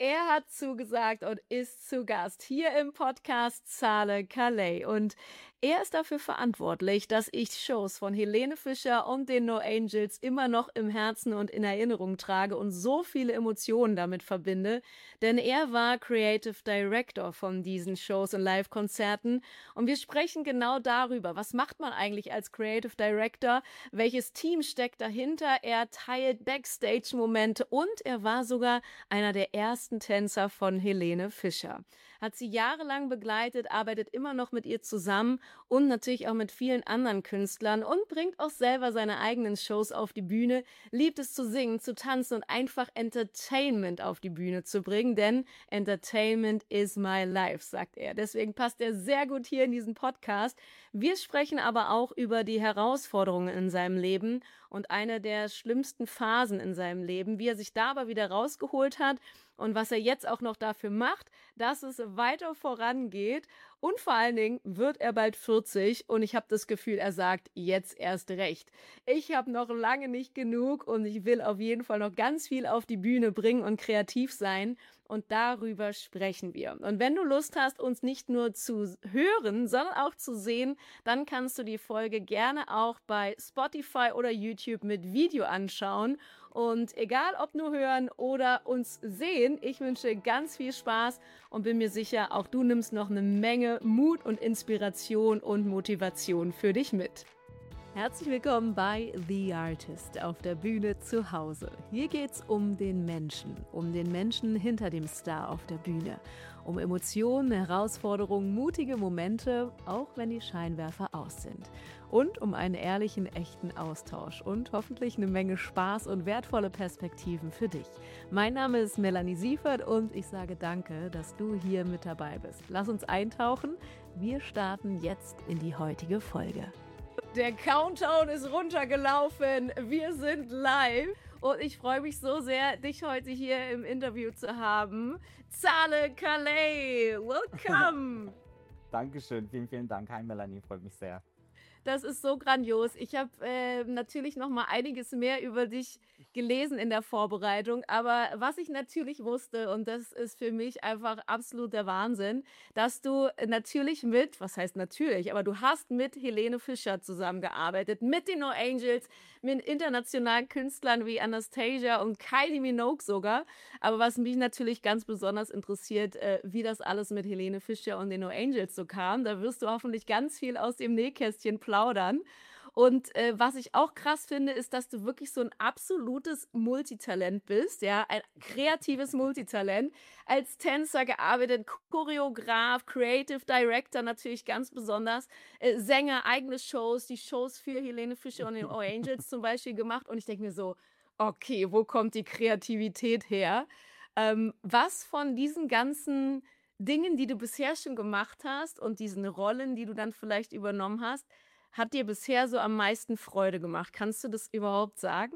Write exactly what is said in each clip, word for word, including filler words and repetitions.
er hat zugesagt und ist zu Gast hier im Podcast Zale Calais. Und er ist dafür verantwortlich, dass ich Shows von Helene Fischer und den No Angels immer noch im Herzen und in Erinnerung trage und so viele Emotionen damit verbinde. Denn er war Creative Director von diesen Shows und Live-Konzerten. Und wir sprechen genau darüber, was macht man eigentlich als Creative Director, welches Team steckt dahinter. Er teilt Backstage-Momente und er war sogar einer der ersten Tänzer von Helene Fischer. Hat sie jahrelang begleitet, arbeitet immer noch mit ihr zusammen und natürlich auch mit vielen anderen Künstlern und bringt auch selber seine eigenen Shows auf die Bühne, liebt es zu singen, zu tanzen und einfach Entertainment auf die Bühne zu bringen, denn Entertainment is my life, sagt er. Deswegen passt er sehr gut hier in diesen Podcast. Wir sprechen aber auch über die Herausforderungen in seinem Leben und eine der schlimmsten Phasen in seinem Leben, wie er sich da aber wieder rausgeholt hat und was er jetzt auch noch dafür macht, dass es weiter vorangeht. Und vor allen Dingen wird er bald vierzig und ich habe das Gefühl, er sagt jetzt erst recht. Ich habe noch lange nicht genug und ich will auf jeden Fall noch ganz viel auf die Bühne bringen und kreativ sein. Und darüber sprechen wir. Und wenn du Lust hast, uns nicht nur zu hören, sondern auch zu sehen, dann kannst du die Folge gerne auch bei Spotify oder YouTube mit Video anschauen. Und egal, ob nur hören oder uns sehen, ich wünsche ganz viel Spaß und bin mir sicher, auch du nimmst noch eine Menge Mut und Inspiration und Motivation für dich mit. Herzlich willkommen bei The Artist auf der Bühne zu Hause. Hier geht's um den Menschen, um den Menschen hinter dem Star auf der Bühne, um Emotionen, Herausforderungen, mutige Momente, auch wenn die Scheinwerfer aus sind. Und um einen ehrlichen, echten Austausch und hoffentlich eine Menge Spaß und wertvolle Perspektiven für dich. Mein Name ist Melanie Siefert und ich sage danke, dass du hier mit dabei bist. Lass uns eintauchen. Wir starten jetzt in die heutige Folge. Der Countdown ist runtergelaufen. Wir sind live. Und ich freue mich so sehr, dich heute hier im Interview zu haben. Zale Calais, welcome. Dankeschön, vielen, vielen Dank. Hi Melanie, freut mich sehr. Das ist so grandios. Ich habe äh, natürlich noch mal einiges mehr über dich gelesen in der Vorbereitung, aber was ich natürlich wusste, und das ist für mich einfach absolut der Wahnsinn, dass du natürlich mit, was heißt natürlich, aber du hast mit Helene Fischer zusammengearbeitet, mit den No Angels, mit internationalen Künstlern wie Anastasia und Kylie Minogue sogar. Aber was mich natürlich ganz besonders interessiert, äh, wie das alles mit Helene Fischer und den No Angels so kam, da wirst du hoffentlich ganz viel aus dem Nähkästchen plaudern. Und äh, was ich auch krass finde, ist, dass du wirklich so ein absolutes Multitalent bist, ja, ein kreatives Multitalent, als Tänzer gearbeitet, Choreograf, Creative Director natürlich ganz besonders, äh, Sänger, eigene Shows, die Shows für Helene Fischer und den O Angels zum Beispiel gemacht. Und ich denke mir so, okay, wo kommt die Kreativität her? Ähm, was von diesen ganzen Dingen, die du bisher schon gemacht hast und diesen Rollen, die du dann vielleicht übernommen hast, hat dir bisher so am meisten Freude gemacht? Kannst du das überhaupt sagen?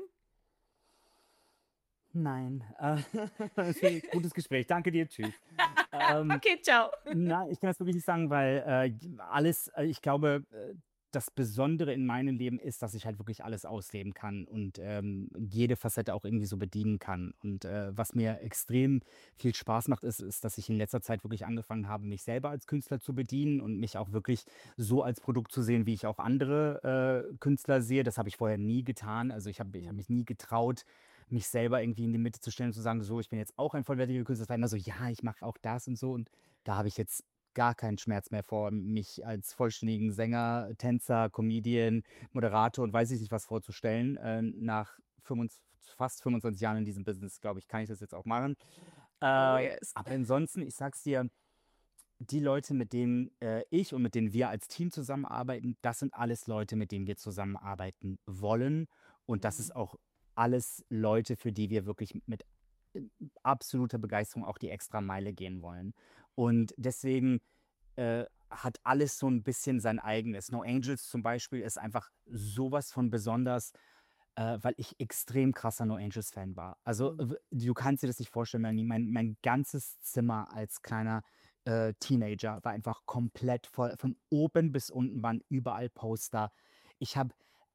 Nein, äh, das ist ein gutes Gespräch. Danke dir, tschüss. Ähm, Okay, ciao. nein, ich kann das wirklich nicht sagen, weil äh, alles, äh, ich glaube, äh, das Besondere in meinem Leben ist, dass ich halt wirklich alles ausleben kann und ähm, jede Facette auch irgendwie so bedienen kann. Und äh, was mir extrem viel Spaß macht, ist, ist, dass ich in letzter Zeit wirklich angefangen habe, mich selber als Künstler zu bedienen und mich auch wirklich so als Produkt zu sehen, wie ich auch andere äh, Künstler sehe. Das habe ich vorher nie getan. Also ich habe ich hab mich nie getraut, mich selber irgendwie in die Mitte zu stellen und zu sagen, so, ich bin jetzt auch ein vollwertiger Künstler. Es war immer so, ja, ich mache auch das und so. Und da habe ich jetzt gar keinen Schmerz mehr vor, mich als vollständigen Sänger, Tänzer, Comedian, Moderator und weiß ich nicht was vorzustellen. Äh, nach fünfundzwanzig, fast fünfundzwanzig Jahren in diesem Business, glaube ich, kann ich das jetzt auch machen. Äh, Oh yes. aber ansonsten, ich sag's dir, die Leute, mit denen äh, ich und mit denen wir als Team zusammenarbeiten, das sind alles Leute, mit denen wir zusammenarbeiten wollen. Und das ist auch alles Leute, für die wir wirklich mit äh, absoluter Begeisterung auch die extra Meile gehen wollen. Und deswegen äh, hat alles so ein bisschen sein eigenes. No Angels zum Beispiel ist einfach sowas von besonders, äh, weil ich extrem krasser No Angels Fan war. Also w- du kannst dir das nicht vorstellen, Melanie. Mein, mein ganzes Zimmer als kleiner äh, Teenager war einfach komplett voll. Von oben bis unten waren überall Poster. Ich habe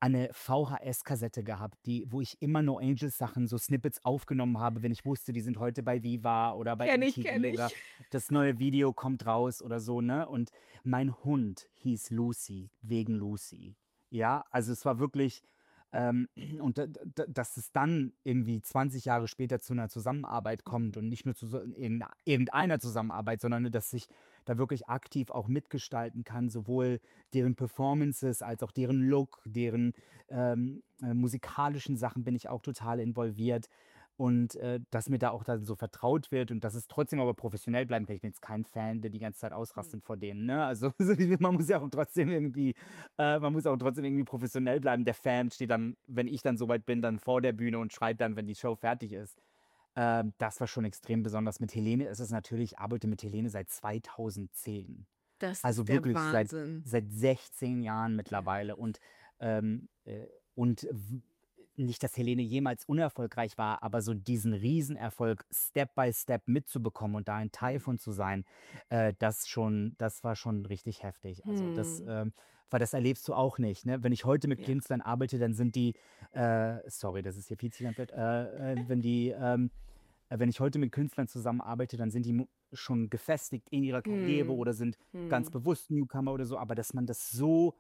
eine V H S-Kassette gehabt, die, wo ich immer No Angels Sachen, so Snippets aufgenommen habe, wenn ich wusste, die sind heute bei Viva oder bei Kenne ich, kenne M T V oder ich. das neue Video kommt raus oder so, ne? Und mein Hund hieß Lucy, wegen Lucy. Ja, also es war wirklich, ähm, und da, da, dass es dann irgendwie zwanzig Jahre später zu einer Zusammenarbeit kommt und nicht nur zu so, irgende- irgendeiner Zusammenarbeit, sondern dass ich da wirklich aktiv auch mitgestalten kann, sowohl deren Performances als auch deren Look, deren ähm, äh, musikalischen Sachen bin ich auch total involviert. Und äh, dass mir da auch dann so vertraut wird und dass es trotzdem aber professionell bleiben kann. Ich bin jetzt kein Fan, der die ganze Zeit Hm. ausrastet vor denen. Ne? Also man muss ja auch trotzdem irgendwie, äh, man muss auch trotzdem irgendwie professionell bleiben. Der Fan steht dann, wenn ich dann soweit bin, dann vor der Bühne und schreit dann, wenn die Show fertig ist. Ähm, das war schon extrem besonders. Mit Helene ist es natürlich, ich arbeite mit Helene seit zweitausendzehn. Das Also ist der wirklich seit, Wahnsinn. seit sechzehn Jahren Ja. mittlerweile. Und, ähm, äh, und w- nicht, dass Helene jemals unerfolgreich war, aber so diesen Riesenerfolg Step by Step mitzubekommen und da ein Teil Hm. von zu sein, äh, das schon, das war schon richtig heftig. Also das, Hm. ähm, weil das erlebst du auch nicht. Ne? Wenn ich heute mit Ja. Künstlern arbeite, dann sind die, äh, sorry, das ist hier viel zu lang, äh, äh, wenn die, ähm, äh, wenn ich heute mit Künstlern zusammenarbeite, dann sind die mu- schon gefestigt in ihrer Karriere Hm. oder sind ganz Hm. bewusst Newcomer oder so, aber dass man das so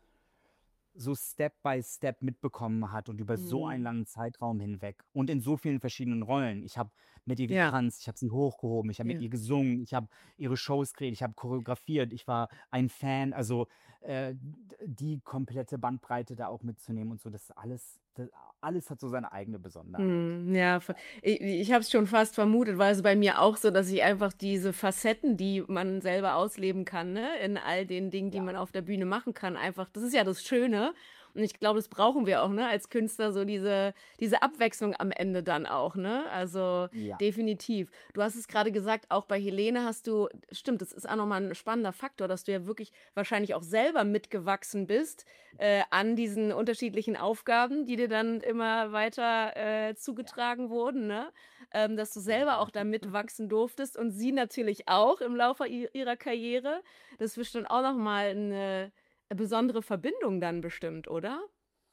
so Step by Step mitbekommen hat und über so einen Hm. langen Zeitraum hinweg und in so vielen verschiedenen Rollen. Ich habe mit ihr Ja. getanzt, ich habe sie hochgehoben, ich habe mit Ja. ihr gesungen, ich habe ihre Shows kreiert, ich habe choreografiert, ich war ein Fan. Also äh, d- die komplette Bandbreite da auch mitzunehmen und so, das alles, das, alles hat so seine eigene Besonderheit. Hm, ja, ver- ich, ich habe es schon fast vermutet, weil es bei mir auch so, dass ich einfach diese Facetten, die man selber ausleben kann, ne, in all den Dingen, die Ja, man auf der Bühne machen kann, einfach, das ist ja das Schöne. Und ich glaube, das brauchen wir auch, ne, als Künstler, so diese, diese Abwechslung am Ende dann auch, ne? Also ja, definitiv. Du hast es gerade gesagt, auch bei Helene hast du, stimmt, das ist auch nochmal ein spannender Faktor, dass du ja wirklich wahrscheinlich auch selber mitgewachsen bist äh, an diesen unterschiedlichen Aufgaben, die dir dann immer weiter äh, ja, zugetragen wurden, ne? Ähm, dass du selber auch da definitiv. mitwachsen durftest und sie natürlich auch im Laufe i- ihrer Karriere. Das ist bestimmt auch nochmal eine besondere Verbindung dann bestimmt, oder?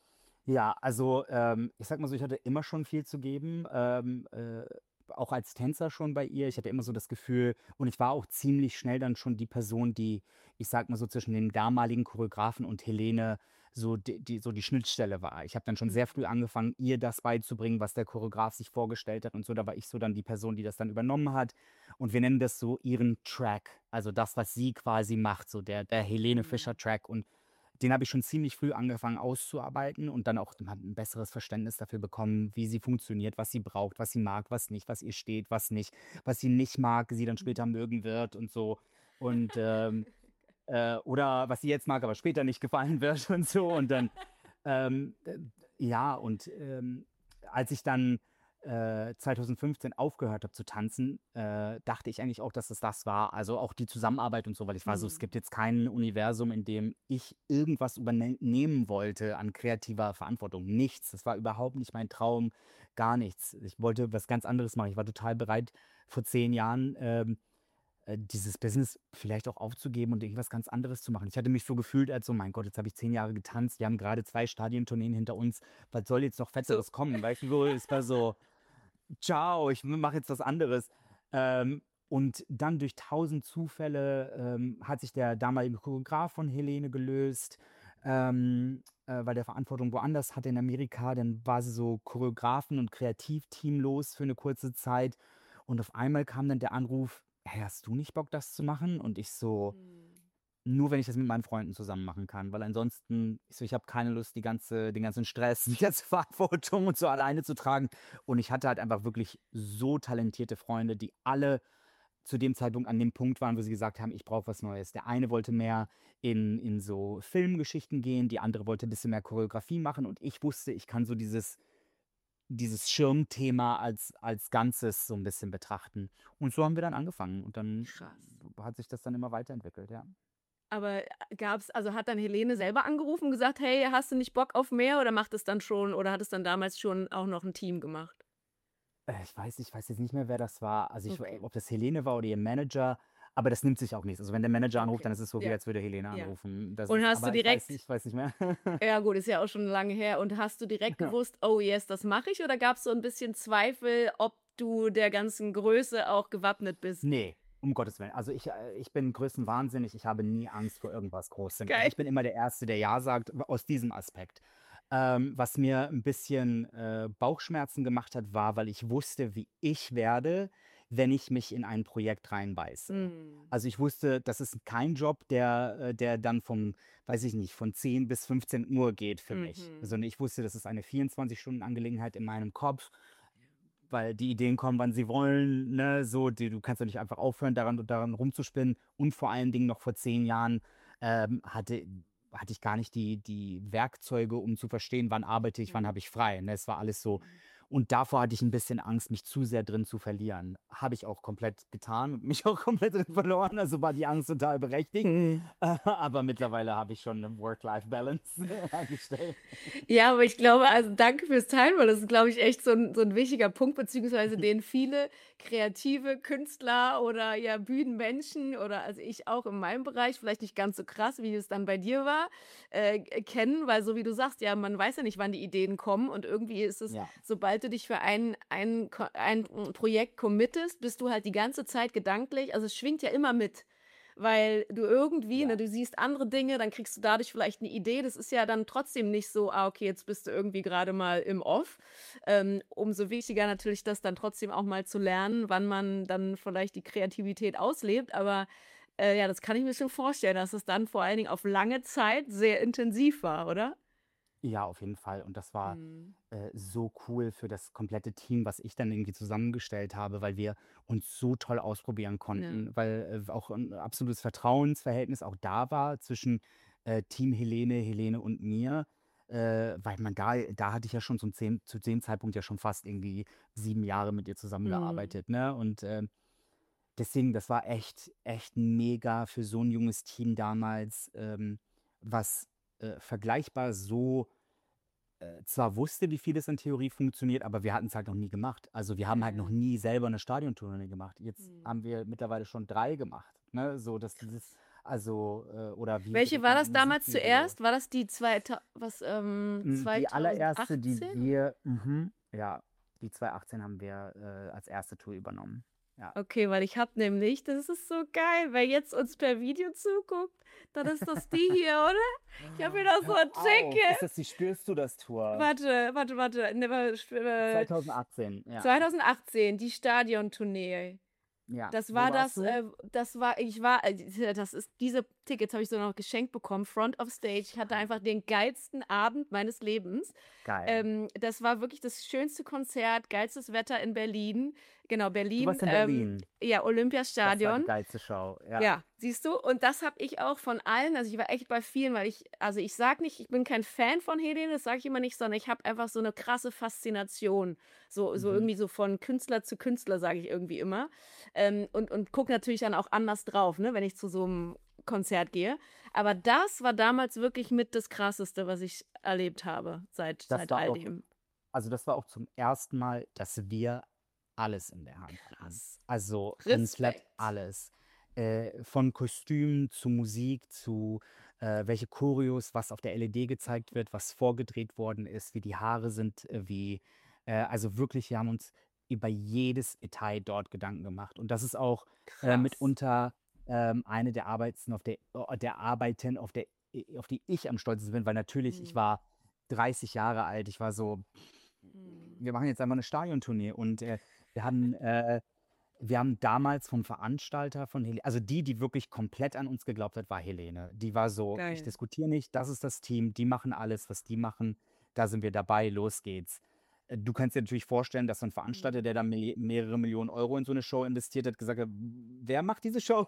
Ja, also ähm, ich sag mal so, ich hatte immer schon viel zu geben, ähm, äh, auch als Tänzer schon bei ihr. Ich hatte immer so das Gefühl, und ich war auch ziemlich schnell dann schon die Person, die, ich sag mal so, zwischen dem damaligen Choreografen und Helene so die, die, so die Schnittstelle war. Ich habe dann schon sehr Mhm. früh angefangen, ihr das beizubringen, was der Choreograf sich vorgestellt hat und so. Da war ich so dann die Person, die das dann übernommen hat. Und wir nennen das so ihren Track, also das, was sie quasi macht, so der, der Helene Fischer Mhm. Track. Und den habe ich schon ziemlich früh angefangen auszuarbeiten und dann auch ein besseres Verständnis dafür bekommen, wie sie funktioniert, was sie braucht, was sie mag, was nicht, was ihr steht, was nicht, was sie nicht mag, sie dann später mögen wird und so. Und ähm, äh, oder was sie jetzt mag, aber später nicht gefallen wird und so. Und dann, ähm, äh, ja, und ähm, als ich dann äh, zwanzig fünfzehn aufgehört habe zu tanzen, äh, dachte ich eigentlich auch, dass es das war. Also auch die Zusammenarbeit und so, weil ich war so, es Mhm. gibt jetzt kein Universum, in dem ich irgendwas übernehmen wollte an kreativer Verantwortung. Nichts. Das war überhaupt nicht mein Traum, gar nichts. Ich wollte was ganz anderes machen. Ich war total bereit, vor zehn Jahren ähm, äh, dieses Business vielleicht auch aufzugeben und irgendwas ganz anderes zu machen. Ich hatte mich so gefühlt, als so, mein Gott, jetzt habe ich zehn Jahre getanzt, wir haben gerade zwei Stadientourneen hinter uns, was soll jetzt noch So. Fetteres kommen? Weißt du, so, es war so, ciao, ich mache jetzt was anderes. Ähm, und dann durch tausend Zufälle ähm, hat sich der damalige Choreograf von Helene gelöst, ähm, äh, weil der Verantwortung woanders hatte in Amerika. Dann war sie so Choreografen- und Kreativteam los für eine kurze Zeit. Und auf einmal kam dann der Anruf, hey, hast du nicht Bock, das zu machen? Und ich so, Mhm. nur wenn ich das mit meinen Freunden zusammen machen kann, weil ansonsten, ich so, ich habe keine Lust, die ganze, den ganzen Stress, die ganze Verantwortung und so alleine zu tragen. Und ich hatte halt einfach wirklich so talentierte Freunde, die alle zu dem Zeitpunkt an dem Punkt waren, wo sie gesagt haben, ich brauche was Neues. Der eine wollte mehr in, in so Filmgeschichten gehen, die andere wollte ein bisschen mehr Choreografie machen und ich wusste, ich kann so dieses, dieses Schirmthema als, als Ganzes so ein bisschen betrachten. Und so haben wir dann angefangen und dann Krass. hat sich das dann immer weiterentwickelt, ja. Aber gab's, also hat dann Helene selber angerufen und gesagt, hey, hast du nicht Bock auf mehr oder macht es dann schon oder hat es dann damals schon auch noch ein Team gemacht? Äh, ich weiß ich weiß jetzt nicht mehr, wer das war. Also, ich Okay. ob das Helene war oder ihr Manager, Aber das nimmt sich auch nichts. Also wenn der Manager anruft, dann Okay, ist es so, wie ja, als würde Helene ja. anrufen. Das Und ist, hast du aber ich weiß direkt, nicht, ich weiß nicht mehr. ja gut, ist ja auch schon lange her, und hast du direkt Ja. gewusst, oh yes, das mache ich, oder gab es so ein bisschen Zweifel, ob du der ganzen Größe auch gewappnet bist? Nee, um Gottes Willen. Also ich, äh, ich bin größenwahnsinnig. Ich habe nie Angst vor irgendwas Großem. Also Geil. ich bin immer der Erste, der Ja sagt, aus diesem Aspekt. Ähm, was mir ein bisschen äh, Bauchschmerzen gemacht hat, war, weil ich wusste, wie ich werde, wenn ich mich in ein Projekt reinbeiße. Mm. Also ich wusste, das ist kein Job, der, äh, der dann von, weiß ich nicht, von zehn bis fünfzehn Uhr geht für mich. Mhm. Sondern ich wusste, das ist eine vierundzwanzig-Stunden-Angelegenheit in meinem Kopf, weil die Ideen kommen, wann sie wollen, ne? So, die, du kannst doch nicht einfach aufhören, daran, daran rumzuspinnen. Und vor allen Dingen noch vor zehn Jahren ähm, hatte, hatte ich gar nicht die, die Werkzeuge, um zu verstehen, wann arbeite ich, wann Mhm. habe ich frei. Ne? Es war alles so. Mhm. Und davor hatte ich ein bisschen Angst, mich zu sehr drin zu verlieren. Habe ich auch komplett getan und mich auch komplett drin verloren. Also war die Angst total berechtigt. Mhm. Äh, aber mittlerweile habe ich schon eine Work-Life-Balance hergestellt. Ja, aber ich glaube, also danke fürs Teilen, weil das ist, glaube ich, echt so ein, so ein wichtiger Punkt, beziehungsweise den viele kreative Künstler oder ja Bühnenmenschen oder also ich auch in meinem Bereich, vielleicht nicht ganz so krass, wie es dann bei dir war, äh, kennen, weil so wie du sagst, ja, man weiß ja nicht, wann die Ideen kommen, und irgendwie ist es, Ja, sobald du dich für ein, ein, Ko- ein Projekt committest, bist du halt die ganze Zeit gedanklich, also es schwingt ja immer mit. Weil du irgendwie, ne, ja. du siehst andere Dinge, dann kriegst du dadurch vielleicht eine Idee. Das ist ja dann trotzdem nicht so, ah, okay, jetzt bist du irgendwie gerade mal im Off. Ähm, umso wichtiger natürlich, das dann trotzdem auch mal zu lernen, wann man dann vielleicht die Kreativität auslebt. Aber äh, ja, das kann ich mir schon vorstellen, dass es dann vor allen Dingen auf lange Zeit sehr intensiv war, oder? Ja, auf jeden Fall. Und das war Mhm. äh, so cool für das komplette Team, was ich dann irgendwie zusammengestellt habe, weil wir uns so toll ausprobieren Ja. konnten, weil äh, auch ein absolutes Vertrauensverhältnis auch da war zwischen äh, Team Helene, Helene und mir. Äh, weil man da, da hatte ich ja schon zum zehn, zu dem Zeitpunkt ja schon fast irgendwie sieben Jahre mit ihr Mhm. zusammengearbeitet, ne? Und äh, deswegen, das war echt, echt mega für so ein junges Team damals, ähm, was äh, vergleichbar so äh, zwar wusste, wie vieles in Theorie funktioniert, aber wir hatten es halt noch nie gemacht. Also, wir haben halt noch Ja. nie selber eine Stadiontournee gemacht. Jetzt Mhm. haben wir mittlerweile schon drei gemacht, ne? So, dass dieses Krass. also, äh, oder wie Welche dreht war man ein das damals Musikvideo? zuerst? War das die zweita was, ähm, Hm, die allererste, die zweitausendachtzehn? wir mhm, ja, die zwanzig achtzehn haben wir, äh, als erste Tour übernommen. Ja. Okay, weil ich habe nämlich, das ist so geil, wer jetzt uns per Video zuguckt, dann ist das die hier, oder? Ich habe hier noch so Hör ein auf! Ist Ticket. das die „Spürst du das“ Tour? Warte, warte, warte. Ne, äh, zwanzig achtzehn, ja. zwanzig achtzehn, die Stadiontournee. Ja. Das Wo war warst das, du? äh, das war, ich war, äh, das ist, diese Tickets habe ich so noch geschenkt bekommen, Front of Stage. Ich hatte einfach den geilsten Abend meines Lebens. Geil. Ähm, das war wirklich das schönste Konzert, geilstes Wetter in Berlin. Genau, Du Berlin, warst in ähm, Berlin. ja, Das war die Olympiastadion. geilste Show, ja. Ja, siehst du? Und das habe ich auch von allen, also ich war echt bei vielen, weil ich, also ich sag nicht, ich bin kein Fan von Helene, das sage ich immer nicht, sondern ich habe einfach so eine krasse Faszination, so, so Mhm. irgendwie so von Künstler zu Künstler, sage ich irgendwie immer. Ähm, und und gucke natürlich dann auch anders drauf, ne, wenn ich zu so einem Konzert gehe. Aber das war damals wirklich mit das Krasseste, was ich erlebt habe seit, Das seit war all auch dem. also, das war auch zum ersten Mal, dass wir alles in der Hand hatten. Krass. Also, komplett Respekt. alles. Äh, von Kostüm zu Musik zu, äh, welche Choreos, was auf der L E D gezeigt wird, was vorgedreht worden ist, wie die Haare sind, äh, wie äh, also wirklich, wir haben uns über jedes Detail dort Gedanken gemacht. Und das ist auch, äh, Krass. mitunter, ähm, eine der Arbeiten, auf der o der Arbeiten, auf der i auf die ich am stolzesten bin, weil natürlich ich Hm. war dreißig Jahre alt. Ich war so: Hm. „Wir machen jetzt einfach eine Stadiontournee.“ Und, äh, wir haben äh, wir haben damals vom Veranstalter von Hel also die, die wirklich komplett an uns geglaubt hat, war Helene. Die war so: „Ich Geil. diskutiere nicht, das ist das Team, die machen alles, was die machen, da sind wir dabei, los geht's.“ Äh, du kannst dir natürlich vorstellen, dass so 'n Veranstalter, der Hm. da milli mehrere Millionen Euro in so eine Show investiert hat, gesagt hat: „Wer macht diese Show?“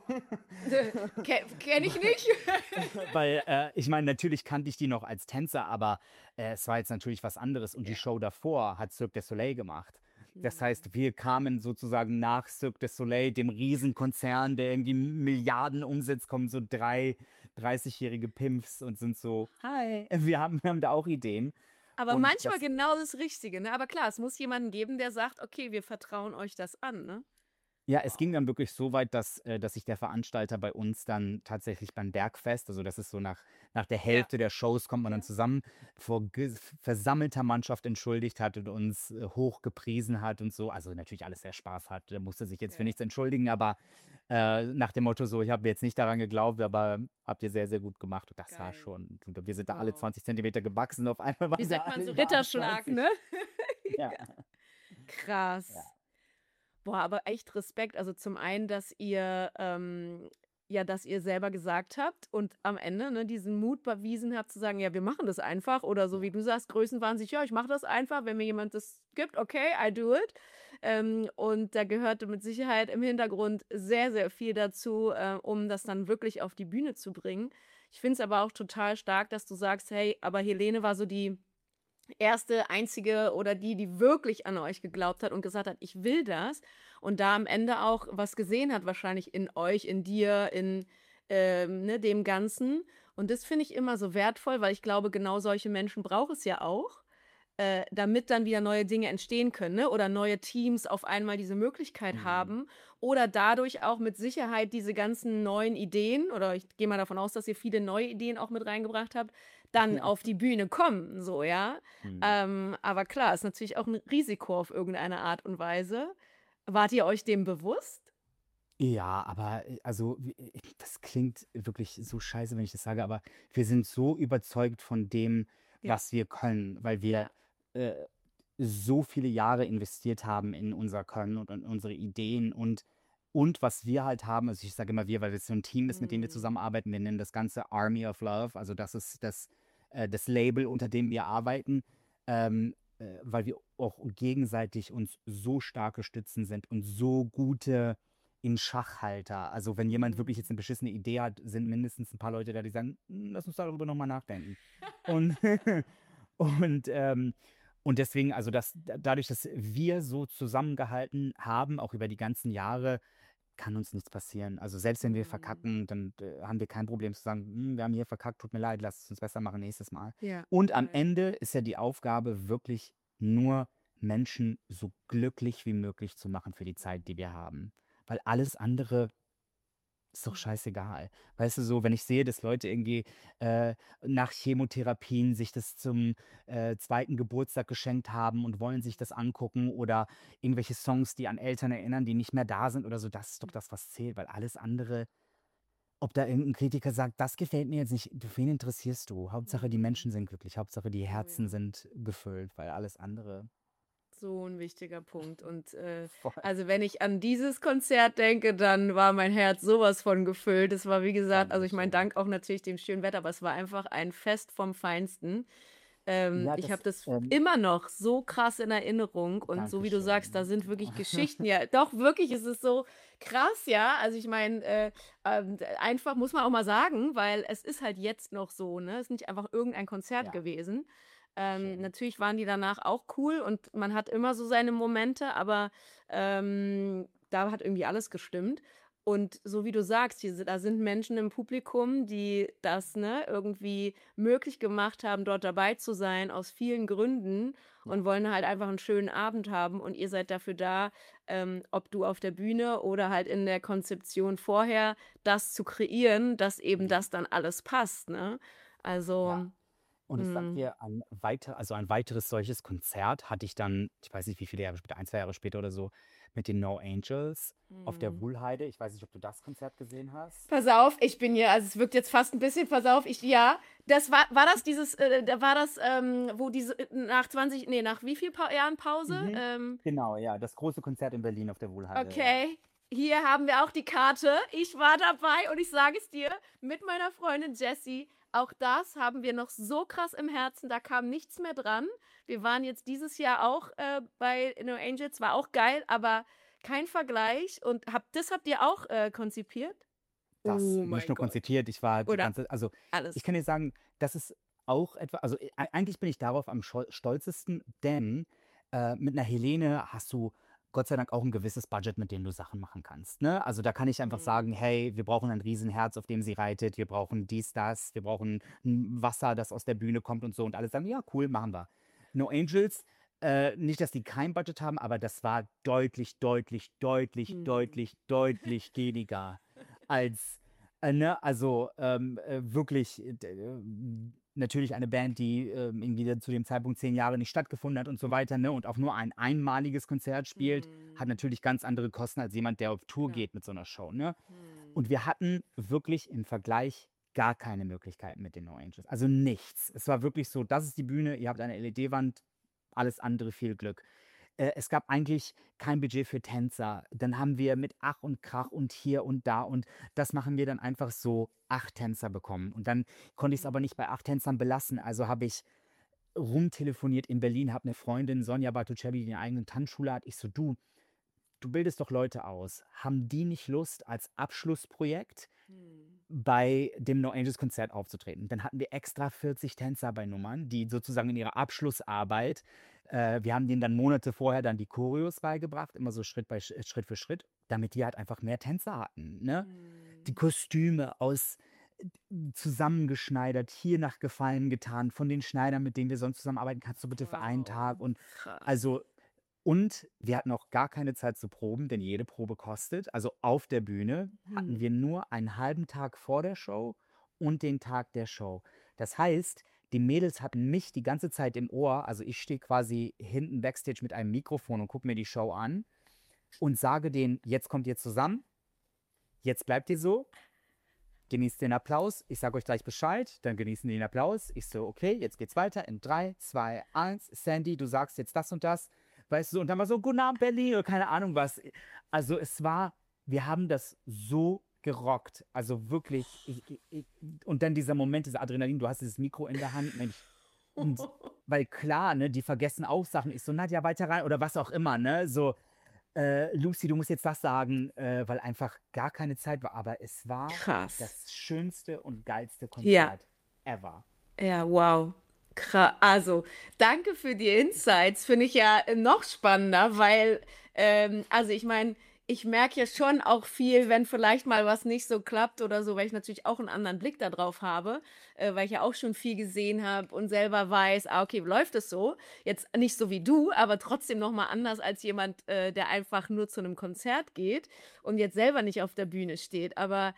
Ke Kenne ich Weil nicht. weil, äh, ich meine, natürlich kannte ich die noch als Tänzer, aber, äh, es war jetzt natürlich was anderes und die Ja. Show davor hat Cirque du Soleil gemacht. Das Mhm. heißt, wir kamen sozusagen nach Cirque du Soleil, dem Riesenkonzern, der irgendwie Milliarden umsetzt, kommen so drei dreißig-jährige Pimps und sind so: „Hi, wir haben wir haben da auch Ideen.“ Aber Und manchmal das genau das Richtige, ne? Aber klar, es muss jemanden geben, der sagt: „Okay, wir vertrauen euch das an“, ne? Ja, es ging dann wirklich so weit, dass, äh, dass sich der Veranstalter bei uns dann tatsächlich beim Bergfest, also das ist so nach, nach der Ja, Hälfte der Shows kommt man dann ja. zusammen, vor ge- versammelter Mannschaft entschuldigt hat und uns äh, hoch gepriesen hat und so. Also natürlich alles sehr Spaß hat. Er musste sich jetzt für Ja, nichts entschuldigen, aber äh, nach dem Motto so, ich habe jetzt nicht daran geglaubt, aber habt ihr sehr, sehr gut gemacht. Und das war geil. schon, und wir sind da alle Wow. zwanzig Zentimeter gewachsen. Auf einmal Wie waren wir sagt man alle so über Ritterschlag, eins Komma neunzig. ne? Ja, Ja. ja. Krass. Boah, aber echt Respekt. Also zum einen, dass ihr, ähm, ja, dass ihr selber gesagt habt und am Ende, ne, diesen Mut bewiesen habt zu sagen, ja, wir machen das einfach. Oder so wie Ja. du sagst, größenwahnsinnig, ja, ich mache das einfach. Wenn mir jemand das gibt, okay, I do it. Ähm, und da gehörte mit Sicherheit im Hintergrund sehr, sehr viel dazu, äh, um das dann wirklich auf die Bühne zu bringen. Ich finde es aber auch total stark, dass du sagst, hey, aber Helene war so die erste, einzige oder die, die wirklich an euch geglaubt hat und gesagt hat, ich will das. Und da am Ende auch was gesehen hat, wahrscheinlich in euch, in dir, in ähm, ne, dem Ganzen. Und das finde ich immer so wertvoll, weil ich glaube, genau solche Menschen braucht es ja auch, äh, damit dann wieder neue Dinge entstehen können, ne? Oder neue Teams auf einmal diese Möglichkeit Mhm. haben oder dadurch auch mit Sicherheit diese ganzen neuen Ideen, oder ich gehe mal davon aus, dass ihr viele neue Ideen auch mit reingebracht habt, dann Ja. auf die Bühne kommen, so, ja. Mhm. Ähm, aber klar, ist natürlich auch ein Risiko auf irgendeine Art und Weise. Wart ihr euch dem bewusst? Ja, aber äh, also wie- äh, das klingt wirklich so scheiße, wenn ich das sage, aber wir sind so überzeugt von dem, Ja, was wir können, weil wir ja. äh, so viele Jahre investiert haben in unser Können und in unsere Ideen und, und was wir halt haben, also ich sage immer wir, weil es so ein Team ist, mit dem wir Mm, zusammenarbeiten, wir nennen das Ganze Army of Love, also das ist das, äh, das Label, unter dem wir arbeiten, ähm, äh, weil wir auch gegenseitig uns so starke Stützen sind und so gute in Schachhalter. Also wenn jemand wirklich mm. jetzt eine beschissene Idee hat, sind mindestens ein paar Leute da, die sagen, "Hm, lass uns darüber nochmal nachdenken." Und, und, ähm, und deswegen, also das, da- dadurch, dass wir so zusammengehalten haben, auch über die ganzen Jahre, kann uns nichts passieren. Also selbst wenn wir Mm. verkacken, dann äh, haben wir kein Problem zu sagen, "Hm, wir haben hier verkackt, tut mir leid, lass es uns besser machen nächstes Mal." Ja, Und am geil. Ende ist ja die Aufgabe wirklich nur Menschen so glücklich wie möglich zu machen für die Zeit, die wir haben. Weil alles andere ist doch scheißegal. Weißt du, so, wenn ich sehe, dass Leute irgendwie äh, nach Chemotherapien sich das zum äh, zweiten Geburtstag geschenkt haben und wollen sich das angucken oder irgendwelche Songs, die an Eltern erinnern, die nicht mehr da sind oder so, das ist doch das, was zählt, weil alles andere, ob da irgendein Kritiker sagt, das gefällt mir jetzt nicht, du, wen interessierst du? Hauptsache, die Mm. Menschen sind glücklich, Hauptsache, die Oh Herzen ja. sind gefüllt, weil alles andere So ein wichtiger Punkt. Und äh, voll. also wenn ich an dieses Konzert denke, dann war mein Herz sowas von gefüllt. Es war, wie gesagt, also ich meine, Dankeschön. dank auch natürlich dem schönen Wetter, aber es war einfach ein Fest vom Feinsten. Ähm, Ja, ich habe das, das ähm, immer noch so krass in Erinnerung und so wie du sagst, da Dankeschön. sind wirklich Geschichten. Ja, doch, wirklich ist es so krass, ja. Also ich meine, äh, ähm, einfach muss man auch mal sagen, weil es ist halt jetzt noch so, ne? Es ist nicht einfach irgendein Konzert Ja, gewesen. Ähm, schön. natürlich waren die danach auch cool und man hat immer so seine Momente, aber ähm, da hat irgendwie alles gestimmt. Und so wie du sagst, hier, da sind Menschen im Publikum, die das ne, irgendwie möglich gemacht haben, dort dabei zu sein, aus vielen Gründen Ja, und wollen halt einfach einen schönen Abend haben. Und ihr seid dafür da, ähm, ob du auf der Bühne oder halt in der Konzeption vorher, das zu kreieren, dass eben mhm, das dann alles passt. Ne? ja. Also, Und ich sag mh, dir, ein weiter also ein weiteres solches Konzert hatte ich dann, ich weiß nicht, wie viele Jahre später, ein zwei Jahre später oder so, mit den No Angels auf der mh. Wuhlheide. Ich weiß nicht, ob du das Konzert gesehen hast? Pass auf, ich bin hier, also es wirkt jetzt fast ein bisschen, pass auf, ich, ja, das war, war das dieses, äh, da war das, ähm, wo diese, äh, nach zwanzig, nee, nach wie viel pa Jahren Pause? Mhm. Ähm, Genau, ja, das große Konzert in Berlin auf der Wuhlheide, ja. okay, hier haben wir auch die Karte. Ich war dabei und ich sage es dir, mit meiner Freundin Jessie, auch das haben wir noch so krass im Herzen, da kam nichts mehr dran. Wir waren jetzt dieses Jahr auch äh, bei No Angels, war auch geil, aber kein Vergleich. Und hab, das habt ihr auch äh, konzipiert? Das Oh nicht mein nur Gott. konzipiert, ich war die Oder ganze also, ich alles. kann dir sagen, das ist auch etwa also, e eigentlich bin ich darauf am schol stolzesten, denn, äh, mit 'ner Helene hast du Gott sei Dank auch 'n gewisses Budget, mit dem du Sachen machen kannst, ne? Also, da kann ich einfach sagen: Mhm. „Hey, wir brauchen ein Riesenherz, auf dem sie reitet. Wir brauchen dies, das. Wir brauchen 'n Wasser, das aus der Bühne kommt" und so und alle sagen: „Ja, cool, machen wir." No Angels Äh, nicht, dass die kein Budget haben, aber das war deutlich, deutlich, deutlich, Hm. deutlich, deutlich weniger als, äh, ne, also ähm, äh, wirklich äh, d- äh, natürlich eine Band, die ähm, irgendwie dann zu dem Zeitpunkt zehn Jahre nicht stattgefunden hat und so weiter, ne, und auch nur ein einmaliges Konzert spielt, hat Hm. natürlich ganz andere Kosten als jemand, der auf Tour Klar. geht mit so einer Show, ne? Hm. Und wir hatten wirklich im Vergleich gar keine Möglichkeiten mit den No Angels. Also nichts. Es war wirklich so, das ist die Bühne, ihr habt eine L E D-Wand, alles andere viel Glück. Äh, es gab eigentlich kein Budget für Tänzer. Dann haben wir mit Ach und Krach und hier und da und das machen wir dann einfach so acht Tänzer bekommen. Und dann konnte ich es aber nicht bei acht Tänzern belassen. Also habe ich rumtelefoniert in Berlin, habe eine Freundin, Sonja Bartuccelli, die eine eigene Tanzschule hat. Ich so, du, du bildest doch Leute aus. Haben die nicht Lust, als Abschlussprojekt Hm. bei dem No Angels Konzert aufzutreten? Dann hatten wir extra vierzig Tänzer bei Nummern, die sozusagen in ihrer Abschlussarbeit, äh, wir haben denen dann Monate vorher dann die Choreos beigebracht, immer so Schritt, bei, Sch- Schritt für Schritt, damit die halt einfach mehr Tänzer hatten. Ne? Die Hm. Kostüme aus äh, zusammengeschneidert, hier nach Gefallen getan, von den Schneidern, mit denen wir sonst zusammenarbeiten, kannst du bitte für einen Wow. Tag und Krass. also und wir hatten auch gar keine Zeit zu proben, denn jede Probe kostet. Also auf der Bühne hatten Hm. wir nur einen halben Tag vor der Show und den Tag der Show. Das heißt, die Mädels hatten mich die ganze Zeit im Ohr. Also ich stehe quasi hinten backstage mit einem Mikrofon und gucke mir die Show an und sage denen, jetzt kommt ihr zusammen, jetzt bleibt ihr so, genießt den Applaus. Ich sage euch gleich Bescheid, dann genießen die den Applaus. Ich so, okay, jetzt geht's weiter in drei, zwei, eins. Sandy, du sagst jetzt das und das. Weißt du, und dann war so, guten Abend, Berlin, oder keine Ahnung was. Also es war, wir haben das so gerockt. Also wirklich, ich, ich, ich, und dann dieser Moment, dieser Adrenalin, du hast dieses Mikro in der Hand, Mensch. Und weil klar, ne, die vergessen auch Sachen. Ich so, Nadja, weiter rein oder was auch immer, ne? So, äh, Lucy, du musst jetzt das sagen, äh, weil einfach gar keine Zeit war. Aber es war Krass. das schönste und geilste Ja, Konzert ever. ja, wow. Krass. Also, danke für die Insights. Finde ich ja äh, noch spannender, weil, ähm, also ich meine, ich merke ja schon auch viel, wenn vielleicht mal was nicht so klappt oder so, weil ich natürlich auch einen anderen Blick darauf habe, äh, weil ich ja auch schon viel gesehen habe und selber weiß, ah, okay, läuft es so? Jetzt nicht so wie du, aber trotzdem noch mal anders als jemand, äh, der einfach nur zu einem Konzert geht und jetzt selber nicht auf der Bühne steht. Aber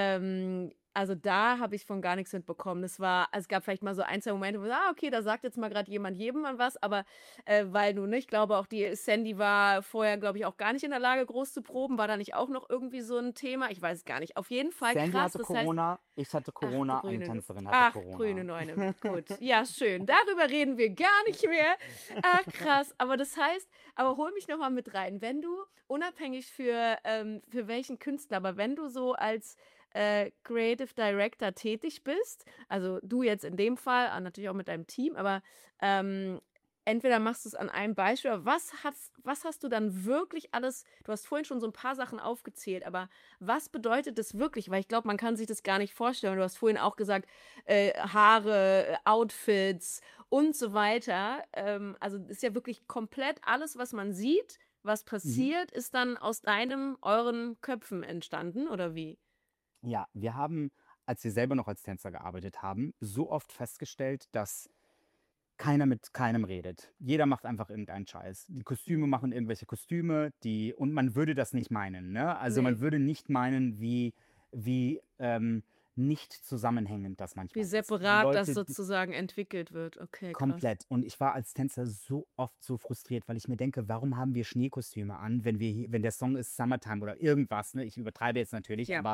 ähm, also da habe ich von gar nichts mitbekommen. Es war, es gab vielleicht mal so ein, zwei Momente, wo ich, ah, okay, da sagt jetzt mal gerade jemand jedem mal was, aber äh, weil du nicht, ich glaube auch die Sandy war vorher, glaube ich, auch gar nicht in der Lage, groß zu proben. War da nicht auch noch irgendwie so ein Thema? Ich weiß es gar nicht. Auf jeden Fall Sandy krass. hatte Das heißt, Corona, ich hatte ach, Corona, eine grüne, Nu- Tänzerin hatte ach, grüne Corona. Neune. Gut. Ja, schön. Darüber reden wir gar nicht mehr. Ach, krass. Aber das heißt, aber hol mich nochmal mit rein. Wenn du, unabhängig für, ähm, für welchen Künstler, aber wenn du so als äh, Creative Director tätig bist, also du jetzt in dem Fall, ah, natürlich auch mit deinem Team, aber ähm, entweder machst du es an einem Beispiel, aber was hast, was hast du dann wirklich alles, du hast vorhin schon so ein paar Sachen aufgezählt, aber was bedeutet das wirklich? Weil ich glaube, man kann sich das gar nicht vorstellen. Du hast vorhin auch gesagt, äh, Haare, äh, Outfits und so weiter. Ähm, also das ist ja wirklich komplett alles, was man sieht, was Mhm. passiert, ist dann aus deinem, euren Köpfen entstanden, oder wie? Ja, wir haben, als wir selber noch als Tänzer gearbeitet haben, so oft festgestellt, dass keiner mit keinem redet. Jeder macht einfach irgendeinen Scheiß. Die Kostüme Mhm. machen irgendwelche Kostüme, die und man würde das nicht meinen, ne? Also, man Nee. würde nicht meinen, wie wie, ähm, nicht zusammenhängend das Wie manchmal ist. Die separat das Leute sozusagen entwickelt wird. Okay, krass. komplett. Und ich war als Tänzer so oft so frustriert, weil ich mir denke: „Warum haben wir Schneekostüme an, wenn wir hier wenn der Song ist Summertime oder irgendwas", ne? Ich übertreibe jetzt natürlich, Ja. aber,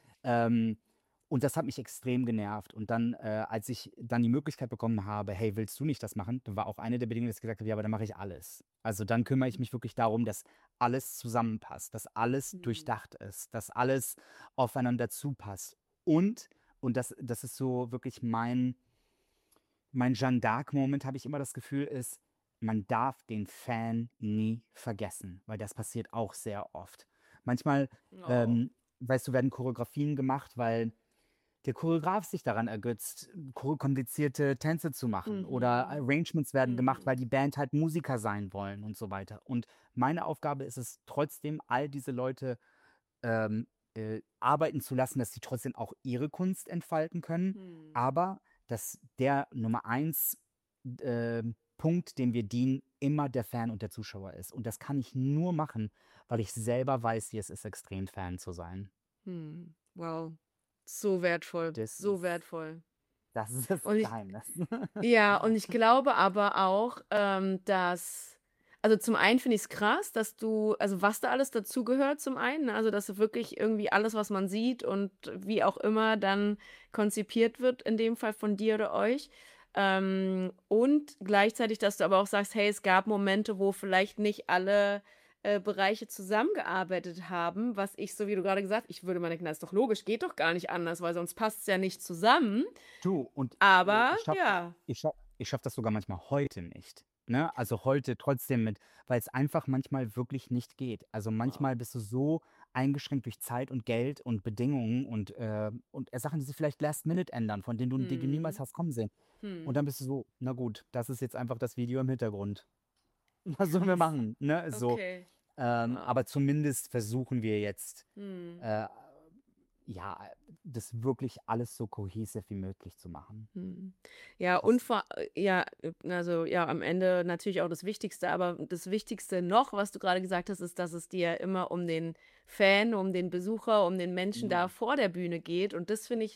ähm und das hat mich extrem genervt. Und dann, äh, als ich dann die Möglichkeit bekommen habe: „Hey, willst du nicht das machen?", dann war auch eine der Bedingungen, dass ich gesagt habe: „Ja, aber dann mache ich alles." Also, dann kümmere ich mich wirklich darum, dass alles zusammenpasst, dass alles Mhm. durchdacht ist, dass alles aufeinander zupasst. Und und das das ist so wirklich mein mein Jeanne d'Arc-Moment, habe ich immer das Gefühl, ist, man darf den Fan nie vergessen, weil das passiert auch sehr oft. Manchmal, Oh. ähm, weißt du, werden Choreografien gemacht, weil der Choreograf sich daran ergötzt, chore komplizierte Tänze zu machen oder Mhm. Arrangements werden gemacht, weil Mhm. die Band halt Musiker sein wollen und so weiter. Und meine Aufgabe ist es trotzdem, all diese Leute, ähm, äh, arbeiten zu lassen, dass sie trotzdem auch ihre Kunst entfalten können, Mhm. aber dass der Nummer eins ähm, Punkt, den wir dienen, immer der Fan und der Zuschauer ist. Und das kann ich nur machen, weil ich selber weiß, wie es ist, extrem Fan zu sein. Hm. Wow. So wertvoll. Das So ist, wertvoll. das ist das Und ich, Geheimnis. ja, und ich glaube aber auch, ähm, dass, also zum einen finde ich es krass, dass du, also was da alles dazugehört zum einen, ne? Also dass du wirklich irgendwie alles, was man sieht und wie auch immer dann konzipiert wird, in dem Fall von dir oder euch. Ähm, und gleichzeitig, dass du aber auch sagst, hey, es gab Momente, wo vielleicht nicht alle äh, Bereiche zusammengearbeitet haben, was ich, so wie du gerade gesagt, ich würde mal denken, das ist doch logisch, geht doch gar nicht anders, weil sonst passt es ja nicht zusammen. Du, und äh, Aber ich schaffe ja. ich schaff, ich schaff das sogar manchmal heute nicht. Ne? Also heute trotzdem mit, weil es einfach manchmal wirklich nicht geht. Also Wow. manchmal bist du so eingeschränkt durch Zeit und Geld und Bedingungen und, äh, und äh, Sachen, die sich vielleicht last minute ändern, von denen du, die du niemals Hm. hast kommen sehen. Und Hm. dann bist du so, na gut, das ist jetzt einfach das Video im Hintergrund. Was sollen wir Krass. machen? Ne? So, Okay. ähm, Wow. aber zumindest versuchen wir jetzt, Hm. äh, ja, das wirklich alles so kohäsiv wie möglich zu machen. Hm. Ja, und Das, vor, äh, ja, äh, also ja, am Ende natürlich auch das Wichtigste, aber das Wichtigste noch, was du gerade gesagt hast, ist, dass es dir immer um den Fan, um den Besucher, um den Menschen da genau. vor der Bühne geht. Und das finde ich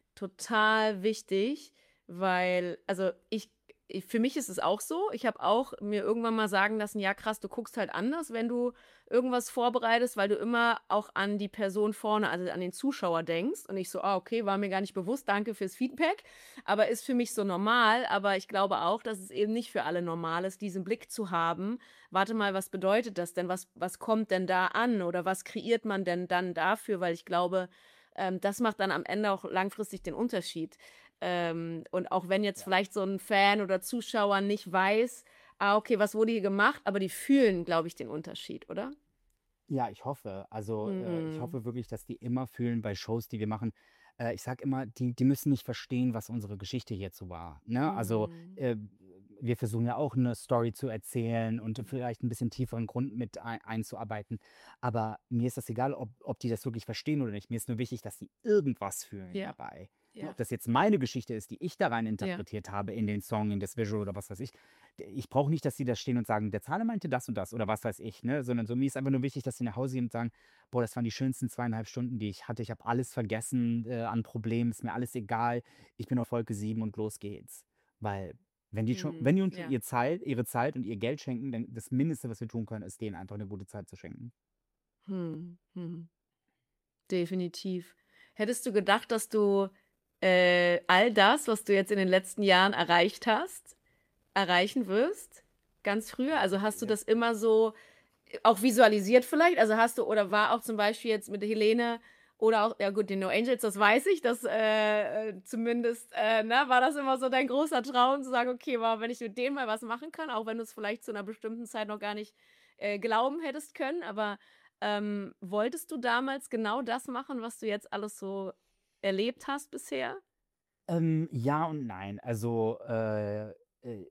total wichtig, weil, also ich, ich, für mich ist es auch so. Ich habe auch mir irgendwann mal sagen lassen, ja krass, du guckst halt anders, wenn du irgendwas vorbereitest, weil du immer auch an die Person vorne, also an den Zuschauer denkst. Und ich so, ah, okay, war mir gar nicht bewusst, danke fürs Feedback. Aber ist für mich so normal. Aber ich glaube auch, dass es eben nicht für alle normal ist, diesen Blick zu haben. Warte mal, was bedeutet das denn? Was, was kommt denn da an? Oder was kreiert man denn dann dafür? Weil ich glaube, ähm, das macht dann am Ende auch langfristig den Unterschied. Ähm, und auch wenn jetzt Ja. vielleicht so ein Fan oder Zuschauer nicht weiß, ah, okay, was wurde hier gemacht, aber die fühlen, glaube ich, den Unterschied, oder? Ja, ich hoffe. Also, äh, ich Hm. hoffe wirklich, dass die immer fühlen bei Shows, die wir machen. Äh, ich sage immer, die, die müssen nicht verstehen, was unsere Geschichte hierzu war. Ne? Also, Hm. äh, wir versuchen ja auch eine Story zu erzählen und vielleicht ein bisschen tieferen Grund mit ein, einzuarbeiten. Aber mir ist das egal, ob, ob die das wirklich verstehen oder nicht. Mir ist nur wichtig, dass sie irgendwas fühlen Ja, dabei. Ne, ja, ob das jetzt meine Geschichte ist, die ich da rein ja. interpretiert habe in den Song, in das Visual oder was weiß ich. Ich brauche nicht, dass sie da stehen und sagen, der Zahler meinte das und das oder was weiß ich, ne? Sondern so mir ist einfach nur wichtig, dass sie nach Hause gehen und sagen, boah, das waren die schönsten zweieinhalb Stunden, die ich hatte. Ich habe alles vergessen äh, an Problemen, ist mir alles egal. Ich bin auf Wolke sieben und los geht's. Weil wenn die schon, wenn Hm. die uns schon Ja. ihr Zeit, ihre Zeit und ihr Geld schenken, dann das Mindeste, was wir tun können, ist denen einfach eine gute Zeit zu schenken. Hm. Hm. Definitiv. Hättest du gedacht, dass du äh, all das, was du jetzt in den letzten Jahren erreicht hast, erreichen wirst? Ganz früher? Also hast du Ja. das immer so auch visualisiert vielleicht? Also hast du, oder war auch zum Beispiel jetzt mit Helene oder auch, ja gut, den No Angels, das weiß ich, dass äh, äh, zumindest, äh, ne, war das immer so dein großer Traum, zu sagen, okay, wow, wenn ich mit denen mal was machen kann, auch wenn du es vielleicht zu einer bestimmten Zeit noch gar nicht äh, glauben hättest können, aber ähm, wolltest du damals genau das machen, was du jetzt alles so erlebt hast bisher? Ähm, ja und nein. Also, äh, äh,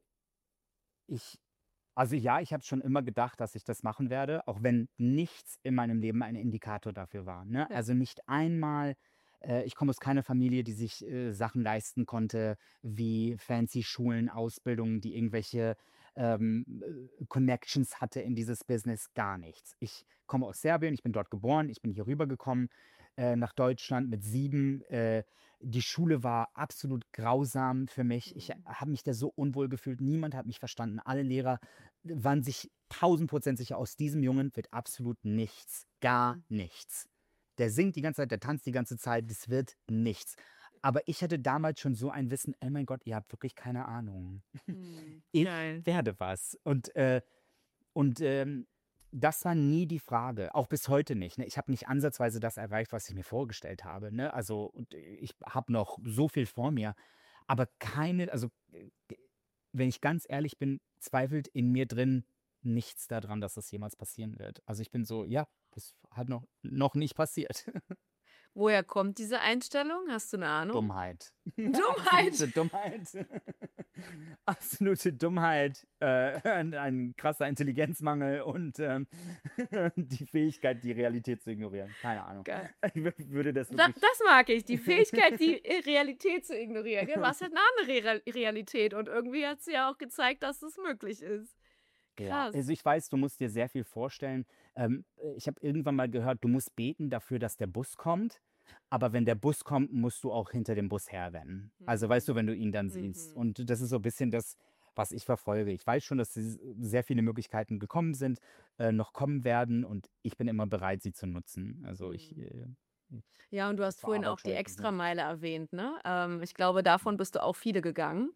ich also ja, ich habe schon immer gedacht, dass ich das machen werde, auch wenn nichts in meinem Leben ein Indikator dafür war, ne? Ja. Also nicht einmal äh, ich komme aus keiner Familie, die sich, äh, Sachen leisten konnte wie fancy Schulen, Ausbildungen, die irgendwelche, ähm, äh, Connections hatte in dieses Business, gar nichts. Ich komme aus Serbien, ich bin dort geboren, ich bin hier rübergekommen, äh, nach Deutschland mit sieben. Äh, die Schule war absolut grausam für mich. Ich Hm. habe mich da so unwohl gefühlt. Niemand hat mich verstanden. Alle Lehrer waren sich tausend Prozent sicher, aus diesem Jungen wird absolut nichts. Gar nichts. Der singt die ganze Zeit, der tanzt die ganze Zeit, das wird nichts. Aber ich hatte damals schon so ein Wissen, oh mein Gott, ihr habt wirklich keine Ahnung. Hm. Ich Geil. werde was. Und, äh, und ähm, das war nie die Frage, auch bis heute nicht. Ne? Ich habe nicht ansatzweise das erreicht, was ich mir vorgestellt habe. Ne? Also, und ich habe noch so viel vor mir, aber keine, also äh, wenn ich ganz ehrlich bin, zweifelt in mir drin nichts daran, dass das jemals passieren wird. Also ich bin so, ja, das hat noch, noch nicht passiert. Woher kommt diese Einstellung? Hast du eine Ahnung? Dummheit. Dummheit. Absolute Dummheit. Absolute Dummheit. Äh, ein, ein krasser Intelligenzmangel und ähm, die Fähigkeit, die Realität zu ignorieren. Keine Ahnung. Geil. Ich wür- würde das Da, wirklich. das mag ich, die Fähigkeit, die Realität zu ignorieren. Ja, du hast halt eine andere Re Realität und irgendwie hat sie ja auch gezeigt, dass es möglich ist. Ja, Krass. also ich weiß, du musst dir sehr viel vorstellen. Ähm, äh, ich habe irgendwann mal gehört, du musst beten dafür, dass der Bus kommt. Aber wenn der Bus kommt, musst du auch hinter dem Bus herrennen. Also weißt du, Mhm. wenn du ihn dann siehst. Mhm. Und das ist so ein bisschen das, was ich verfolge. Ich weiß schon, dass s- sehr viele Möglichkeiten gekommen sind, äh, noch kommen werden. Und ich bin immer bereit, sie zu nutzen. Also ich, Mhm. äh, ich Ja, und du hast zur vorhin Arbeit auch die schaue ich nicht mehr. Extrameile erwähnt, ne? Ähm, ich glaube, davon bist du auch viele gegangen,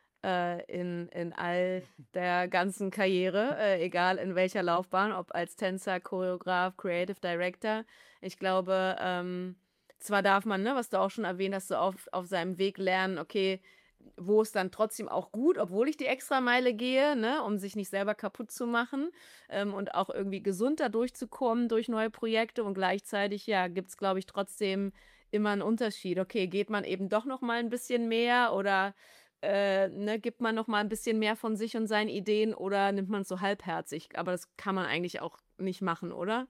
äh, in in all der ganzen Karriere, äh, egal in welcher Laufbahn, ob als Tänzer, Choreograf, Creative Director. Ich glaube, ähm, zwar darf man, ne, was du auch schon erwähnt hast, so auf auf seinem Weg lernen, okay, wo ist dann trotzdem auch gut, obwohl ich die Extrameile gehe, ne, um sich nicht selber kaputt zu machen, ähm, und auch irgendwie gesund da durchzukommen durch neue Projekte und gleichzeitig, ja, gibt's, glaube ich, trotzdem immer einen Unterschied. Okay, geht man eben doch noch mal ein bisschen mehr oder, äh, ne, gibt man noch mal ein bisschen mehr von sich und seinen Ideen oder nimmt man's so halbherzig? Aber das kann man eigentlich auch nicht machen, oder?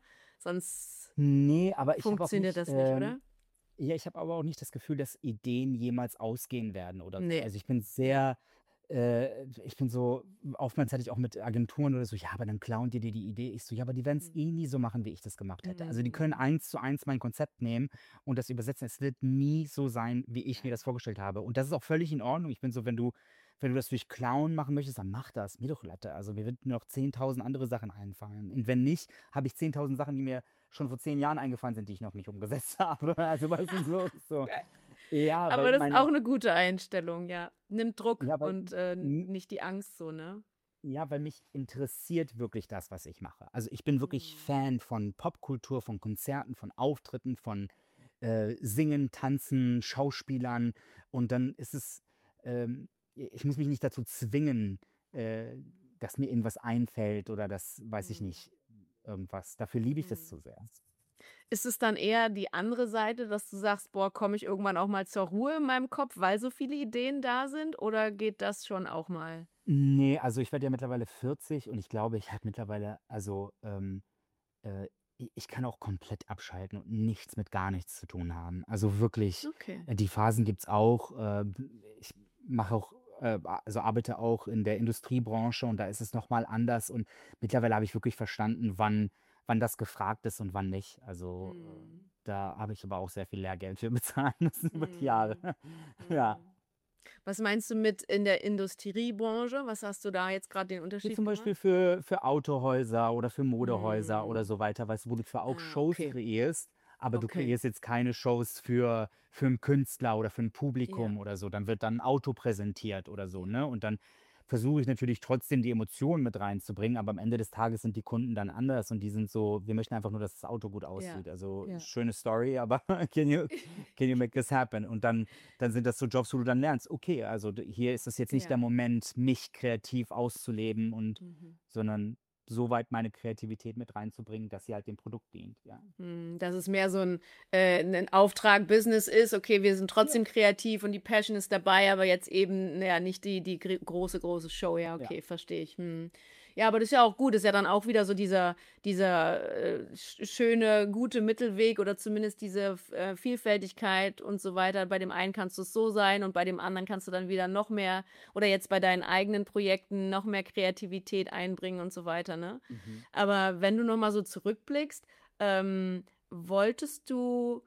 Sonst Nee, aber ich habe auch funktioniert nicht, das nicht, ähm, oder? ja, ich habe aber auch nicht das Gefühl, dass Ideen jemals ausgehen werden oder so. Ne, Also, ich bin ne. sehr äh, ich bin so oftmals hatte ich auch mit Agenturen oder so: „Ja, aber dann klauen die dir die Idee.“ Ich so: „Ja, aber die werden es Mhm. eh nie so machen, wie ich das gemacht hätte.“ Also, die können Mhm. eins zu eins mein Konzept nehmen und das übersetzen. Es wird nie so sein, wie ich Ja. mir das vorgestellt habe. Und das ist auch völlig in Ordnung. Ich bin so, wenn du wenn du das durch Klauen machen möchtest, dann mach das, mir doch Latte. Also, mir wird noch zehntausend andere Sachen einfallen. Und wenn nicht, habe ich zehntausend Sachen, die mir schon vor zehn Jahren eingefallen sind, die ich noch nicht umgesetzt habe. Also, weißt du, so so. Geil. Ja, weil Aber das ist auch meine eine gute Einstellung, ja. Nimmt Druck ja, weil und, äh, m nicht die Angst so, ne? ja, weil mich interessiert wirklich das, was ich mache. Also, ich bin wirklich Mhm. Fan von Popkultur, von Konzerten, von Auftritten, von, äh, Singen, Tanzen, Schauspielern und dann ist es ähm, i ich muss mich nicht dazu zwingen, äh, dass mir irgendwas einfällt oder das weiß ich Mhm. nicht, irgendwas. Dafür liebe ich das Mhm. zu sehr. Ist es dann eher die andere Seite, dass du sagst: „Boah, komme ich irgendwann auch mal zur Ruhe in meinem Kopf, weil so viele Ideen da sind“, oder geht das schon auch mal? Ne, also, ich werde ja mittlerweile vierzig und ich glaube, ich habe mittlerweile also, ähm Äh, i ich kann auch komplett abschalten und nichts mit gar nichts zu tun haben. Also wirklich, Okay. äh, die Phasen gibt's auch. Äh, b Ich mache auch äh, a also arbeite auch in der Industriebranche und da ist es noch mal anders und mittlerweile habe ich wirklich verstanden, wann wann das gefragt ist und wann nicht. Also, äh, Mhm. da habe ich aber auch sehr viel Lehrgeld für bezahlen müssen über die Jahre. Mhm. Ja. Mhm. Was meinst du mit in der Industriebranche? Was hast du da jetzt gerade den Wie Unterschied zum gemacht? Beispiel für für Autohäuser oder für Modehäuser oder Mhm. so weiter, weißt du, wo du zwar auch Ah, Shows okay. kreierst, aber du Okay. kreierst jetzt keine Shows für für 'n Künstler oder für 'n Ja, Publikum oder so. Dann wird dann 'n Auto präsentiert oder so, ja, ne? Und dann versuche ich natürlich trotzdem die Emotionen mit reinzubringen, aber am Ende des Tages sind die Kunden dann anders und die sind so: „Wir möchten einfach nur, dass das Auto gut ja, aussieht.“ Also, ja. schöne Story, aber can you can you make this happen? Und dann dann sind das so Jobs, wo du dann lernst: „Okay, also d hier ist es jetzt nicht der Ja. Moment, mich kreativ auszuleben und Mhm. sondern so weit meine Kreativität mit reinzubringen, dass sie halt dem Produkt dient“, ja. Hm, dass es mehr so ein äh, 'nen Auftrag Business ist. Okay, wir sind Ja, trotzdem kreativ und die Passion ist dabei, aber jetzt eben, na ja, nicht die die gr große, große Show. Ja, ja, okay, verstehe ich. Mhm. Ja, aber das ist ja auch gut. Das ist ja dann auch wieder so dieser dieser, äh, sch schöne, gute Mittelweg oder zumindest diese f äh, Vielfältigkeit und so weiter. Bei dem einen kannst du's so sein und bei dem anderen kannst du dann wieder noch mehr oder jetzt bei deinen eigenen Projekten noch mehr Kreativität einbringen und so weiter, ne? mhm. Aber wenn du noch mal so zurückblickst, ähm, wolltest du,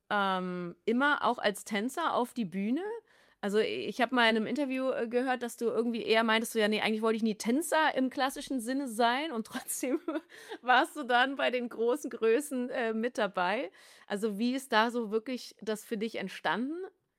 ähm, immer auch als Tänzer auf die Bühne? Also, ich habe mal in einem Interview, äh, gehört, dass du irgendwie eher meintest, so: „Ja, ne, eigentlich wollte ich nie Tänzer im klassischen Sinne sein“ und trotzdem warst du dann bei den großen Größen, äh, mit dabei. Also, wie ist da so wirklich das für dich entstanden?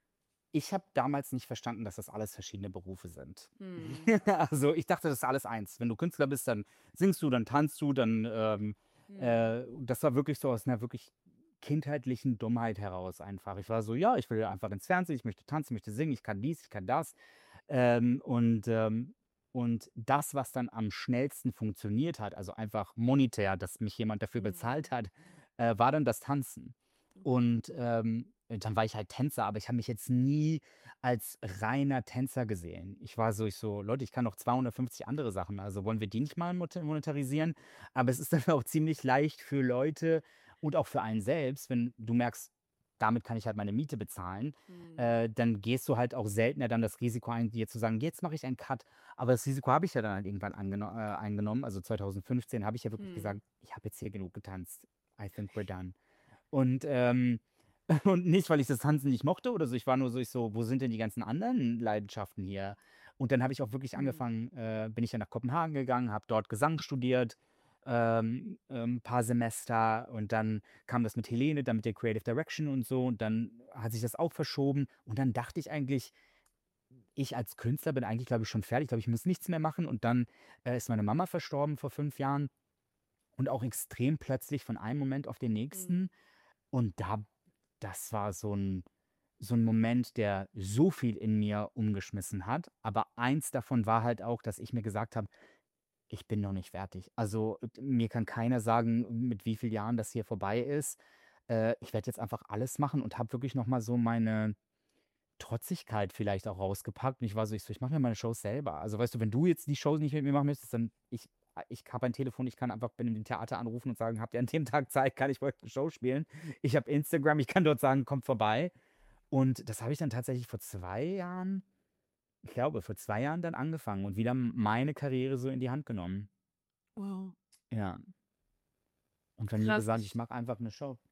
Ich habe damals nicht verstanden, dass das alles verschiedene Berufe sind. Mhm. Also, ich dachte, das ist alles eins. Wenn du Künstler bist, dann singst du, dann tanzt du, dann, ähm, Mhm. äh das war wirklich so aus einer wirklich kindheitlichen Dummheit heraus einfach. Ich war so: „Ja, ich will einfach ins Fernsehen, ich möchte tanzen, ich möchte singen, ich kann dies, ich kann das.“ Ähm, und, ähm und das, was dann am schnellsten funktioniert hat, also einfach monetär, dass mich jemand dafür bezahlt Mhm. hat, äh, war dann das Tanzen. Okay. Und, ähm, dann war ich halt Tänzer, aber ich habe mich jetzt nie als reiner Tänzer gesehen. Ich war so ich so: „Leute, ich kann noch zweihundertfünfzig andere Sachen, also wollen wir die nicht mal mot monetarisieren?“ Aber es ist dann auch ziemlich leicht für Leute und auch für einen selbst, wenn du merkst, damit kann ich halt meine Miete bezahlen, Mhm. äh, dann gehst du halt auch seltener dann das Risiko ein, dir zu sagen: „Jetzt mache ich einen Cut.“ Aber das Risiko habe ich ja dann halt irgendwann angeno äh, eingenommen. Also, zwanzig fünfzehn habe ich ja wirklich Mhm. gesagt: „Ich habe jetzt hier genug getanzt. I think we're done.“ Und, ähm und nicht, weil ich das Tanzen nicht mochte oder so. Ich war nur so ich so: „Wo sind denn die ganzen anderen Leidenschaften hier?“ Und dann habe ich auch wirklich Mhm. angefangen äh, bin ich dann nach Kopenhagen gegangen, habe dort Gesang studiert, ähm, ähm, paar Semester und dann kam das mit Helene, dann mit der Creative Direction und so und dann hat sich das auch verschoben und dann dachte ich eigentlich, ich als Künstler bin eigentlich, glaube ich, schon fertig. Ich glaube, ich muss nichts mehr machen und dann, äh, ist meine Mama verstorben vor fünf Jahren und auch extrem plötzlich von einem Moment auf den Mhm. nächsten. Und da das war so ein so ein Moment, der so viel in mir umgeschmissen hat. Aber eins davon war halt auch, dass ich mir gesagt habe: „Ich bin noch nicht fertig.“ Also, d mir kann keiner sagen, mit wie viel Jahren das hier vorbei ist. Äh, ich werde jetzt einfach alles machen und habe wirklich noch mal so meine Trotzigkeit vielleicht auch rausgepackt. Und ich war so ich so: „Ich mache mir meine Shows selber.“ Also, weißt du, wenn du jetzt die Shows nicht mit mir machen möchtest, dann ich ich habe ein Telefon, ich kann einfach bei dem Theater anrufen und sagen: „Habt ihr an dem Tag Zeit? Kann ich bei euch 'ne Show spielen?“ Ich habe Instagram, ich kann dort sagen: „Kommt vorbei.“ Und das habe ich dann tatsächlich vor zwei Jahren ich glaube, vor zwei Jahren dann angefangen und wieder m meine Karriere so in die Hand genommen. Wow. Ja. Und von mir Krass. gesagt: „Ich Ich mache einfach 'ne Show.“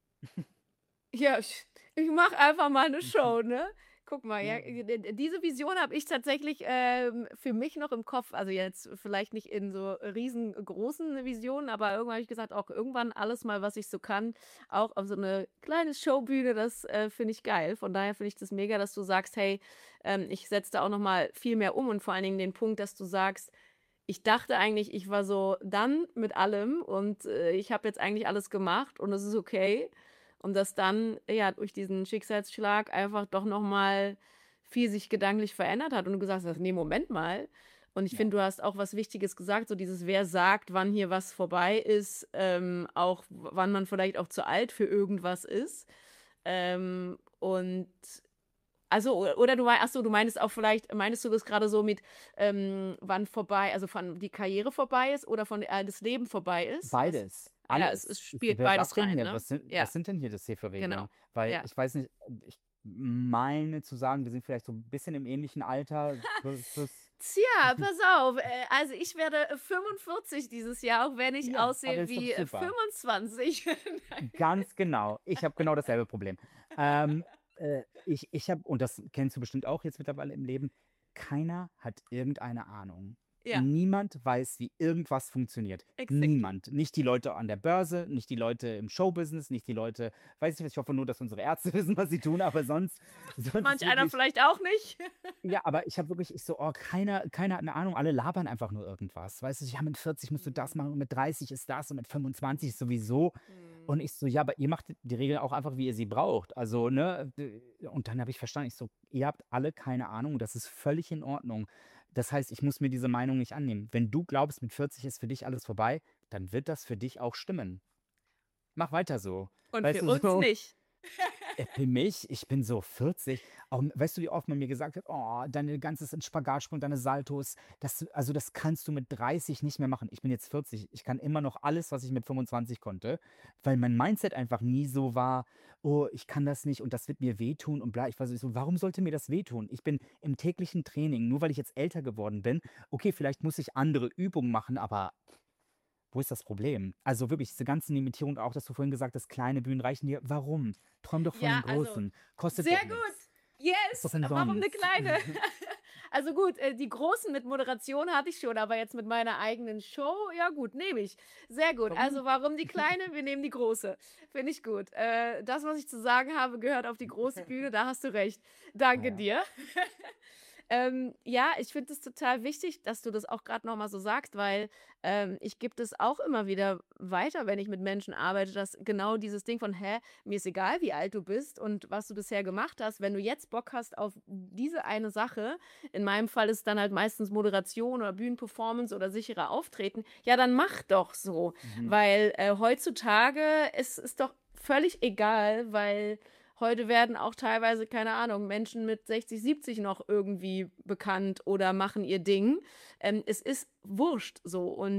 Ja, ich ich mache einfach mal 'ne Mhm. Show, ne? Guck mal, ja, Ja. äh, d d diese Vision habe ich tatsächlich, ähm, für mich noch im Kopf. Also, jetzt vielleicht nicht in so riesengroßen Visionen, aber irgendwann habe ich gesagt: „Auch irgendwann alles mal, was ich so kann, auch auf so 'ne kleine Showbühne, das, äh, finde ich geil.“ Von daher finde ich das mega, dass du sagst: „Hey, ähm, ich setze da auch noch mal viel mehr um“ und vor allen Dingen den Punkt, dass du sagst: „Ich dachte eigentlich, ich war so done mit allem und, äh, ich habe jetzt eigentlich alles gemacht und es ist okay.“ Und dass dann, ja, durch diesen Schicksalsschlag einfach doch noch mal viel sich gedanklich verändert hat und du gesagt hast: „Ne, Moment mal.“ Und ich Ja. finde, du hast auch was Wichtiges gesagt, so dieses: Wer sagt, wann hier was vorbei ist, ähm, auch w wann man vielleicht auch zu alt für irgendwas ist. Ähm, und also, o oder du mei ach so, du meintest auch vielleicht meintest du das grade so mit, ähm, wann vorbei also, wann die Karriere vorbei ist oder von äh, das Leben vorbei ist? Was Beides, ah ja, es es alles. Ich spielt wer sagt beides denn rein, hier ne? was sind Ja, was sind denn hier das hier für genau. Regeln? Weil Ja. ich weiß nicht, ich meine zu sagen, wir sind vielleicht so 'n bisschen im ähnlichen Alter für fürs Tja, pass auf, äh, also, ich werde fünfundvierzig dieses Jahr, auch wenn ich Ja, aber aussehe ist doch wie, äh, super. fünfundzwanzig. Nein. Ganz genau. Ich habe genau dasselbe Problem. Ähm, äh, ich ich habe und das kennst du bestimmt auch jetzt mittlerweile im Leben, keiner hat irgendeine Ahnung. Ja, Niemand weiß, wie irgendwas funktioniert. exactly. Niemand. Nicht die Leute an der Börse, nicht die Leute im Showbusiness, nicht die Leute weiß ich nicht, ich hoffe nur, dass unsere Ärzte wissen, was sie tun, aber sonst sonst Manch einer wirklich vielleicht auch nicht. ja, aber ich habe wirklich ich so: „Oh, keiner keiner hat 'ne Ahnung, alle labern einfach nur irgendwas.“ Weißt du, „Ja, mit vierzig musst du das Mhm. machen und mit dreißig ist das und mit fünfundzwanzig sowieso.“ Mhm. Und ich so: „Ja, aber ihr macht die Regeln auch einfach, wie ihr sie braucht.“ Also, ne, d und dann habe ich verstanden, ich so: „Ihr habt alle keine Ahnung, das ist völlig in Ordnung.“ Das heißt, ich muss mir diese Meinung nicht annehmen. Wenn du glaubst, mit vierzig ist für dich alles vorbei, dann wird das für dich auch stimmen. Mach weiter so. Und Weißt für du, uns so nicht. äh, für mich ich bin so vierzig. Auch weißt du, wie oft man mir gesagt hat: „Oh, deine ganzes Spagatsprung, deine Saltos, das also, das kannst du mit dreißig nicht mehr machen.“ Ich bin jetzt vierzig. Ich kann immer noch alles, was ich mit fünfundzwanzig konnte, weil mein Mindset einfach nie so war: „Oh, ich kann das nicht und das wird mir wehtun und bla.“ Ich war so ich so: „Warum sollte mir das wehtun? Ich bin im täglichen Training, nur weil ich jetzt älter geworden bin. Okay, vielleicht muss ich andere Übungen machen, aber wo ist das Problem? Also wirklich, diese ganzen Limitierungen, auch dass du vorhin gesagt hast, kleine Bühnen reichen dir. Warum? Träum doch von Ja, den also großen. Kostet sehr doch gut. nix. Ist doch Yes, warum 'ne umsonst. kleine? Also gut, äh, die großen mit Moderation hatte ich schon, aber jetzt mit meiner eigenen Show, ja gut, nehme ich. Sehr gut. Warum? Also, warum die kleine? Wir nehmen die große. Finde ich gut. Äh, das, was ich zu sagen habe, gehört auf die große Bühne, da hast du recht. Ah Danke ja. dir. Ähm, ja, ich finde es total wichtig, dass du das auch grad noch mal so sagst, weil, ähm, ich gebe das auch immer wieder weiter, wenn ich mit Menschen arbeite, dass genau dieses Ding von: „Hä, mir ist egal, wie alt du bist und was du bisher gemacht hast. Wenn du jetzt Bock hast auf diese eine Sache“, in meinem Fall ist dann halt meistens Moderation oder Bühnenperformance oder sicherer Auftreten, ja, dann mach doch so. Mhm. Weil, äh, heutzutage ist es doch völlig egal, weil heute werden auch teilweise, keine Ahnung, Menschen mit sechzig, siebzig noch irgendwie bekannt oder machen ihr Ding. Ähm, es ist wurscht so und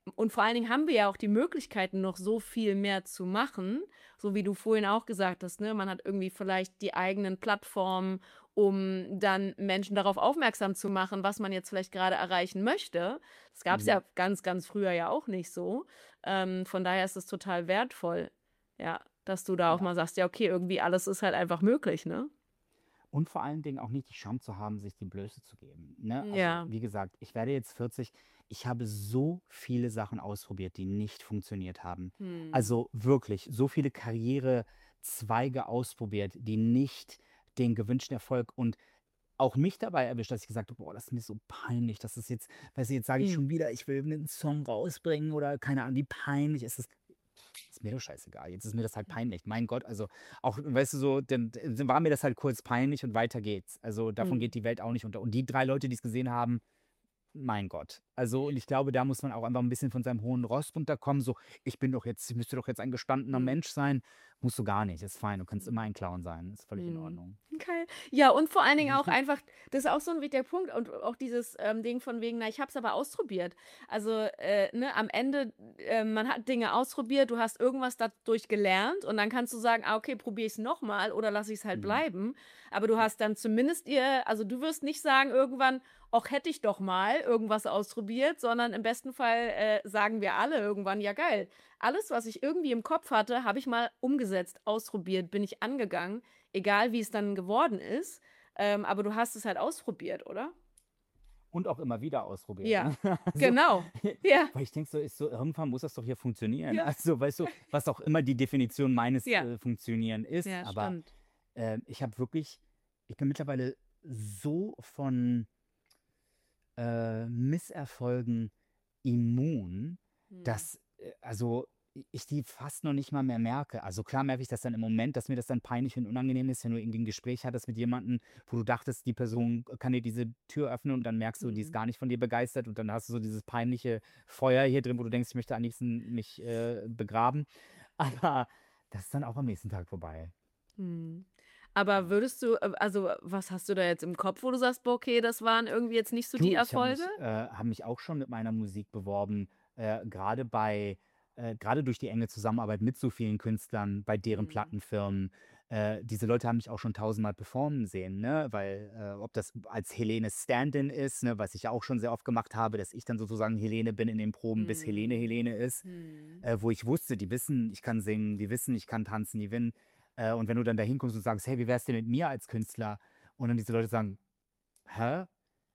Und vor allen Dingen haben wir ja auch die Möglichkeiten, noch so viel mehr zu machen, so wie du vorhin auch gesagt hast, ne? Man hat irgendwie vielleicht die eigenen Plattformen, um dann Menschen darauf aufmerksam zu machen, was man jetzt vielleicht gerade erreichen möchte. Das gab es Mhm. ja ganz, ganz früher ja auch nicht so. Ähm, von daher ist es total wertvoll, ja, dass du da auch Ja. mal sagst, ja, okay, irgendwie alles ist halt einfach möglich, ne? Und vor allen Dingen auch nicht die Scham zu haben, sich die Blöße zu geben, ne? Also, Ja. wie gesagt, ich werde jetzt vierzig. Ich habe so viele Sachen ausprobiert, die nicht funktioniert haben. Hm. Also, wirklich so viele Karrierezweige ausprobiert, die nicht den gewünschten Erfolg und auch mich dabei erwischt, dass ich gesagt habe: „Boah, das ist mir so peinlich, das ist jetzt“, weißt du, jetzt sage ich Hm. schon wieder, ich will 'nen Song rausbringen oder keine Ahnung, wie peinlich ist es. Ist mir doch scheißegal. Jetzt ist mir das halt peinlich. Mein Gott, also auch, weißt du, so, dann dann war mir das halt kurz peinlich und weiter geht's. Also, davon Hm. geht die Welt auch nicht unter. Und die drei Leute, die es gesehen haben, mein Gott. Also, und ich glaube, da muss man auch einfach ein bisschen von seinem hohen Ross runterkommen, so: „Ich bin doch jetzt ich müsste doch jetzt ein gestandener Hm. Mensch sein.“ Musst du gar nicht, ist fein. Du kannst Hm. immer ein Clown sein, ist völlig in Mhm. Ordnung. Okay. Ja, und vor allen Dingen auch einfach, das ist auch so ein wichtiger Punkt und auch dieses, ähm, Ding von wegen: „Na, ich habe es aber ausprobiert.“ Also, äh, ne, am Ende, äh, man hat Dinge ausprobiert, du hast irgendwas dadurch gelernt und dann kannst du sagen: „Ah, okay, probiere ich's noch mal oder lasse ich's halt Mhm. bleiben.“ Aber du Ja. hast dann zumindest ihr also, du wirst nicht sagen irgendwann: „Och, hätte ich doch mal irgendwas ausprobiert“, sondern im besten Fall, äh, sagen wir alle irgendwann: „Ja, geil. Alles, was ich irgendwie im Kopf hatte, habe ich mal umgesetzt, ausprobiert, bin ich angegangen.“ Egal, wie es dann geworden ist, ähm, aber du hast es halt ausprobiert, oder? Und auch immer wieder ausprobiert, Ja, ne? Also, genau. Ja, weil ich denke so, ist so, irgendwann muss das doch hier funktionieren. ja, Also, weißt du, was auch immer die Definition meines, ja, äh, Funktionieren ist, ja, aber, stimmt. ähm, ich habe wirklich ich bin mittlerweile so von, äh, Misserfolgen immun, Mhm. dass, äh, also, i ich die fast noch nicht mal mehr merke. Also, klar merke ich das dann im Moment, dass mir das dann peinlich und unangenehm ist, wenn du irgendwie 'n Gespräch hattest mit jemandem, wo du dachtest, die Person kann dir diese Tür öffnen und dann merkst du, die ist Mhm. gar nicht von dir begeistert und dann hast du so dieses peinliche Feuer hier drin, wo du denkst: „Ich möchte am liebsten mich, äh, begraben.“ Aber das ist dann auch am nächsten Tag vorbei. Mhm. Aber Ja. würdest du, äh also, was hast du da jetzt im Kopf, wo du sagst: „Boah, okay, das waren irgendwie jetzt nicht so die Du, ich habe Erfolge?“ mich äh, habe mich auch schon mit meiner Musik beworben, äh, grade bei äh, grade durch die enge Zusammenarbeit mit so vielen Künstlern, bei deren Mhm. Plattenfirmen. Äh, diese Leute haben mich auch schon tausendmal performen sehen, ne? Weil, äh, ob das als Helene Stand-in ist, ne, was ich ja auch schon sehr oft gemacht habe, dass ich dann sozusagen Helene bin in den Proben, bis Helene Mhm. Helene ist, Mhm. äh, wo ich wusste, die wissen, ich kann singen, die wissen, ich kann tanzen, die wissen äh, und wenn du dann da hinkommst und sagst: „Hey, wie wär's denn mit mir als Künstler?“ Und dann diese Leute sagen: „Hä?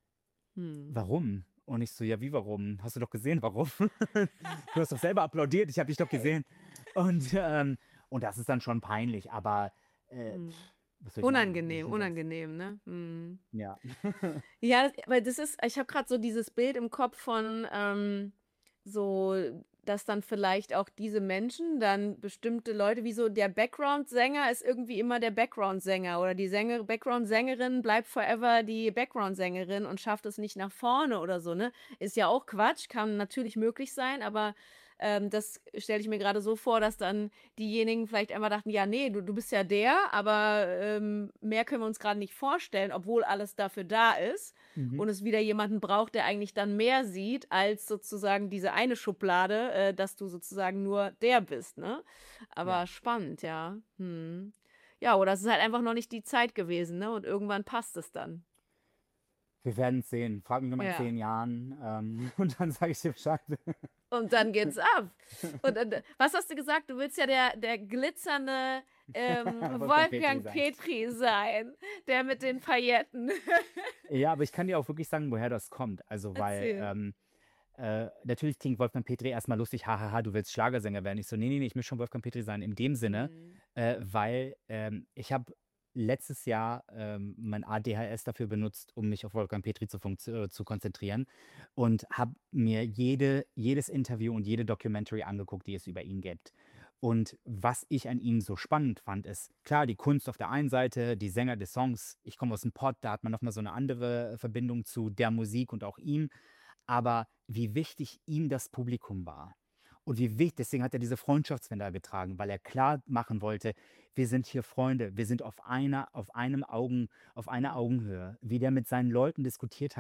Mhm. Warum?“ Und ich so: „Ja, wie warum? Hast du doch gesehen, warum? Du hast doch selber applaudiert, ich habe dich doch gesehen.“ Und, ähm und das ist dann schon peinlich, aber, äh, Mhm. was soll ich machen, wie du Unangenehm, schon sagst. unangenehm, ne? Mhm. Ja. Ja, weil das ist ich habe gerade so dieses Bild im Kopf von, ähm, so, dass dann vielleicht auch diese Menschen dann bestimmte Leute wie so der Background-Sänger ist irgendwie immer der Background-Sänger oder die Sänger Ja. Background-Sängerin bleibt forever die Background-Sängerin und schafft es nicht nach vorne oder so, ne? Ist ja auch Quatsch, kann natürlich möglich sein, aber, ähm, das stelle ich mir gerade so vor, dass dann diejenigen vielleicht einfach dachten: „Ja, nee, du du bist ja der, aber, ähm, mehr können wir uns gerade nicht vorstellen“, obwohl alles dafür da ist Mhm. und es wieder jemanden braucht, der eigentlich dann mehr sieht als sozusagen diese eine Schublade, äh, dass du sozusagen nur der bist, ne? Aber Ja. spannend, ja. Mhm. Ja, oder es ist halt einfach noch nicht die Zeit gewesen, ne, und irgendwann passt es dann. Wir werden's sehen. Frag mich noch mal in Ja. zehn Jahren, ähm, und dann sage ich dir Bescheid. Und dann geht's ab. Und und, äh, was hast du gesagt? Du willst ja der der glitzernde, ähm, Wolfgang Petri Wolfgang sein. Petri sein, der mit den Pailletten. Ja, aber ich kann dir auch wirklich sagen, woher das kommt. Also, weil, Erzähl. ähm, äh, natürlich klingt Wolfgang Petri erst mal lustig: „Ha, ha, ha, du willst Schlagersänger werden.“ Ich so: „Ne, ne, ne, ich will schon Wolfgang Petri sein.“ In dem Sinne, Mhm. äh, weil, ähm, ich habe letztes Jahr, ähm, mein A D H S dafür benutzt, um mich auf Wolfgang Petri zu funkt äh, zu konzentrieren und habe mir jede jedes Interview und jede Documentary angeguckt, die es über ihn gibt. Und was ich an ihm so spannend fand, ist, klar, die Kunst auf der einen Seite, die Sänger des Songs. Ich komme aus dem Pott, da hat man noch mal so eine andere Verbindung zu der Musik und auch ihm. Aber wie wichtig ihm das Publikum war. Und wie wichtig, deswegen hat er diese Freundschaftsbänder getragen, weil er klar machen wollte, wir sind hier Freunde, wir sind auf einer, auf einem Augen, auf einer Mhm. Augenhöhe. Wie der mit seinen Leuten diskutiert hat,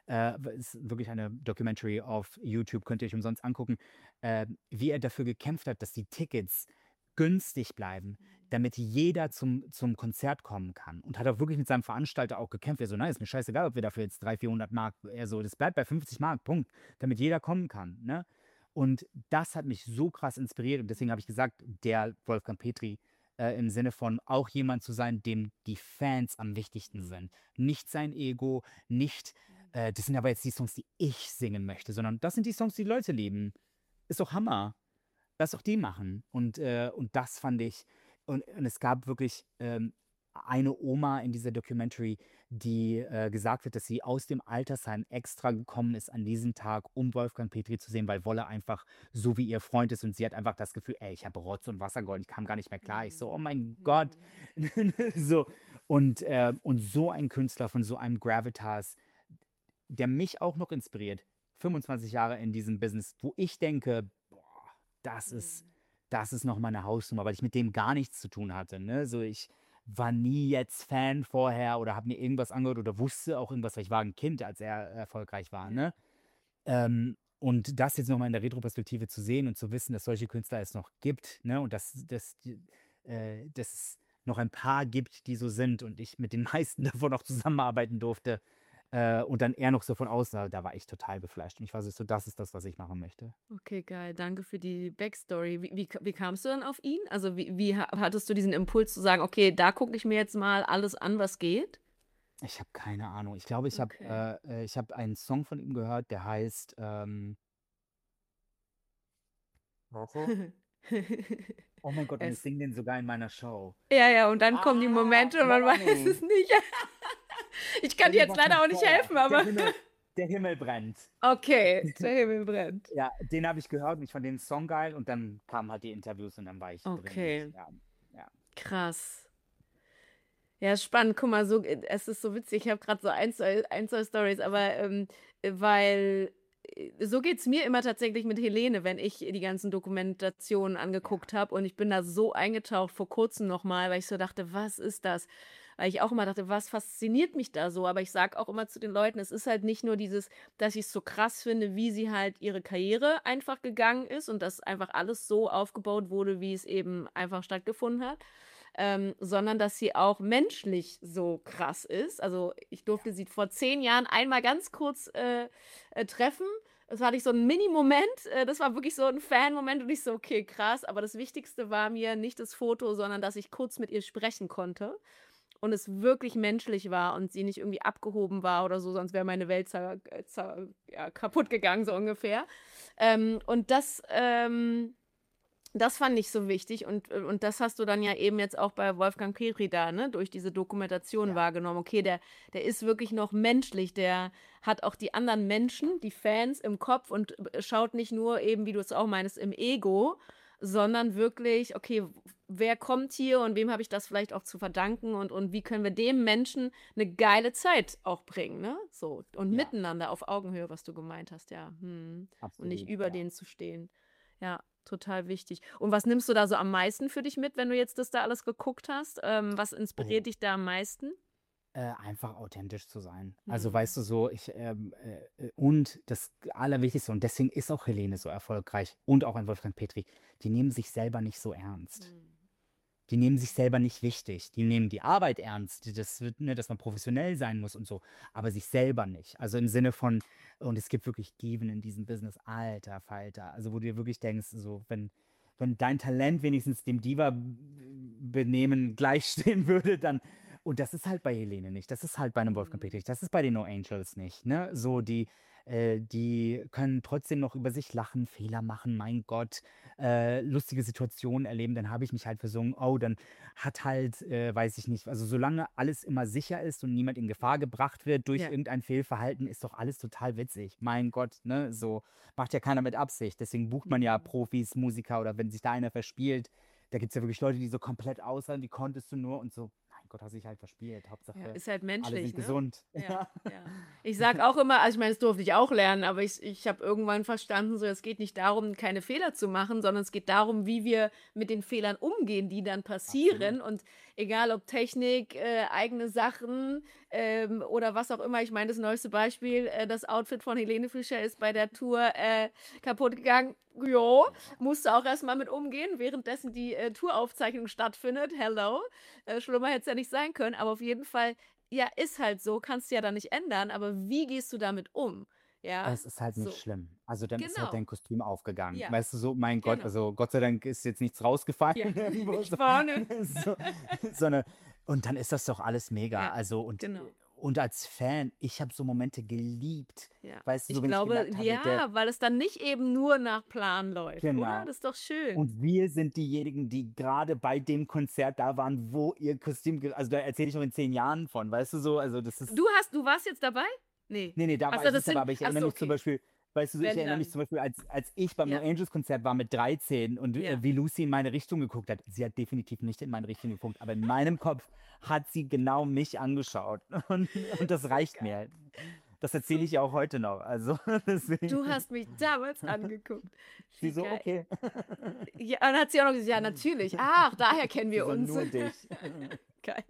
äh, ist wirklich eine Documentary auf YouTube, könnt ihr euch umsonst angucken, äh, wie er dafür gekämpft hat, dass die Tickets günstig bleiben, damit jeder zum, zum Konzert kommen kann. Und hat auch wirklich mit seinem Veranstalter auch gekämpft. Er so, nein, ist mir scheißegal, ob wir dafür jetzt dreihundert, vierhundert Mark, er so, das bleibt bei fünfzig Mark, Punkt, damit jeder kommen kann. Ne? Und das hat mich so krass inspiriert. Und deswegen habe ich gesagt, der Wolfgang Petri, äh, im Sinne von auch jemand zu sein, dem die Fans am wichtigsten sind. Nicht sein Ego, nicht, äh, das sind aber jetzt die Songs, die ich singen möchte, sondern das sind die Songs, die Leute lieben. Ist doch Hammer. Lass doch die machen. Und, äh, und das fand ich, und, und es gab wirklich ähm, eine Oma in dieser Documentary, die äh, gesagt hat, dass sie aus dem Altersheim extra gekommen ist an diesem Tag, um Wolfgang Petri zu sehen, weil Wolle einfach so wie ihr Freund ist und sie hat einfach das Gefühl, ey, ich habe Rotz und Wasser geholt, ich kam gar nicht mehr klar. Ich so, oh mein Gott. so, und, äh, und so ein Künstler von so einem Gravitas, der mich auch noch inspiriert. fünfundzwanzig Jahre in diesem Business, wo ich denke, boah, das ist, das ist noch mal eine Hausnummer, weil ich mit dem gar nichts zu tun hatte. Ne? So, ich war nie jetzt Fan vorher oder habe mir irgendwas angehört oder wusste auch irgendwas, weil ich war ein Kind, als er erfolgreich war. Ja. Ne? Ähm, und das jetzt nochmal in der Retroperspektive zu sehen und zu wissen, dass solche Künstler es noch gibt, ne? Und dass, dass, die- äh, dass es noch ein paar gibt, die so sind und ich mit den meisten davon auch zusammenarbeiten durfte. Äh, und dann er noch so von außen, da da war ich total geflasht. Und ich war so, das ist das, was ich machen möchte. Okay, geil. Danke für die Backstory. Wie, wie, wie kamst du dann auf ihn? Also wie, wie ha- hattest du diesen Impuls zu sagen, okay, da gucke ich mir jetzt mal alles an, was geht? Ich habe keine Ahnung. Ich glaube, ich habe Okay. äh, äh, ich habe einen Song von ihm gehört, der heißt, ähm, warte. Oh mein Gott, und ich es, singe den sogar in meiner Show. ja, ja, und dann kommen die Ah, Momente und man weiß es Melanie. nicht. Ich kann dir jetzt Irgendwas mit leider auch nicht Feuer. helfen, Der aber Himmel, der Himmel brennt. okay, der Himmel brennt. Ja, den habe ich gehört und ich fand den Song geil und dann kamen halt die Interviews und dann war ich drin und Okay, ja, ja. krass. Ja, spannend. Guck mal, so, äh, es ist so witzig. Ich habe gerade so ein, zwei, ein, zwei Stories, aber ähm, äh, weil äh, so geht es mir immer tatsächlich mit Helene, wenn ich die ganzen Dokumentationen Ja. angeguckt habe. Und ich bin da so eingetaucht vor kurzem nochmal, weil ich so dachte, was ist das? Weil ich auch immer dachte, was fasziniert mich da so? Aber ich sage auch immer zu den Leuten, es ist halt nicht nur dieses, dass ich es so krass finde, wie sie halt ihre Karriere einfach gegangen ist und dass einfach alles so aufgebaut wurde, wie es eben einfach stattgefunden hat, ähm, sondern dass sie auch menschlich so krass ist. Also ich Ja. durfte sie vor zehn Jahren einmal ganz kurz äh, äh, treffen. Das hatte ich so einen Mini-Moment. Äh, das war wirklich so ein Fan-Moment und ich so, okay, krass. Aber das Wichtigste war mir nicht das Foto, sondern dass ich kurz mit ihr sprechen konnte und es wirklich menschlich war und sie nicht irgendwie abgehoben war oder so, sonst wäre meine Welt zer- zer- ja, kaputt gegangen, so ungefähr. Ähm, und das, ähm, das fand ich so wichtig und, und das hast du dann ja eben jetzt auch bei Wolfgang Petri da, ne, durch diese Dokumentation Ja. wahrgenommen. Okay, der, der ist wirklich noch menschlich, der hat auch die anderen Menschen, die Fans im Kopf und schaut nicht nur eben, wie du es auch meinst, im Ego, sondern wirklich, okay, wer kommt hier und wem habe ich das vielleicht auch zu verdanken und, und wie können wir dem Menschen eine geile Zeit auch bringen, ne? So, und Ja, miteinander auf Augenhöhe, was du gemeint hast, ja. Hm. Und nicht absolut, über ja. denen zu stehen. Ja, total wichtig. Und was nimmst du da so am meisten für dich mit, wenn du jetzt das da alles geguckt hast? Ähm, was inspiriert Oh, dich da am meisten? äh, einfach authentisch zu sein. Also Hm. weißt du so, ich ähm, äh, äh, und das Allerwichtigste, und deswegen ist auch Helene so erfolgreich und auch ein Wolfgang Petri, die nehmen sich selber nicht so ernst. Hm. Die nehmen sich selber nicht wichtig. Die nehmen die Arbeit ernst, die- das wird, ne, dass man professionell sein muss und so, aber sich selber nicht. Also im Sinne von, und es gibt wirklich Given in diesem Business, alter Falter. Also wo du dir wirklich denkst, so, wenn, wenn dein Talent wenigstens dem Diva-Benehmen gleichstehen würde, dann, und das ist halt bei Helene nicht, das ist halt bei einem Wolfgang Hm. Petri, das ist bei den No Angels nicht, ne? So, die, äh, die können trotzdem noch über sich lachen, Fehler machen, mein Gott, äh, lustige Situationen erleben, dann habe ich mich halt versungen, oh, dann hat halt, äh, weiß ich nicht, also solange alles immer sicher ist und niemand in Gefahr gebracht wird durch Ja. irgendein Fehlverhalten, ist doch alles total witzig. Mein Gott, ne, so macht ja keiner mit Absicht. Deswegen bucht man ja Hm. Profis, Musiker oder wenn sich da einer verspielt, da gibt es ja wirklich Leute, die so komplett aussehen, wie konntest du nur und so, mein Gott, hast dich halt verspielt. Ja, Hauptsache, ist halt alle menschlich, sind ne? gesund. Ja, ja. Ich sag auch immer, also ich meine, das durfte ich auch lernen, aber ich, ich habe irgendwann verstanden, so es geht nicht darum, keine Fehler zu machen, sondern es geht darum, wie wir mit den Fehlern umgehen, die dann Absolut. passieren. Und egal ob Technik, äh, eigene Sachen ähm, oder was auch immer. Ich meine, das neueste Beispiel, äh, das Outfit von Helene Fischer ist bei der Tour äh, kaputt gegangen. Jo, musste auch erstmal mit umgehen, währenddessen die äh, Touraufzeichnung stattfindet. Hello. Äh, schlimmer hätte es ja nicht sein können, aber auf jeden Fall, ja, ist halt so, kannst du ja dann nicht ändern, aber wie gehst du damit um? Ja, Es ist halt nicht so, schlimm. Also dann ist halt genau. dein Kostüm aufgegangen. Ja, Weißt du, so, mein Gott, genau. also Gott sei Dank ist jetzt nichts rausgefallen Ja, irgendwo, nicht so, vorne. so, sondern, und dann ist das doch alles mega. Ja, Also, und, genau. und als Fan, ich habe so Momente geliebt. Ja. Weißt du, Ich so wenn ich glaube, gemerkt habe, der, ja, weil es dann nicht eben nur nach Plan läuft, oder? genau. Das ist doch schön. Und wir sind diejenigen, die gerade bei dem Konzert da waren, wo ihr Kostüm, ge- also da erzähle ich noch in zehn Jahren von, weißt du so, also das ist. Du hast, du warst jetzt dabei? Nee. Nee, nee, da war Achso, ich das nicht dabei, sind. aber ich erinnere Achso, mich zum okay. Beispiel, weißt du, ich Wenn erinnere mich dann. zum Beispiel, als, als ich beim No Ja, Angels Konzert war mit dreizehn und äh, ja. wie Lucy in meine Richtung geguckt hat. Sie hat definitiv nicht in meine Richtung geguckt, aber in meinem Kopf hat sie genau mich angeschaut. Und, und das So reicht geil. mir. Das erzähle So ich ja auch geil. heute noch. Also deswegen, Du hast mich damals angeguckt. sie Wie so, geil. okay. Ja, und dann hat sie auch noch gesagt, ja, natürlich. Ach, daher kennen Sie wir so, uns. nur dich. Geil.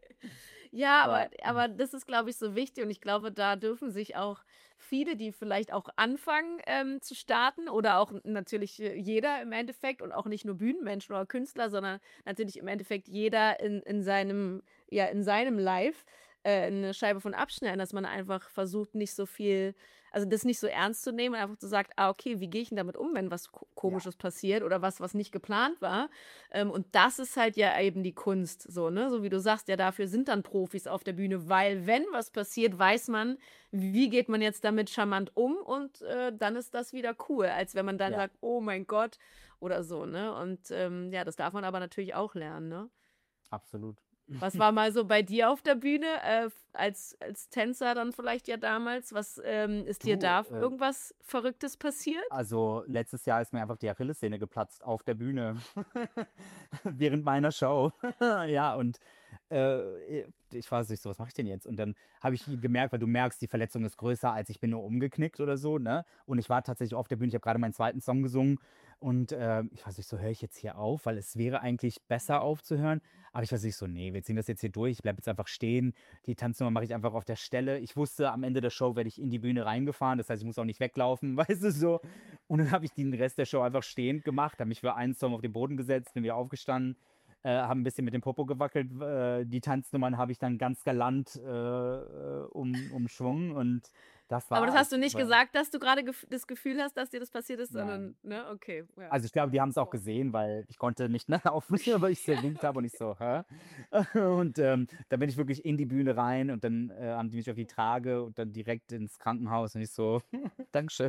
Ja, aber, Ja, aber das ist, glaube ich, so wichtig und ich glaube, da dürfen sich auch viele, die vielleicht auch anfangen ähm, zu starten oder auch natürlich äh, jeder im Endeffekt und auch nicht nur Bühnenmenschen oder Künstler, sondern natürlich im Endeffekt jeder in, in seinem, ja, in seinem Live äh, eine Scheibe von abschneiden, dass man einfach versucht, nicht so viel, also das nicht so ernst zu nehmen und einfach zu sagen, ah, okay, wie gehe ich denn damit um, wenn was Ko- ja, Komisches passiert oder was, was nicht geplant war? Ähm, und das ist halt ja eben die Kunst, so, ne? So wie du sagst, ja, dafür sind dann Profis auf der Bühne, weil wenn was passiert, weiß man, wie geht man jetzt damit charmant um und äh, dann ist das wieder cool, als wenn man dann ja, sagt, oh mein Gott oder so, ne? Und ähm, ja, das darf man aber natürlich auch lernen, ne? absolut. Was war mal so bei dir auf der Bühne, äh, als, als Tänzer dann vielleicht ja damals? Was ähm, ist dir Du, da äh, irgendwas Verrücktes passiert? also letztes Jahr ist mir einfach die Achillessehne geplatzt auf der Bühne während meiner Show. Ja, und äh, ich weiß nicht so, was mache ich denn jetzt? Und dann habe ich gemerkt, weil du merkst, die Verletzung ist größer, als ich bin nur umgeknickt oder so, ne? Und ich war tatsächlich auf der Bühne, ich habe gerade meinen zweiten Song gesungen und äh, ich weiß nicht, so höre ich jetzt hier auf, weil es wäre eigentlich besser aufzuhören. Aber ich weiß nicht so, nee, wir ziehen das jetzt hier durch, ich bleibe jetzt einfach stehen. Die Tanznummer mache ich einfach auf der Stelle. Ich wusste, am Ende der Show werde ich in die Bühne reingefahren, das heißt, ich muss auch nicht weglaufen, weißt du so. Und dann habe ich den Rest der Show einfach stehend gemacht, habe mich für einen Song auf den Boden gesetzt, bin wieder aufgestanden, äh, habe ein bisschen mit dem Popo gewackelt. Äh, die Tanznummern habe ich dann ganz galant äh, äh, um, umschwungen und das Aber das war's. hast du nicht Weil, gesagt, dass du gerade gef das Gefühl hast, dass dir das passiert ist, sondern, nein. ne? Okay, ja. Also ich glaube, die haben es auch Boah. gesehen, weil ich konnte nicht ne, aufstehen, weil ich so gewinkt habe und ich so, hä? Und ähm, dann bin ich wirklich in die Bühne rein und dann äh, haben die mich auf die Trage und dann direkt ins Krankenhaus und ich so, Dankeschön.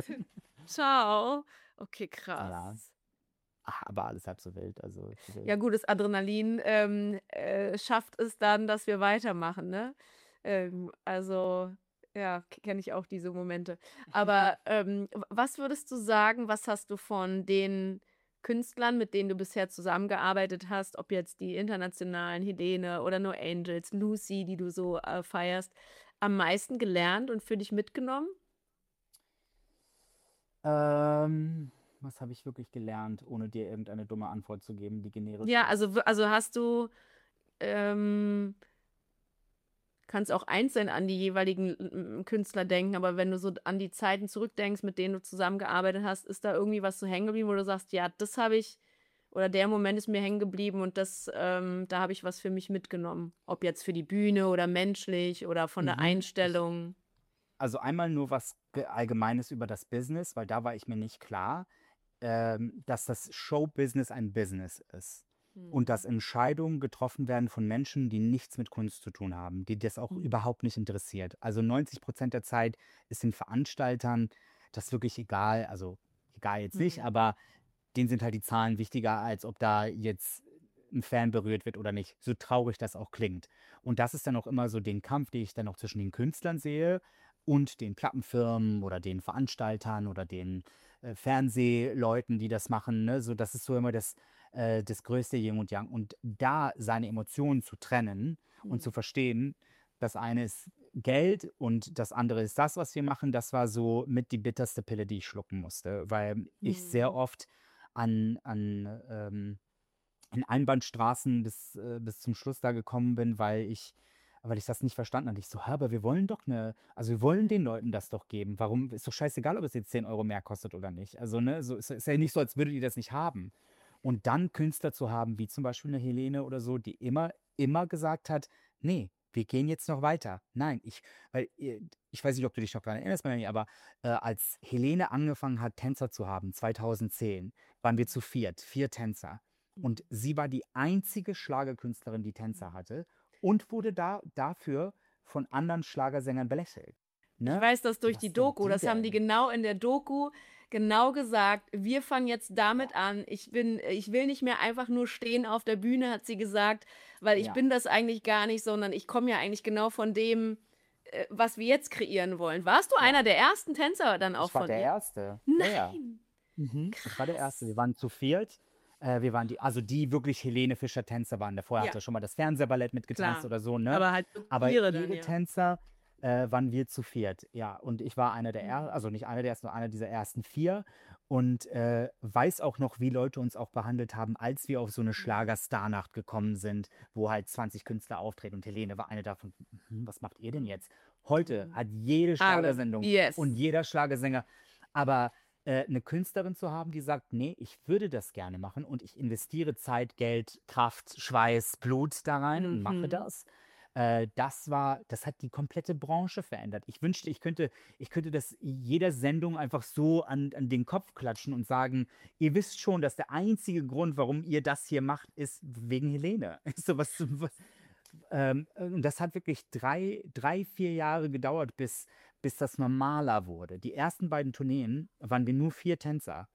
Ciao. Okay, Ja, krass. ach, aber alles halb so wild. Also ich, Ja, äh, gut, das Adrenalin ähm, äh, schafft es dann, dass wir weitermachen, ne? Ähm, also, ja, kenne ich auch diese Momente. Aber ähm, w- was würdest du sagen, was hast du von den Künstlern, mit denen du bisher zusammengearbeitet hast, ob jetzt die internationalen, Helene oder No Angels, Lucy, die du so äh, feierst, am meisten gelernt und für dich mitgenommen? ähm, was habe ich wirklich gelernt, ohne dir irgendeine dumme Antwort zu geben, die generisch Ja, ist? also, w- also hast du ähm, kannst auch einzeln an die jeweiligen mm, Künstler denken, aber wenn du so an die Zeiten zurückdenkst, mit denen du zusammengearbeitet hast, ist da irgendwie was so hängen geblieben, wo du sagst, ja, das habe ich, oder der Moment ist mir hängen geblieben und das, ähm, da habe ich was für mich mitgenommen. Ob jetzt für die Bühne oder menschlich oder von der Mhm. Ich, Einstellung. also einmal nur was Ge- Allgemeines über das Business, weil da war ich mir nicht klar, ähm, dass das Showbusiness ein Business ist. Und Hm. dass Entscheidungen getroffen werden von Menschen, die nichts mit Kunst zu tun haben, die das auch Hm. überhaupt nicht interessiert. Also neunzig Prozent der Zeit ist den Veranstaltern das wirklich egal, also egal jetzt nicht, Hm. aber denen sind halt die Zahlen wichtiger, als ob da jetzt ein Fan berührt wird oder nicht, so traurig das auch klingt. Und das ist dann auch immer so den Kampf, den ich dann auch zwischen den Künstlern sehe und den Plattenfirmen oder den Veranstaltern oder den äh, Fernsehleuten, die das machen. Ne? So, das ist so immer das, äh, das größte Yin und Yang. Und da seine Emotionen zu trennen und zu Mhm. verstehen, das eine ist Geld und das andere ist das, was wir machen, das war so mit die bitterste Pille, die ich schlucken musste, weil ich sehr Mhm. oft an, an ähm, in Einbahnstraßen bis, äh, bis zum Schluss da gekommen bin, weil ich, weil ich das nicht verstanden habe. Ich so, "Hä, aber wir wollen doch eine, also wir wollen den Leuten das doch geben. Warum ist doch scheißegal, ob es jetzt zehn Euro mehr kostet oder nicht. Also, ne, so ist, ist ja nicht so, als würdet ihr das nicht haben. Und dann Künstler zu haben, wie zum Beispiel eine Helene oder so, die immer, immer gesagt hat, nee, wir gehen jetzt noch weiter. Nein, ich, weil, äh, ich weiß nicht, ob du dich noch daran erinnerst, Melanie, aber äh, als Helene angefangen hat, Tänzer zu haben, zweitausendzehn, waren wir zu viert, vier Tänzer. Und Mhm. sie war die einzige Schlagerkünstlerin, die Tänzer hatte und wurde da dafür von anderen Schlagersängern belächelt. Ich Ne? weiß das durch die Was denkt Doku. die Das haben die denn? genau in der Doku genau gesagt. Wir fangen jetzt Ja, damit an. Ich bin, ich will nicht mehr einfach nur stehen auf der Bühne, hat sie gesagt, weil ich ja, bin das eigentlich gar nicht, sondern ich komme ja eigentlich genau von dem, äh, was wir jetzt kreieren wollen. Warst du ja. einer der ersten Tänzer dann auch Ich war von der ihr? Erste. Ja, ja. Nein, Mhm. Ich war der Erste. Wir krass. waren zu viert. Äh, wir waren die, also die wirklich Helene Fischer Tänzer waren. Vorher hat Ja, er schon mal das Fernsehballett mitgetanzt klar. oder so, ne? Aber halt so Aber ihre dann, ihre ja. Tänzer äh, waren wir zu viert, ja. Und ich war einer der ersten, Mhm. also nicht einer der ersten, nur einer dieser ersten vier. Und äh, weiß auch noch, wie Leute uns auch behandelt haben, als wir auf so eine Mhm. Schlager-Star-Nacht gekommen sind, wo halt zwanzig Künstler auftreten. Und Helene war eine davon. "Mhm, was macht ihr denn jetzt?" Heute Mhm. hat jede Alle. Schlagersendung und Yes. jeder Schlagersänger. Aber äh, 'ne Künstlerin zu haben, die sagt: „Nee, ich würde das gerne machen und ich investiere Zeit, Geld, Kraft, Schweiß, Blut da rein und mache Mhm. das." Äh, das war das hat die komplette Branche verändert. Ich wünschte, ich könnte ich könnte das jeder Sendung einfach so an an den Kopf klatschen und sagen: „Ihr wisst schon, dass der einzige Grund, warum ihr das hier macht, ist wegen Helene." So was was ähm, und das hat wirklich drei, drei, vier Jahre gedauert, bis bis das normaler wurde. Die ersten beiden Tourneen waren wir nur vier Tänzer.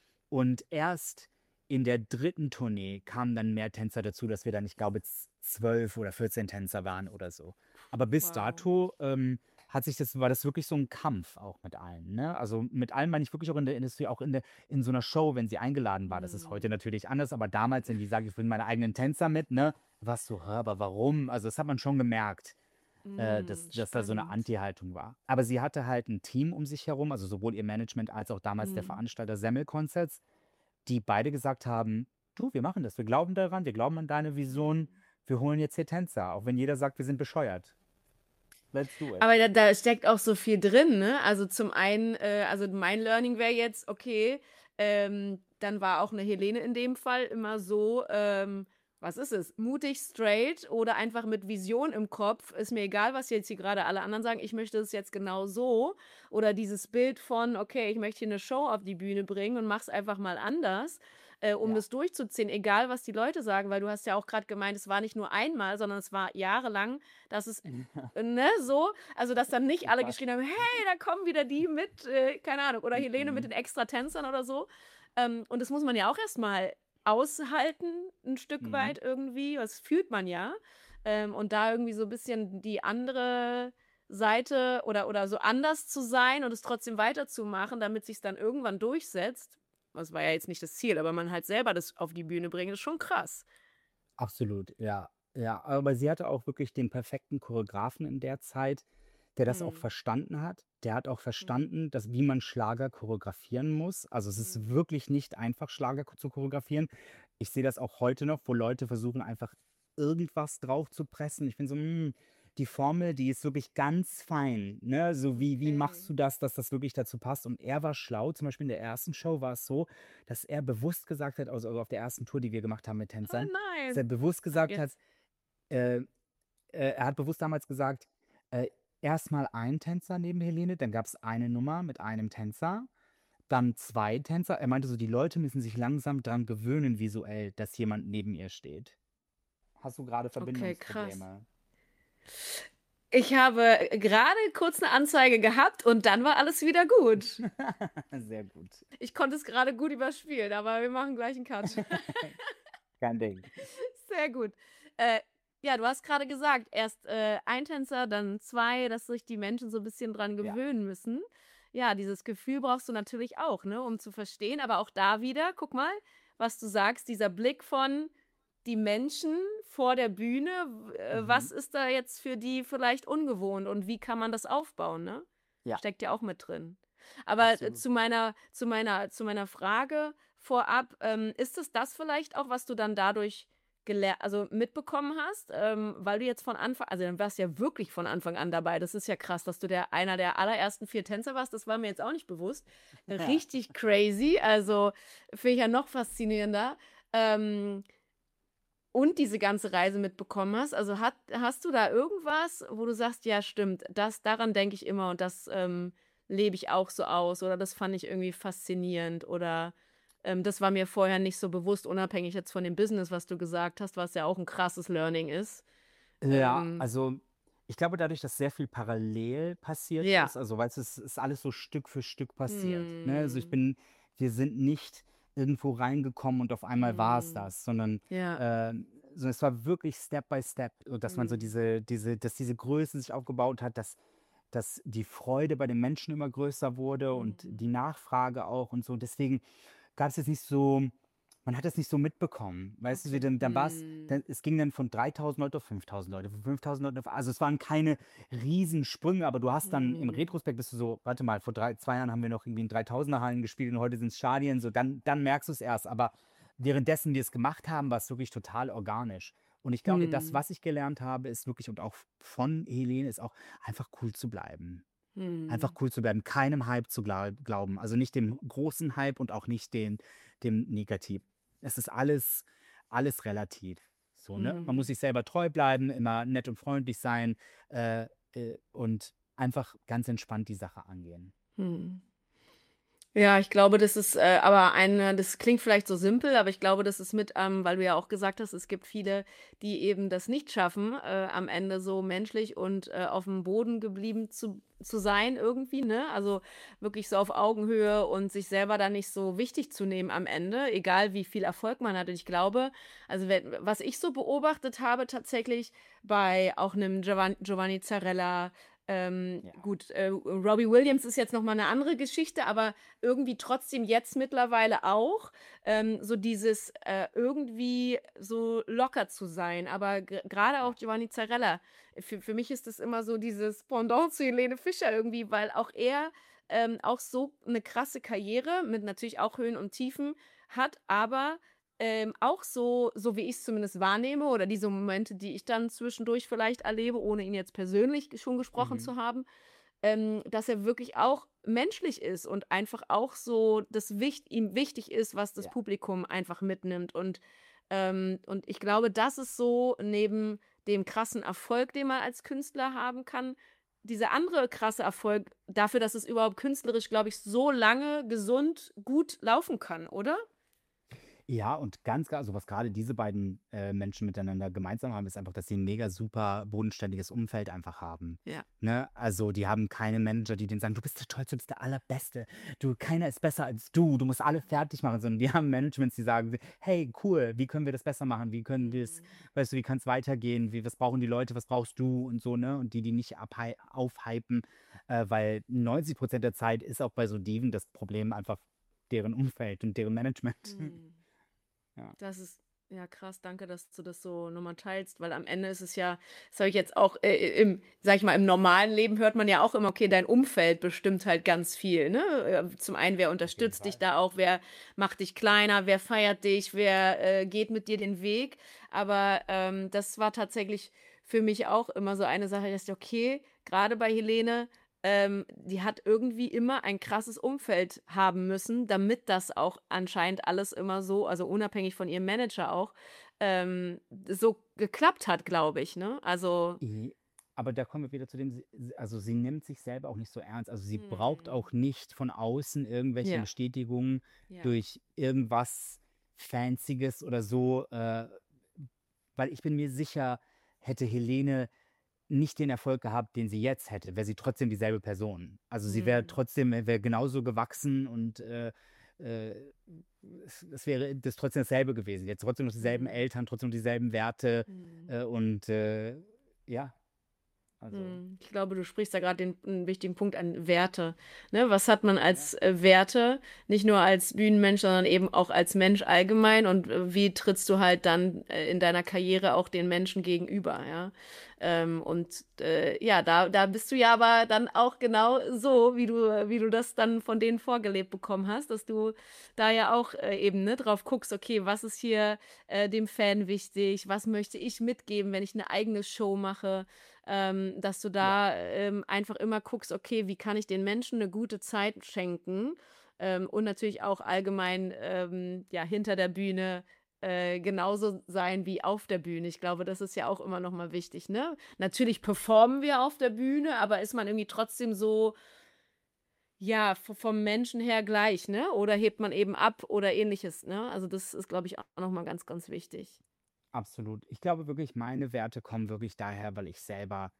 Und erst in der dritten Tournee kamen dann mehr Tänzer dazu, dass wir dann, ich glaube, z zwölf oder vierzehn Tänzer waren oder so. Aber bis Wow. dato, ähm, hat sich das war das wirklich so ein Kampf auch mit allen, ne? Also, mit allen meine ich wirklich auch in der Industrie, auch in der in so einer Show, wenn sie eingeladen war. Das ist heute Mhm. natürlich anders, aber damals, wenn die sagt: „Ich bringe meine eigenen Tänzer mit", ne, warst du: „Hä, aber warum?" Also, das hat man schon gemerkt, äh, dass Mhm. dass da so eine Spannend. Anti-Haltung war. Aber sie hatte halt ein Team um sich herum, also sowohl ihr Management als auch damals der Mhm. Veranstalter Semmel Concerts, die beide gesagt haben: „Du, wir machen das. Wir glauben daran, wir glauben an deine Vision. Mhm. Wir holen jetzt hier Tänzer, auch wenn jeder sagt, wir sind bescheuert. Let's do it." Aber da, da steckt auch so viel drin, ne? Also zum einen, äh, also mein Learning wäre jetzt, okay, ähm, dann war auch eine Helene in dem Fall immer so, ähm, was ist es? Mutig, straight oder einfach mit Vision im Kopf. Ist mir egal, was jetzt hier gerade alle anderen sagen. Ich möchte es jetzt genau so. Oder dieses Bild von, okay, ich möchte hier eine Show auf die Bühne bringen und mach's einfach mal anders, äh, um Ja. das durchzuziehen, egal was die Leute sagen, weil du hast ja auch gerade gemeint, es war nicht nur einmal, sondern es war jahrelang, dass es ne, so. Also, dass dann nicht alle Fast. geschrien haben: „Hey, da kommen wieder die mit, äh, keine Ahnung, oder Helene mit Mhm. den Extratänzern oder so." Ähm, und das muss man ja auch erst mal aushalten 'n Stück Mhm. weit irgendwie. Das fühlt man ja. Ähm, und da irgendwie so 'n bisschen die andere Seite oder oder so anders zu sein und es trotzdem weiterzumachen, damit sich's dann irgendwann durchsetzt. Das war ja jetzt nicht das Ziel, aber man halt selber das auf die Bühne bringt, ist schon krass. Absolut, ja. Ja, aber sie hatte auch wirklich den perfekten Choreografen in der Zeit, der das auch Mhm. verstanden hat. Der hat auch Mhm. verstanden, dass wie man Schlager choreografieren muss. Also, es ist Mhm. wirklich nicht einfach, Schlager ko zu choreografieren. Ich sehe das auch heute noch, wo Leute versuchen, einfach irgendwas drauf zu pressen. Ich bin so: „Hm, die Formel, die ist wirklich ganz fein", ne? So wie wie machst Okay. du das, dass das wirklich dazu passt? Und er war schlau. Zum Beispiel in der ersten Show war es so, dass er bewusst gesagt hat, also also auf der ersten Tour, die wir gemacht haben mit Oh Tänzern, dass nein. er bewusst gesagt hat, Jetzt. äh, äh, er hat bewusst damals gesagt, äh, erst mal ein Tänzer neben Helene, dann gab es eine Nummer mit einem Tänzer, dann zwei Tänzer. Er meinte so, die Leute müssen sich langsam dran gewöhnen visuell, dass jemand neben ihr steht. Hast du gerade Okay, krass. Verbindungsprobleme? Ich habe gerade kurz 'ne Anzeige gehabt und dann war alles wieder gut. Sehr gut. Ich konnte es gerade gut überspielen, aber wir machen gleich 'n Cut. Kein Ding. Sehr gut. Äh, ja, du hast gerade gesagt, erst, äh, ein Tänzer, dann zwei, dass sich die Menschen so 'n bisschen dran Ja. gewöhnen müssen. Ja, dieses Gefühl brauchst du natürlich auch, ne, um zu verstehen, aber auch da wieder, guck mal, was du sagst, dieser Blick von die Menschen vor der Bühne, w äh, was Mhm. ist da jetzt für die vielleicht ungewohnt und wie kann man das aufbauen, ne? Ja, Steckt ja auch mit drin. Aber, äh, absolut. zu meiner zu meiner zu meiner Frage vorab, ähm, ist es das vielleicht auch, was du dann dadurch geler also, mitbekommen hast, ähm, weil du jetzt von Anfang also, dann warst du ja wirklich von Anfang an dabei. Das ist ja krass, dass du der einer der allerersten vier Tänzer warst. Das war mir jetzt auch nicht bewusst. Ja. Richtig crazy, also, finde ich ja noch faszinierender. Ähm, und diese ganze Reise mitbekommen hast. Also, hat hast du da irgendwas, wo du sagst: „Ja, stimmt, das daran denke ich immer und das, ähm, lebe ich auch so aus“ oder „das fand ich irgendwie faszinierend“ oder, ähm, „das war mir vorher nicht so bewusst“, unabhängig jetzt von dem Business, was du gesagt hast, was ja auch 'n krasses Learning ist. Ja, Ähm, also, ich glaube, dadurch, dass sehr viel parallel passiert ja. ist, also, weißt du, es ist alles so Stück für Stück passiert, ne? Also, ich Mhm. bin wir sind nicht irgendwo reingekommen und auf einmal war es Mhm. das, sondern, Ja. ähm, so es war wirklich Step by Step, und dass man so Mhm. diese diese dass diese Größe sich aufgebaut hat, dass dass die Freude bei den Menschen immer größer wurde und Mhm. die Nachfrage auch und so. Deswegen gab es jetzt nicht so man hat das nicht so mitbekommen. Weißt du, wie Okay. dann dann war's Mhm. dann es ging dann von dreitausend Leute auf fünftausend Leute, von fünftausend Leute auf, also, es waren keine Riesensprünge, aber du hast dann im Mhm. Retrospekt bist du so: „Warte mal, vor drei zwei Jahren haben wir noch irgendwie in Dreitausender-Hallen gespielt und heute sind's Stadien", so, dann dann merkst du's erst. Aber währenddessen wir es gemacht haben, war's wirklich total organisch. Und ich glaube, das, Mhm. was ich gelernt habe, ist wirklich, und auch von Helene, ist auch einfach cool zu bleiben. Einfach Mhm. cool zu bleiben, keinem Hype zu glau glauben. Also, nicht dem großen Hype und auch nicht den dem negativ. Es ist alles alles relativ, so, ne? Man muss Mhm. sich selber treu bleiben, immer nett und freundlich sein, äh, äh, und einfach ganz entspannt die Sache angehen. Mhm. Ja, ich glaube, das ist, äh, aber eine das klingt vielleicht so simpel, aber ich glaube, das ist mit ähm, weil du ja auch gesagt hast, es gibt viele, die eben das nicht schaffen, äh, am Ende so menschlich und, äh, aufm Boden geblieben zu zu sein irgendwie, ne? Also, wirklich so auf Augenhöhe und sich selber dann nicht so wichtig zu nehmen am Ende, egal wie viel Erfolg man hat. Und ich glaube, also, wenn was ich so beobachtet habe tatsächlich bei auch 'nem Giovan Giovanni Zarella, ähm, Ja, gut, äh, Robbie Williams ist jetzt noch mal 'ne andere Geschichte, aber irgendwie trotzdem jetzt mittlerweile auch, ähm, so dieses, äh, irgendwie so locker zu sein. Aber g grade auch ja, Giovanni Zarella, für für mich ist das immer so dieses Pendant zu Helene Fischer irgendwie, weil auch er, ähm, auch so 'ne krasse Karriere mit natürlich auch Höhen und Tiefen hat, aber, ähm, auch so so wie ich's zumindest wahrnehme oder diese Momente, die ich dann zwischendurch vielleicht erlebe, ohne ihn jetzt persönlich schon gesprochen mhm, zu haben, ähm, dass er wirklich auch menschlich ist und einfach auch so das wicht ihm wichtig ist, was das ja. Publikum einfach mitnimmt. Und, ähm und ich glaube, das ist so neben dem krassen Erfolg, den man als Künstler haben kann, dieser andere krasse Erfolg dafür, dass es überhaupt künstlerisch, glaube ich, so lange gesund gut laufen kann, oder? Ja, und ganz klar, also was gerade diese beiden, äh, Menschen miteinander gemeinsam haben, ist einfach, dass sie ein mega super bodenständiges Umfeld einfach haben, Ja. ne? Also, die haben keine Manager, die denen sagen: „Du bist der Tollste, du bist der Allerbeste. Du keiner ist besser als du. Du musst alle fertig machen", sondern die haben Managements, die sagen: „Hey, cool, wie können wir das besser machen? Wie können wir's Mhm. weißt du, wie kann's weitergehen? Wie was brauchen die Leute? Was brauchst du?" und so, ne? Und die, die nicht abhei aufhypen, äh, weil neunzig der Zeit ist auch bei so Diven das Problem einfach deren Umfeld und deren Management. Mhm. Ja. Das ist ja krass, danke, dass du das so noch mal teilst, weil am Ende ist es ja das habe ich jetzt auch, äh, im sage ich mal, im normalen Leben hört man ja auch immer, okay, dein Umfeld bestimmt halt ganz viel, ne? Äh, zum einen, wer Auf jeden unterstützt dich Fall. da auch, wer macht dich kleiner, wer feiert dich, wer, äh, geht mit dir den Weg. Aber, ähm, das war tatsächlich für mich auch immer so eine Sache, dass ich okay, gerade bei Helene, ähm, die hat irgendwie immer ein krasses Umfeld haben müssen, damit das auch anscheinend alles immer so also unabhängig von ihrem Manager auch, ähm, so geklappt hat, glaube ich, ne? Also I aber da kommen wir wieder zu dem, sie s also, sie nimmt sich selber auch nicht so ernst. Also, sie braucht mhm. auch nicht von außen irgendwelche Ja, Bestätigungen ja. durch irgendwas Fancyes oder so, äh, weil ich bin mir sicher, hätte Helene nicht den Erfolg gehabt, den sie jetzt hätte, wäre sie trotzdem dieselbe Person. Also, sie wäre Mhm. trotzdem wäre genauso gewachsen und, äh, äh, es es wäre das trotzdem dasselbe gewesen. Jetzt trotzdem noch dieselben Mhm. Eltern, trotzdem noch dieselben Werte, Mhm. äh, und, äh, ja. Also, Hm, Ich glaube, du sprichst da gerade den einen wichtigen Punkt an Werte. Ne? Was hat man ja, als äh, Werte, nicht nur als Bühnenmensch, sondern eben auch als Mensch allgemein und äh, wie trittst du halt dann äh, in deiner Karriere auch den Menschen gegenüber, ja? Ähm, und äh, ja, da, da bist du ja aber dann auch genau so, wie du, wie du das dann von denen vorgelebt bekommen hast, dass du da ja auch äh, eben ne, drauf guckst, okay, was ist hier äh, dem Fan wichtig, was möchte ich mitgeben, wenn ich eine eigene Show mache, ähm, dass du ja, da ähm, einfach immer guckst, okay, wie kann ich den Menschen eine gute Zeit schenken ähm, und natürlich auch allgemein ähm, ja, hinter der Bühne äh, genauso sein wie auf der Bühne. Ich glaube, das ist ja auch immer noch mal wichtig, ne? Natürlich performen wir auf der Bühne, aber ist man irgendwie trotzdem so, ja, v- vom Menschen her gleich, ne? Oder hebt man eben ab oder ähnliches, ne? Also das ist, glaube ich, auch noch mal ganz, ganz wichtig. absolut. Ich glaube wirklich, meine Werte kommen wirklich daher, weil ich selber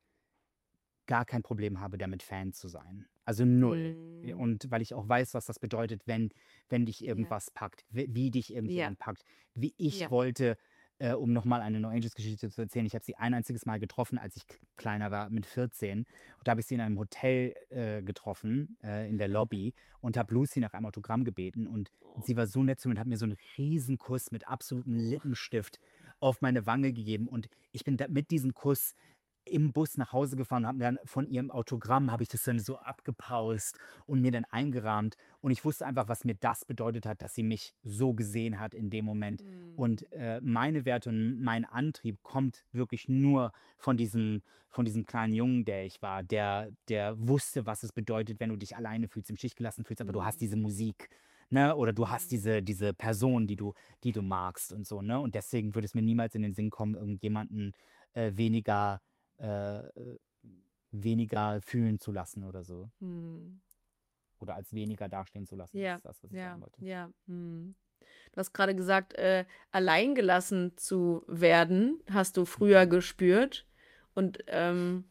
gar kein Problem habe, damit Fan zu sein. Also null. Ja, Mm, und weil ich auch weiß, was das bedeutet, wenn wenn dich ja, irgendwas packt, wie wie dich ja, irgendjemand packt. Wie ich ja. wollte, äh, um noch mal eine No Angels Geschichte zu erzählen, ich habe sie ein einziges Mal getroffen, als ich k kleiner war, mit vierzehn. Und da habe ich sie in einem Hotel, äh, getroffen, äh, in der Lobby und habe Lucy nach einem Autogramm gebeten und Oh, sie war so nett zu mir und hat mir so einen Riesenkuss mit absolutem oh. Lippenstift auf meine Wange gegeben und ich bin da mit diesem Kuss im Bus nach Hause gefahren und habe dann von ihrem Autogramm habe ich das dann so abgepaust und mir dann eingerahmt. Und ich wusste einfach, was mir das bedeutet hat, dass sie mich so gesehen hat in dem Moment. Und Mm, äh, meine Werte und mein Antrieb kommt wirklich nur von diesem, von diesem kleinen Jungen, der ich war, der, der wusste, was es bedeutet, wenn du dich alleine fühlst, im Stich gelassen fühlst, aber du hast mm, diese Musik. Ne? Oder du hast mm, diese, diese Person, die du, die du magst und so. Ne? Und deswegen würde es mir niemals in den Sinn kommen, irgendjemanden äh, weniger äh, äh, weniger fühlen zu lassen oder so. mm. Oder als weniger dastehen zu lassen. Das Ja, ist das, was ich ja, sagen wollte. ja. Mm. Du hast gerade gesagt, äh, alleingelassen zu werden, hast du früher Mhm. gespürt. Und ähm,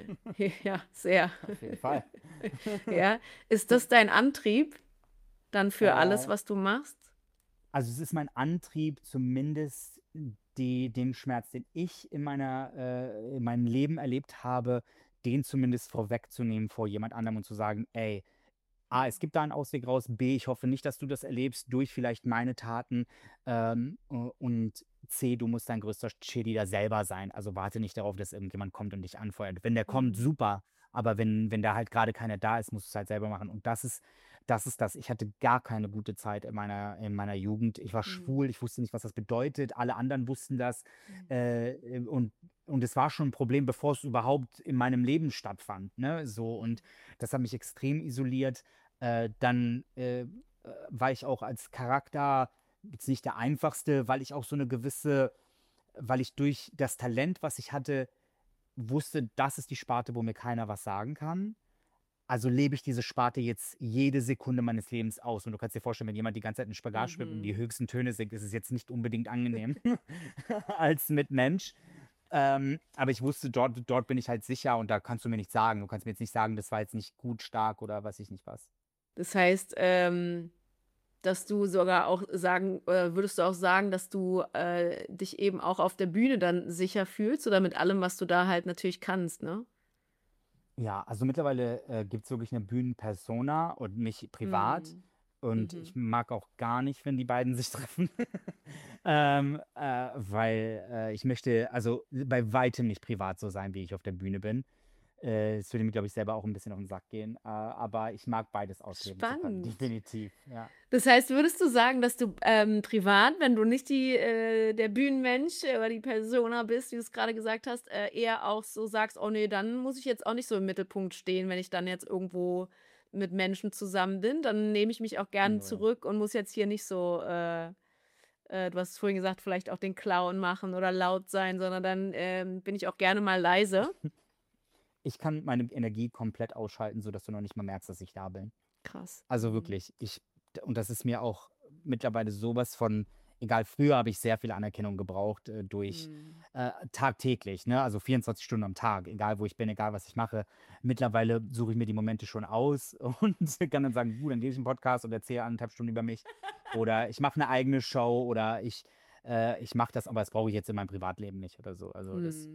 ja, sehr. Auf jeden Fall. Ja, ist das dein Antrieb dann für alles, äh, was du machst? also es ist mein Antrieb, zumindest die, den Schmerz, den ich in meiner, äh, in meinem Leben erlebt habe, den zumindest vorwegzunehmen vor jemand anderem und zu sagen, ey, A, es gibt da einen Ausweg raus. B, ich hoffe nicht, dass du das erlebst durch vielleicht meine Taten. Ähm, äh, und C, du musst dein größter Cheerleader selber sein. Also warte nicht darauf, dass irgendjemand kommt und dich anfeuert. Wenn der kommt, Hm. super. Aber wenn, wenn da halt gerade keiner da ist, musst du es halt selber machen. Und das ist, das ist das. Ich hatte gar keine gute Zeit in meiner, in meiner Jugend. Ich war Hm. schwul, ich wusste nicht, was das bedeutet. Alle anderen wussten das. Hm. Äh, und, und es war schon ein Problem, bevor es überhaupt in meinem Leben stattfand. Ne? So, und das hat mich extrem isoliert. Äh, dann äh, äh, war ich auch als Charakter jetzt nicht der einfachste, weil ich auch so eine gewisse, weil ich durch das Talent, was ich hatte, wusste, das ist die Sparte, wo mir keiner was sagen kann. Also lebe ich diese Sparte jetzt jede Sekunde meines Lebens aus. Und du kannst dir vorstellen, wenn jemand die ganze Zeit in Spagat schwimmt und die Mhm. höchsten Töne singt, ist es jetzt nicht unbedingt angenehm als Mitmensch. Ähm, aber ich wusste, dort, dort bin ich halt sicher und da kannst du mir nichts sagen. Du kannst mir jetzt nicht sagen, das war jetzt nicht gut, stark oder weiß ich nicht was. Das heißt, ähm, dass du sogar auch sagen, oder würdest du auch sagen, dass du äh, dich eben auch auf der Bühne dann sicher fühlst oder mit allem, was du da halt natürlich kannst, ne? Ja, also mittlerweile äh, gibt es wirklich eine Bühnenpersona und mich privat. Mhm. Und ich Mhm. mag auch gar nicht, wenn die beiden sich treffen. ähm, äh, weil äh, ich möchte also bei weitem nicht privat so sein, wie ich auf der Bühne bin. Äh, Es würde mir, glaube ich, selber auch ein bisschen auf den Sack gehen. Äh, aber ich mag beides ausleben zu können, Spannend. definitiv. Ja. Das heißt, würdest du sagen, dass du ähm, privat, wenn du nicht die, äh, der Bühnenmensch äh, oder die Persona bist, wie du es gerade gesagt hast, äh, eher auch so sagst, oh nee, dann muss ich jetzt auch nicht so im Mittelpunkt stehen, wenn ich dann jetzt irgendwo mit Menschen zusammen bin, dann nehme ich mich auch gerne Null. zurück und muss jetzt hier nicht so, äh, äh, du hast es vorhin gesagt, vielleicht auch den Clown machen oder laut sein, sondern dann ähm, bin ich auch gerne mal Ich, leise. ich kann meine Energie komplett ausschalten, sodass du noch nicht mal merkst, dass ich da bin. Krass. Also Mhm. wirklich, ich und das ist mir auch mittlerweile sowas von egal, früher habe ich sehr viel Anerkennung gebraucht, äh, durch Mhm. äh, tagtäglich, ne? Also vierundzwanzig Stunden am Tag, egal wo ich bin, egal was ich mache. Mittlerweile suche ich mir die Momente schon aus und kann dann sagen: „Gut, dann lese ich 'n Podcast und erzähle anderthalb Stunden über mich.“ Oder ich mache eine eigene Show oder ich äh, ich mache das, aber das brauche ich jetzt in meinem Privatleben nicht oder so. Also, das, äh Mhm.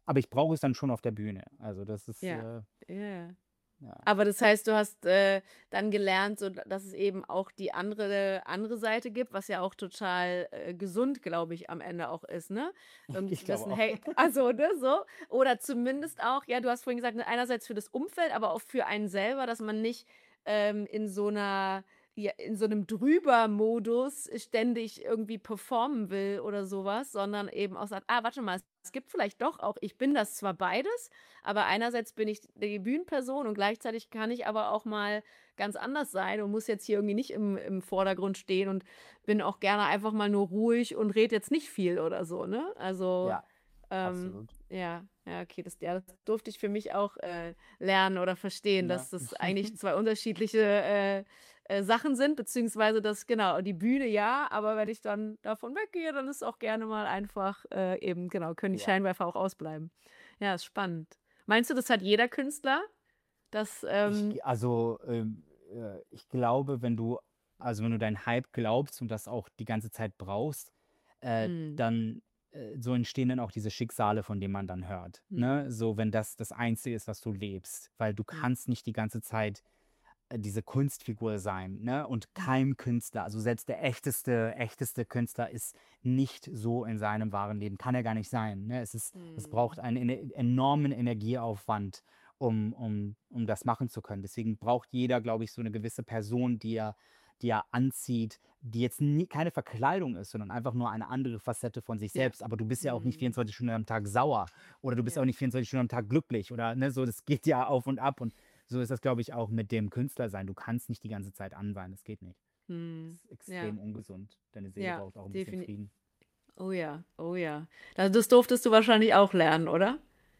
aber ich brauche es dann schon auf der Bühne. Also das ist, Ja, äh, ja. ja. Aber das heißt, du hast, äh, dann gelernt, so, dass es eben auch die andere andere Seite gibt, was ja auch total, äh, gesund, glaube ich, am Ende auch ist, ne? Irgendwie Ich zu glaube wissen: auch. „Hey“ also, ne, so. Oder zumindest auch, ja, du hast vorhin gesagt, ne, einerseits für das Umfeld, aber auch für einen selber, dass man nicht, ähm, in so einer ja, in so einem Drüber-Modus ständig irgendwie performen will oder sowas, sondern eben auch sagt: „Ah, warte mal, es gibt vielleicht doch auch ich bin das zwar beides, aber einerseits bin ich die Bühnenperson und gleichzeitig kann ich aber auch mal ganz anders sein und muss jetzt hier irgendwie nicht im im Vordergrund stehen und bin auch gerne einfach mal nur ruhig und rede jetzt nicht viel oder so“, ne? Also, Ja, ähm, absolut. ja, ja, okay, das ja, das durfte ich für mich auch, äh, lernen oder verstehen, Ja. dass das eigentlich zwei unterschiedliche, äh, äh, Sachen sind, beziehungsweise dass genau, die Bühne ja, aber wenn ich dann davon weggehe, dann ist auch gerne mal einfach, äh, eben genau, können die Ja. Scheinwerfer auch ausbleiben. Ja, ist spannend. Meinst du, das hat jeder Künstler? Das, Ich ähm g also, ähm, äh, ich glaube, wenn du also, wenn du deinen Hype glaubst und das auch die ganze Zeit brauchst, äh, mhm, dann äh, so entstehen dann auch diese Schicksale, von denen man dann hört, mhm, ne? So, wenn das das Einzige ist, was du lebst, weil du mhm, kannst nicht die ganze Zeit, äh, diese Kunstfigur sein, ne? Und mhm, kein Künstler, also selbst der echteste echteste Künstler ist nicht so in seinem wahren Leben, kann er gar nicht sein, ne? Es ist es braucht mhm. einen ene enormen Energieaufwand, um um um das machen zu können. Deswegen braucht jeder, glaube ich, so eine gewisse Person, die er die er anzieht, die jetzt nie keine Verkleidung ist, sondern einfach nur eine andere Facette von sich Ja. selbst. Aber du bist ja auch nicht Mhm. vierundzwanzig Stunden am Tag sauer oder du bist auch Ja. nicht vierundzwanzig Stunden am Tag glücklich oder, ne, so, das geht ja auf und ab und so ist das, glaube ich, auch mit dem Künstlersein. Du kannst nicht die ganze Zeit an sein, das geht nicht. Mhm. Das ist Ja, extrem ungesund. Deine Seele ja, braucht auch ein bisschen defini Frieden. oh ja, oh ja. Da das durftest du wahrscheinlich auch lernen, oder?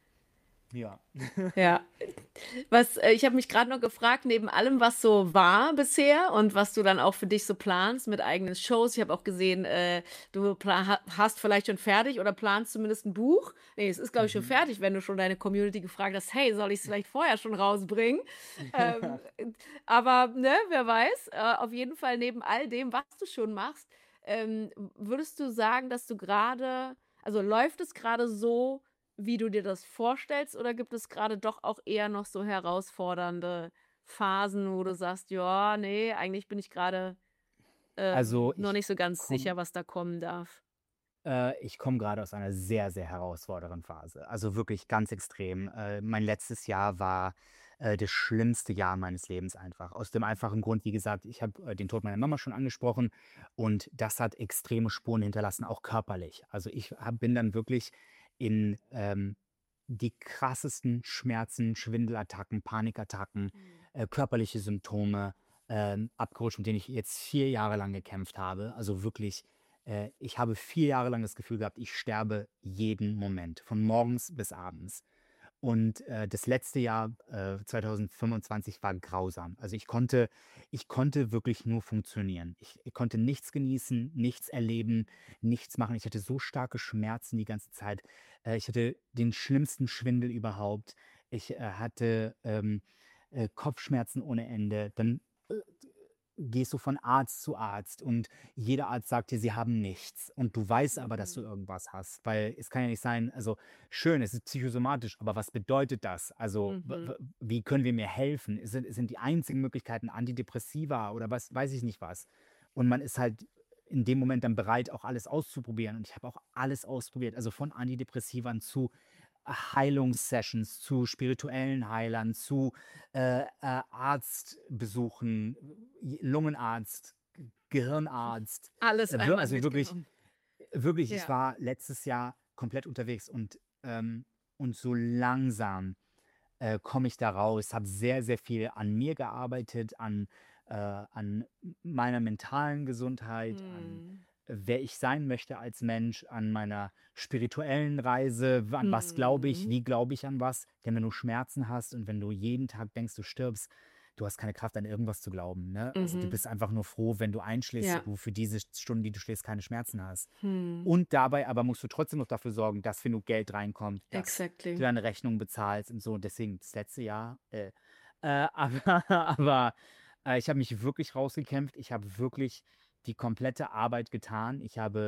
Ja. Ja. Was äh, ich habe mich gerade noch gefragt, neben allem, was so war bisher und was du dann auch für dich so planst mit eigenen Shows. Ich habe auch gesehen, äh, du pla ha hast vielleicht schon fertig oder planst zumindest ein Buch. Ne, es ist, glaube ich, schon Mhm. fertig, wenn du schon deine Community gefragt hast: „Hey, soll ich's vielleicht vorher schon rausbringen?“ Ähm, aber, ne, wer weiß. Äh, auf jeden Fall neben all dem, was du schon machst, ähm, würdest du sagen, dass du gerade also, läuft es gerade so, wie du dir das vorstellst, oder gibt es gerade doch auch eher noch so herausfordernde Phasen, wo du sagst: „Ja, ne, eigentlich bin ich gerade Also, ähm, noch ich nicht so ganz komme sicher, was da kommen darf?“ Äh, ich komme gerade aus einer sehr, sehr herausfordernden Phase. Also wirklich ganz extrem. Äh, mein letztes Jahr war, äh, das schlimmste Jahr meines Lebens einfach. Aus dem einfachen Grund, wie gesagt, ich habe, äh, den Tod meiner Mama schon angesprochen und das hat extreme Spuren hinterlassen, auch körperlich. Also ich habe bin dann wirklich in, ähm, die krassesten Schmerzen, Schwindelattacken, Panikattacken, Mhm. äh, körperliche Symptome, ähm, abgerutscht, mit denen ich jetzt vier Jahre lang gekämpft habe. Also wirklich äh, ich habe vier Jahre lang das Gefühl gehabt, ich sterbe jeden Moment, von morgens bis abends. Und, äh, das letzte Jahr, äh, zwanzig fünfundzwanzig war grausam. Also, ich konnte ich konnte wirklich nur funktionieren. Ich ich konnte nichts genießen, nichts erleben, nichts machen. Ich hatte so starke Schmerzen die ganze Zeit. Äh, ich hatte den schlimmsten Schwindel überhaupt. Ich, äh, hatte, ähm, äh, Kopfschmerzen ohne Ende. Dann, äh, gehst du von Arzt zu Arzt und jeder Arzt sagt dir, sie haben nichts. Und du weißt aber, dass du Mhm. irgendwas hast, weil es kann ja nicht sein, also schön, es ist psychosomatisch, aber was bedeutet das? Also, w w Mhm. wie können wir mir helfen? Sind sind die einzigen Möglichkeiten Antidepressiva oder was weiß ich nicht was. Und man ist halt in dem Moment dann bereit, auch alles auszuprobieren. Und ich habe auch alles ausprobiert, also von Antideprivern zu Heilungssessions, zu spirituellen Heilern, zu, äh, äh, Arztbesuchen, Lungenarzt, Gehirnarzt. Alles Äh, wir einmal also wirklich mitgenommen. wirklich, ich Ja. war letztes Jahr komplett unterwegs und, ähm und so langsam, äh, komme ich da raus, habe sehr, sehr viel an mir gearbeitet, an, äh an meiner mentalen Gesundheit, an, Mhm. äh, wer ich sein möchte als Mensch, an meiner spirituellen Reise. An was glaube ich? Mhm. Wie glaube ich an was? Denn wenn du Schmerzen hast und wenn du jeden Tag denkst, du stirbst, du hast keine Kraft, an irgendwas zu glauben, ne? Also, du Mhm. bist einfach nur froh, wenn du einschläfst und Ja. du für diese Stunden, die du schläfst, keine Schmerzen hast. Mhm. Und dabei aber musst du trotzdem noch dafür sorgen, dass genug Geld reinkommt, dass du Exactly. deine Rechnungen bezahlst und so. Und deswegen das letzte Jahr, äh, äh, aber aber, äh, ich habe mich wirklich rausgekämpft. Ich habe wirklich die komplette Arbeit getan. Ich habe,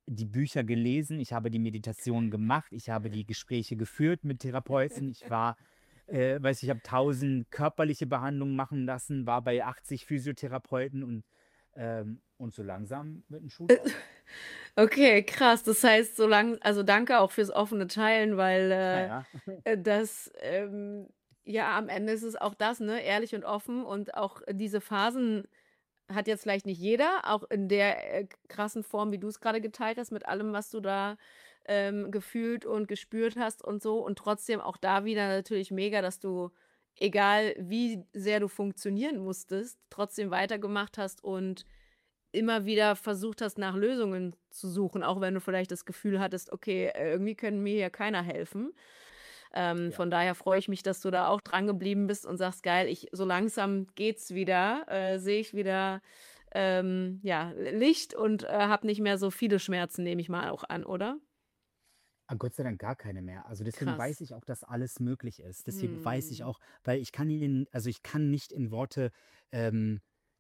die Bücher gelesen, ich habe die Meditation gemacht, ich habe die Gespräche geführt mit Therapeuten. Ich war, äh, weiß ich habe tausend körperliche Behandlungen machen lassen, war bei achtzig Physiotherapeuten und, ähm und so langsam wird 'n Schuh draus. Okay, krass. Das heißt, so lang also, danke auch fürs offene Teilen, weil, Ja, äh, ja. äh, das, ähm ja, am Ende ist es auch das, ne, ehrlich und offen und auch diese Phasen hat jetzt vielleicht nicht jeder, auch in der, äh, krassen Form, wie du's grade geteilt hast, mit allem, was du da, ähm, gefühlt und gespürt hast und so. Und trotzdem auch da wieder natürlich mega, dass du, egal wie sehr du funktionieren musstest, trotzdem weitergemacht hast und immer wieder versucht hast, nach Lösungen zu suchen, auch wenn du vielleicht das Gefühl hattest: „Okay, äh, irgendwie können mir hier keiner helfen.“ Ähm, Ja. von daher freue ich mich, dass du da auch dran geblieben bist und sagst: „Geil, ich so langsam geht's wieder, äh, sehe ich wieder, ähm, ja, Licht und, äh, habe nicht mehr so viele Schmerzen“, nehme ich mal auch an, oder? Ah, Gott sei Dank gar keine mehr. Also, deswegen weiß Krass. ich auch, dass alles möglich ist. Deswegen weiß ich Mhm. auch, weil ich kann Ihnen also, ich kann nicht in Worte, ähm,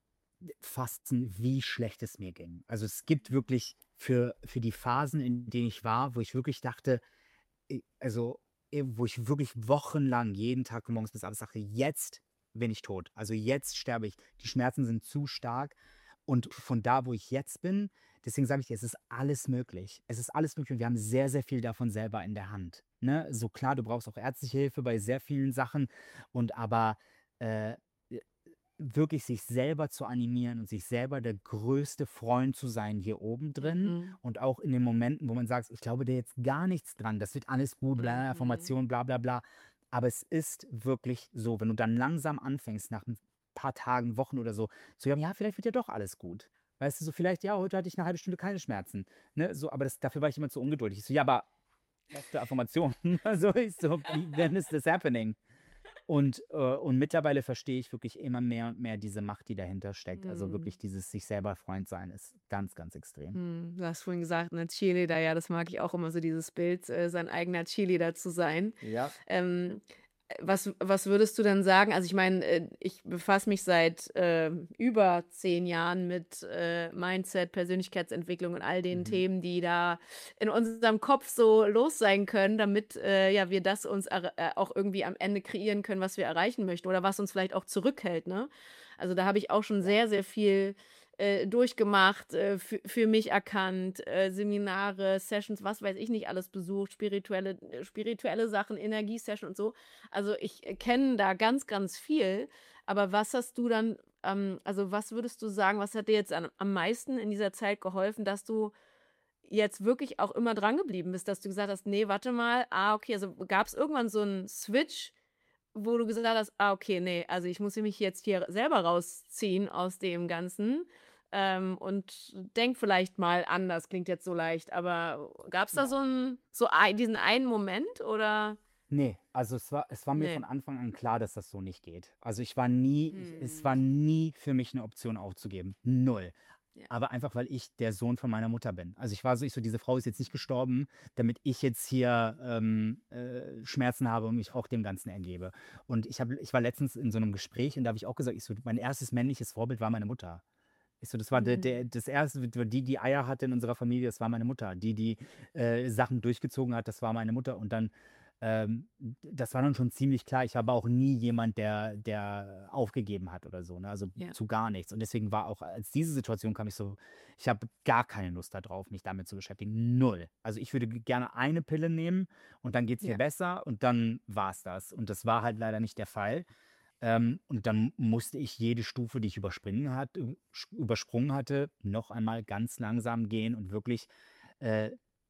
fassen, wie schlecht es mir ging. Also, es gibt wirklich für für die Phasen, in denen ich war, wo ich wirklich dachte, äh, also, äh, wo ich wirklich wochenlang jeden Tag von morgens bis abends dachte: „Jetzt bin ich tot. Also, jetzt sterbe ich. Die Schmerzen sind zu stark.“ Und von da, wo ich jetzt bin deswegen sage ich dir, es ist alles möglich. Es ist alles möglich und wir haben sehr, sehr viel davon selber in der Hand, ne? So klar, du brauchst auch ärztliche Hilfe bei sehr vielen Sachen und aber, äh, äh, wirklich sich selber zu animieren und sich selber der größte Freund zu sein hier oben drin Mhm. und auch in den Momenten, wo man sagt: „Ich glaube da jetzt gar nichts dran, das wird alles gut, bla, Mhm. Affirmation, bla bla bla.“ Aber es ist wirklich so, wenn du dann langsam anfängst, nach 'n paar Tagen, Wochen oder so, zu sagen: „Ja, vielleicht wird ja doch alles gut.“ Weißt du, so vielleicht: „Ja, heute hatte ich 'ne halbe Stunde keine Schmerzen“, ne? So, aber das dafür war ich immer zu ungeduldig. Ich so: „Ja, aber was für Affirmationen?“ So, ich so: „Wie when is this happening?“ Und, äh und mittlerweile verstehe ich wirklich immer mehr und mehr diese Macht, die dahinter steckt. Also, Mhm. wirklich dieses sich selber Freund sein ist ganz, ganz extrem. Mhm. Du hast vorhin gesagt, ne, Cheerleader, ja, das mag ich auch immer so dieses Bild, äh, sein eigener Cheerleader zu sein. Ja. Ähm, äh, was was würdest du denn sagen also, ich meine, äh, ich befasse mich seit, ähm, über zehn Jahren mit, äh, Mindset, Persönlichkeitsentwicklung und all den Mhm. Themen, die da in unserem Kopf so los sein können, damit, äh, ja, wir das uns er äh, auch irgendwie am Ende kreieren können, was wir erreichen möchten oder was uns vielleicht auch zurückhält, ne? Also, da habe ich auch schon Ja. sehr, sehr viel, äh, durchgemacht, äh, für für mich erkannt, äh, Seminare, Sessions, was weiß ich nicht alles besucht, spirituelle äh, spirituelle Sachen, Energiesession und so. Also, ich, äh, kenne da ganz, ganz viel. Aber was hast du dann ähm, also, was würdest du sagen, was hat dir jetzt am am meisten in dieser Zeit geholfen, dass du jetzt wirklich auch immer drangeblieben bist, dass du gesagt hast: „Ne, warte mal, ah, okay.“ Also, gab's irgendwann so 'n Switch, wo du gesagt hast: „Ah, okay, ne, also, ich muss mich jetzt hier selber rausziehen aus dem Ganzen, ähm, und denke vielleicht mal anders.“ Klingt jetzt so leicht, aber gab's da Ja. so 'n so ei diesen einen Moment oder Ne, also es war es war mir von ne? Anfang an klar, dass das so nicht geht. Also, ich war nie ich es war Mhm. nie für mich 'ne Option aufzugeben, null. Ja. Aber einfach, weil ich der Sohn von meiner Mutter bin. Also, ich war so ich so: „Diese Frau ist jetzt nicht gestorben, damit ich jetzt hier, ähm, äh, Schmerzen habe und mich auch dem Ganzen ergebe.“ Und ich habe ich war letztens in so 'nem Gespräch und da habe ich auch gesagt, ich so: „Mein erstes männliches Vorbild war meine Mutter.“ Ich so: „Das war der der Mhm. das erste die die Eier hatte in unserer Familie, das war meine Mutter. Die, die, äh, Sachen durchgezogen hat, das war meine Mutter.“ Und dann, ähm, d das war dann schon ziemlich klar. Ich war aber auch nie jemand, der der aufgegeben hat oder so, ne, also Ja. zu gar nichts. Und deswegen war auch als diese Situation kam, ich so ich habe gar keine Lust da drauf, mich damit zu beschäftigen, null. Also, ich würde g gerne eine Pille nehmen und dann geht's mir Ja. besser und dann war's das. Und das war halt leider nicht der Fall. Ähm, und dann musste ich jede Stufe, die ich überspringen hat ü sch übersprungen hatte, noch einmal ganz langsam gehen und wirklich, äh,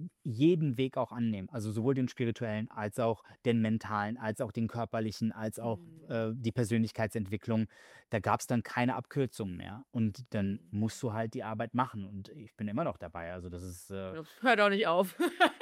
jeden Weg auch annehmen. Also, sowohl den spirituellen als auch den mentalen, als auch den körperlichen, als auch, Mhm. äh, die Persönlichkeitsentwicklung. Da gab's dann keine Abkürzungen mehr. Und dann Mhm. musst du halt die Arbeit machen und ich bin immer noch dabei. Also, das ist, äh Das hört auch nicht auf.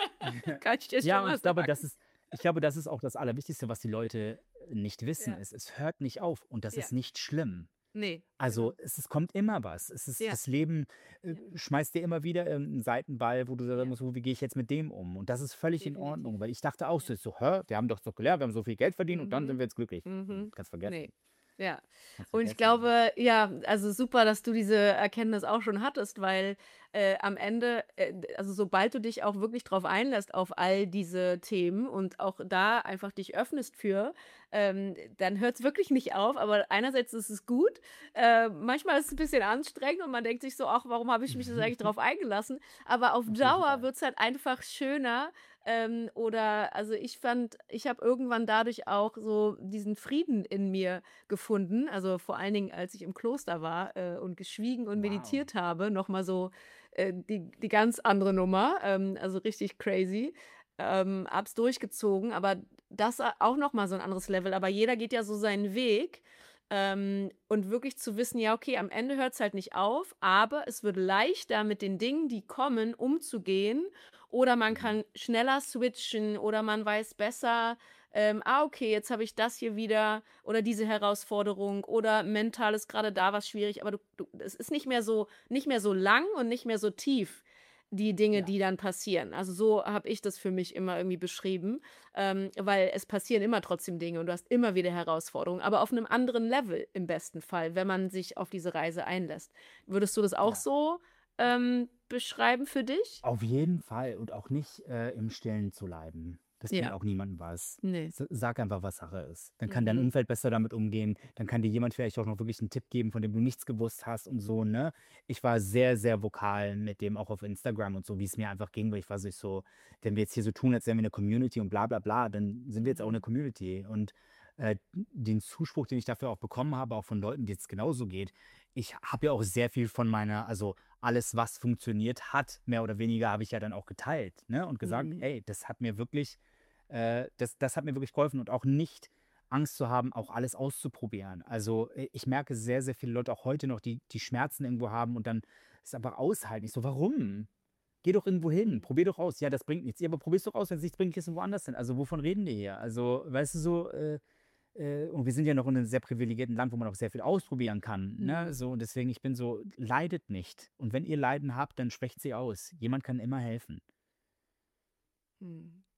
Kann ich dir Ja, schon und mal ich glaube, sagen. das ist ich glaube, das ist auch das Allerwichtigste, was die Leute nicht wissen, Ja. ist, es hört nicht auf und das Ja. ist nicht schlimm. Ne, Also, genau. es es kommt immer was. Es ist Ja. das Leben, äh, Ja. schmeißt dir immer wieder, ähm, 'n Seitenball, wo du sagen Ja. musst: „So, wie gehe ich jetzt mit dem um?“ Und das ist völlig in Definitiv. Ordnung, weil ich dachte auch Ja. so so: „Hä, wir haben doch so gelernt, wir haben so viel Geld verdient und dann sind Mhm. wir jetzt glücklich.“ Hm, Mhm. kannst Ne. vergessen. Ja. Kannst Und ich vergessen, ja. glaube, ja, also super, dass du diese Erkenntnis auch schon hattest, weil äh, am Ende, äh, also sobald du dich auch wirklich drauf einlässt auf all diese Themen und auch da einfach dich öffnest für, ähm, dann hört es wirklich nicht auf. Aber einerseits ist es gut, äh, manchmal ist es ein bisschen anstrengend und man denkt sich so, ach, warum habe ich mich das eigentlich drauf eingelassen? Aber auf Auf jeden Dauer Fall. wird es halt einfach schöner. Ähm, oder also ich fand, ich habe irgendwann dadurch auch so diesen Frieden in mir gefunden. Also vor allen Dingen, als ich im Kloster war äh, und geschwiegen und Wow. meditiert habe, nochmal so äh, die, die ganz andere Nummer, ähm, also richtig crazy. Ähm, hab's durchgezogen, aber das auch nochmal so ein anderes Level. Aber jeder geht ja so seinen Weg. Ähm, und wirklich zu wissen, ja, okay, am Ende hört es halt nicht auf, aber es wird leichter, mit den Dingen, die kommen, umzugehen. Oder man Mhm. kann schneller switchen oder man weiß besser, ähm, ah, okay, jetzt habe ich das hier wieder oder diese Herausforderung oder mental ist gerade da was schwierig, aber du, du, es ist nicht mehr so, nicht mehr so lang und nicht mehr so tief, die Dinge, Ja, die dann passieren. Also so habe ich das für mich immer irgendwie beschrieben, ähm, weil es passieren immer trotzdem Dinge und du hast immer wieder Herausforderungen, aber auf einem anderen Level im besten Fall, wenn man sich auf diese Reise einlässt. Würdest du das auch ja. so ähm, beschreiben für dich? Auf jeden Fall und auch nicht, äh, im Stillen zu bleiben. Das bringt Ja, auch niemandem was. nee. S Sag einfach, was Sache ist. Dann kann dein Mhm. Umfeld besser damit umgehen. Dann kann dir jemand vielleicht auch noch wirklich einen Tipp geben, von dem du nichts gewusst hast und so, ne? Ich war sehr, sehr vokal mit dem auch auf Instagram und so, wie es mir einfach ging, weil ich war so ich so: „Wenn wir jetzt hier so tun, als wären wir eine Community und bla bla bla, dann sind wir jetzt auch eine Mhm. Community.“ Und, äh, den Zuspruch, den ich dafür auch bekommen habe, auch von Leuten, denen es genauso geht, ich habe ja auch sehr viel von meiner also alles, was funktioniert hat, mehr oder weniger, habe ich ja dann auch geteilt, ne? Und gesagt: Mhm. „Ey, das hat mir wirklich äh, das das hat mir wirklich geholfen“ und auch nicht Angst zu haben, auch alles auszuprobieren. Also, äh, ich merke sehr, sehr viele Leute auch heute noch, die die Schmerzen irgendwo haben und dann es einfach aushalten. Ich so: „Warum? Geh doch irgendwo hin, Mhm. probier doch aus.“ „Ja, das bringt nichts.“ „Ja, aber probier's doch aus, wenn's nichts bringt, gehst du woanders hin.“ Also, wovon reden wir hier? Also, weißt du so, äh äh, und wir sind ja noch in einem sehr privilegierten Land, wo man auch sehr viel ausprobieren kann, ne? Mhm. So, und deswegen, ich bin so: „Leidet nicht. Und wenn ihr Leiden habt, dann sprecht sie aus. Jemand kann immer helfen.“ Mhm.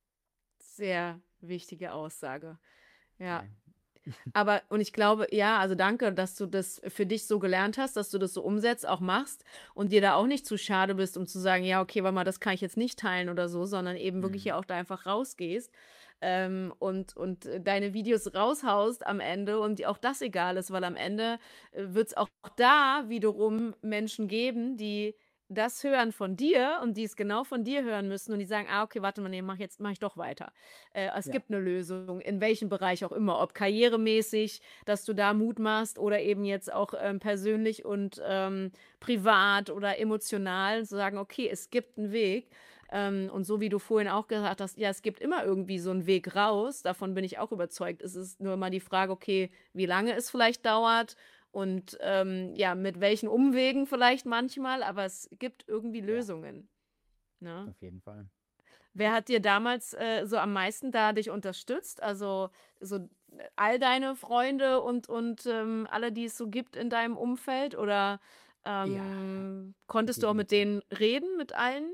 Sehr wichtige Aussage. Ja. Ja. Aber und ich glaube, ja, also danke, dass du das für dich so gelernt hast, dass du das so umsetzt, auch machst und dir da auch nicht zu schade bist, um zu sagen, ja, okay, warte mal, das kann ich jetzt nicht teilen oder so, sondern eben wirklich Mhm. ja auch da einfach rausgehst ähm, und, und deine Videos raushaust am Ende und dir auch das egal ist, weil am Ende wird es auch da wiederum Menschen geben, die das hören von dir und die es genau von dir hören müssen und die sagen, ah, okay, warte mal, nee, mach jetzt, mach ich doch weiter. Äh, es Ja, gibt eine Lösung, in welchem Bereich auch immer, ob karrieremäßig, dass du da Mut machst oder eben jetzt auch ähm, persönlich und ähm, privat oder emotional zu sagen, okay, es gibt einen Weg. Ähm, und so wie du vorhin auch gesagt hast, ja, es gibt immer irgendwie so einen Weg raus, davon bin ich auch überzeugt. Es ist nur immer die Frage, okay, wie lange es vielleicht dauert und ähm, ja, mit welchen Umwegen vielleicht manchmal, aber es gibt irgendwie ja, Lösungen. Ne? auf jeden Fall. Wer hat dir damals äh, so am meisten da dich unterstützt? Also so äh, all deine Freunde und, und ähm, alle, die es so gibt in deinem Umfeld? Oder Ja, ähm, konntest du auch mit definitiv. denen reden, mit allen?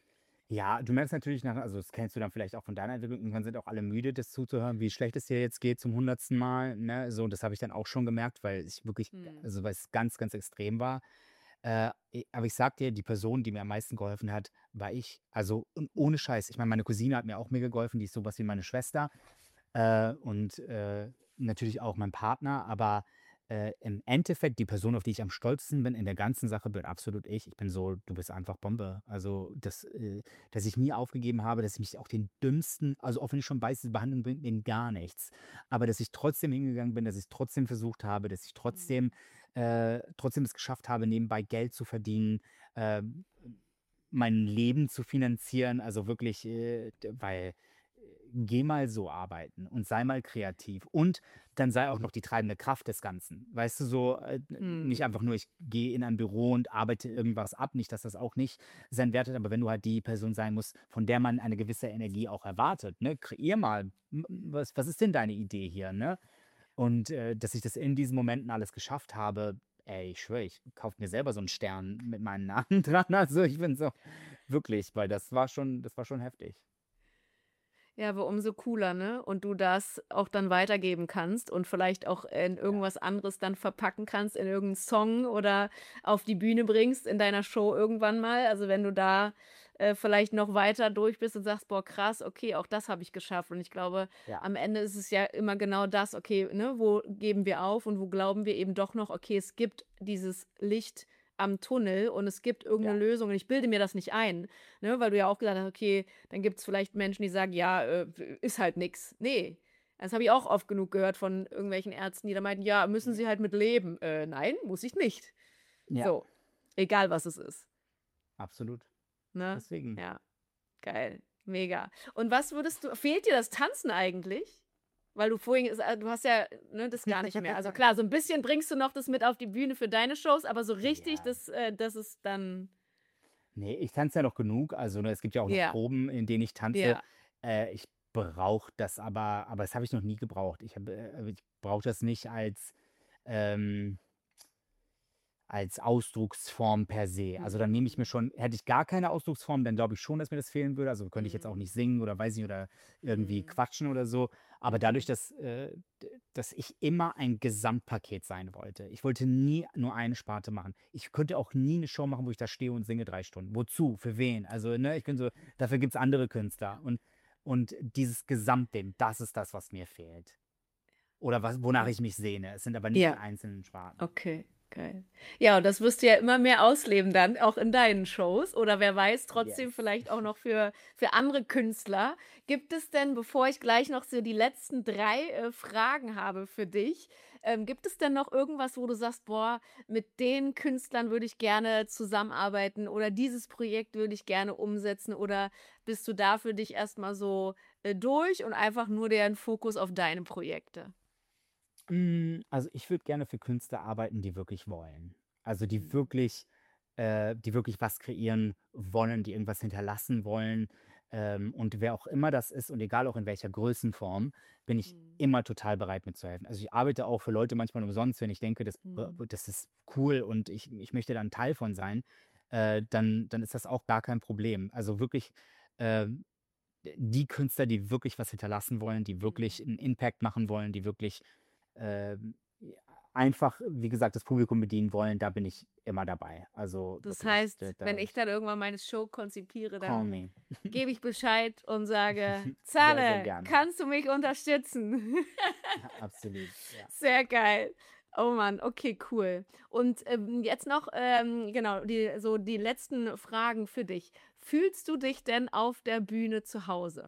Ja, du merkst natürlich nach also, das kennst du dann vielleicht auch von deiner Entwicklung, irgendwann sind auch alle müde, das zuzuhören, wie schlecht es dir jetzt geht zum hundertsten Mal, ne? So, das habe ich dann auch schon gemerkt, weil ich wirklich Hm. also, weil es ganz, ganz extrem war. Äh, e aber ich sage dir, die Person, die mir am meisten geholfen hat, war ich. Also, und ohne Hm. Scheiß. Ich meine, meine Cousine hat mir auch mega geholfen, die ist so was wie meine Schwester. Äh, und, äh, natürlich auch mein Partner, aber, äh, im Endeffekt die Person, auf die ich am stolzesten bin in der ganzen Sache, bin absolut ich. Ich bin so: „Du bist einfach Bombe.“ Also, das, äh dass ich nie aufgegeben habe, dass ich mich auch den dümmsten also, auch wenn ich schon weiß, diese Behandlung bringt mir gar nichts, aber dass ich trotzdem hingegangen bin, dass ich's trotzdem versucht habe, dass ich trotzdem Hm. äh, trotzdem es geschafft habe, nebenbei Geld zu verdienen, ähm, mein Leben zu finanzieren. Also wirklich, äh, d weil, äh, geh mal so arbeiten und sei mal kreativ und dann sei auch noch die treibende Kraft des Ganzen. Weißt du, so, äh, nicht Hm. einfach nur, ich gehe in ein Büro und arbeite irgendwas ab, nicht, dass das auch nicht seinen Wert hat, aber wenn du halt die Person sein musst, von der man eine gewisse Energie auch erwartet, ne? Kreier mal, m was was ist denn deine Idee hier, ne? Und, äh, dass ich das in diesen Momenten alles geschafft habe, ey, ich schwöre, ich kaufe mir selber so einen Stern mit meinem Namen dran. Also, ich bin so wirklich, weil das war schon das war schon heftig. Ja, aber umso cooler, ne? Und du das auch dann weitergeben kannst und vielleicht auch in Ja, irgendwas anderes dann verpacken kannst, in irgendeinen Song oder auf die Bühne bringst in deiner Show irgendwann mal. Also, wenn du da, äh, vielleicht noch weiter durch bist und sagst: „Boah, krass, okay, auch das habe ich geschafft.“ Und ich glaube, ja, am Ende ist es ja immer genau das, okay, ne, wo geben wir auf und wo glauben wir eben doch noch, okay, es gibt dieses Licht am Tunnel und es gibt irgendeine ja, Lösung und ich bilde mir das nicht ein, ne, weil du ja auch gesagt hast: „Okay, dann gibt es vielleicht Menschen, die sagen: „Ja, äh, ist halt nix.“ Ne, das habe ich auch oft genug gehört von irgendwelchen Ärzten, die da meinten: „Ja, müssen ja, Sie halt mit leben.“ Äh, nein, muss ich nicht. ja, So, egal was es ist, absolut. ne? Deswegen. Ja, geil, mega. Und was würdest du fehlt dir das Tanzen eigentlich? Weil du vorhin ges äh, du hast ja, ne, das gar nicht mehr. Also klar, so ein bisschen bringst du noch das mit auf die Bühne für deine Shows, aber so richtig, Ja. das äh, das ist dann Ne, ich tanze ja noch genug. Also, ne, es gibt ja auch noch ja, Proben, in denen ich tanze. ja. Äh, ich brauche das aber aber das habe ich noch nie gebraucht. Ich habe äh, ich brauche das nicht als, ähm als Ausdrucksform per se. Also, dann nehme ich mir Mhm. schon hätte ich gar keine Ausdrucksform, dann glaube ich schon, dass mir das fehlen würde. Also, könnte ich jetzt auch Mhm. nicht singen oder weiß nicht oder irgendwie Mhm. quatschen oder so. Aber dadurch, Mhm. dass, äh, d dass ich immer ein Gesamtpaket sein wollte. Ich wollte nie nur eine Sparte machen. Ich könnte auch nie eine Show machen, wo ich da stehe und singe drei Stunden. Wozu? Für wen? Also, ne, ich bin so dafür gibt's andere Künstler. Und und dieses Gesamtding, das ist das, was mir fehlt. Oder was wonach Ja. ich mich sehne. Es sind aber nicht die Ja, einzelnen Sparten. okay, geil. Ja, und das wirst du ja immer mehr ausleben dann, auch in deinen Shows oder wer weiß, trotzdem Yes. vielleicht auch noch für für andere Künstler. Gibt es denn, bevor ich gleich noch so die letzten drei äh, Fragen habe für dich, ähm, gibt es denn noch irgendwas, wo du sagst: „Boah, mit den Künstlern würde ich gerne zusammenarbeiten oder dieses Projekt würde ich gerne umsetzen“, oder bist du da für dich erst mal so, äh, durch und einfach nur den Fokus auf deine Projekte? Hm, also, ich würde gerne für Künstler arbeiten, die wirklich wollen. Also, die Mhm. wirklich äh, die wirklich was kreieren wollen, die irgendwas hinterlassen wollen. Ähm, und wer auch immer das ist und egal auch in welcher Größenform, bin ich Mhm. immer total bereit mitzuhelfen. Also, ich arbeite auch für Leute manchmal umsonst, wenn ich denke, das äh, Mhm. das ist cool und ich ich möchte da 'n Teil von sein, äh, dann dann ist das auch gar kein Problem. Also, wirklich, ähm, die Künstler, die wirklich was hinterlassen wollen, die wirklich Mhm. 'n Impact machen wollen, die wirklich ähm, ja, einfach, wie gesagt, das Publikum bedienen wollen, da bin ich immer dabei. Also Das wirklich, da heißt, wenn da ich dann irgendwann meine Show konzipiere, call dann me. gebe ich Bescheid und sage: Sehr, sehr „Zahle, gerne. kannst du mich unterstützen?“ Ja, absolut, ja. Sehr geil. Oh Mann, okay, cool. Und, ähm, jetzt noch, ähm, genau, die so die letzten Fragen für dich. Fühlst du dich denn auf der Bühne zu Hause?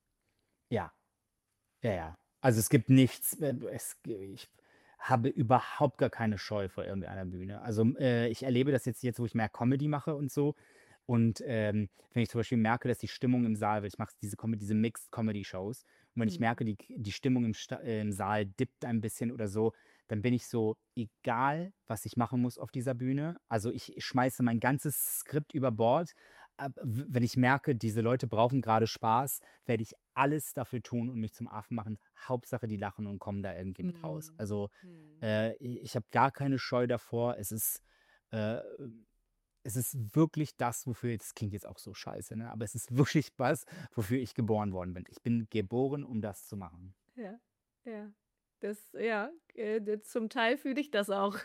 Ja, ja, ja. Also, es gibt nichts, äh, es ich habe überhaupt gar keine Scheu vor irgendeiner Bühne. Also, äh, ich erlebe das jetzt jetzt, wo ich mehr Comedy mache und so. Und, ähm, wenn ich zum Beispiel merke, dass die Stimmung im Saal weil ich mache diese Comedy diese Mixed Comedy Shows. Und wenn ich merke, Mhm. die die Stimmung im Sta äh, im Saal dippt ein bisschen oder so, dann bin ich so: „Egal, was ich machen muss auf dieser Bühne“ also, ich schmeiße mein ganzes Skript über Bord. Ab w wenn ich merke, diese Leute brauchen gerade Spaß, werde ich alles dafür tun und mich zum Affen machen. Hauptsache, die lachen und kommen da irgendwie mit raus. Mhm. Also, Mhm. äh, i ich habe gar keine Scheu davor. Es ist, äh es ist wirklich das, wofür das klingt jetzt auch so scheiße, ne, aber es ist wirklich was, wofür ich geboren worden bin. Ich bin geboren, um das zu machen. Ja, ja. Das ja, äh, d zum Teil fühle ich das auch.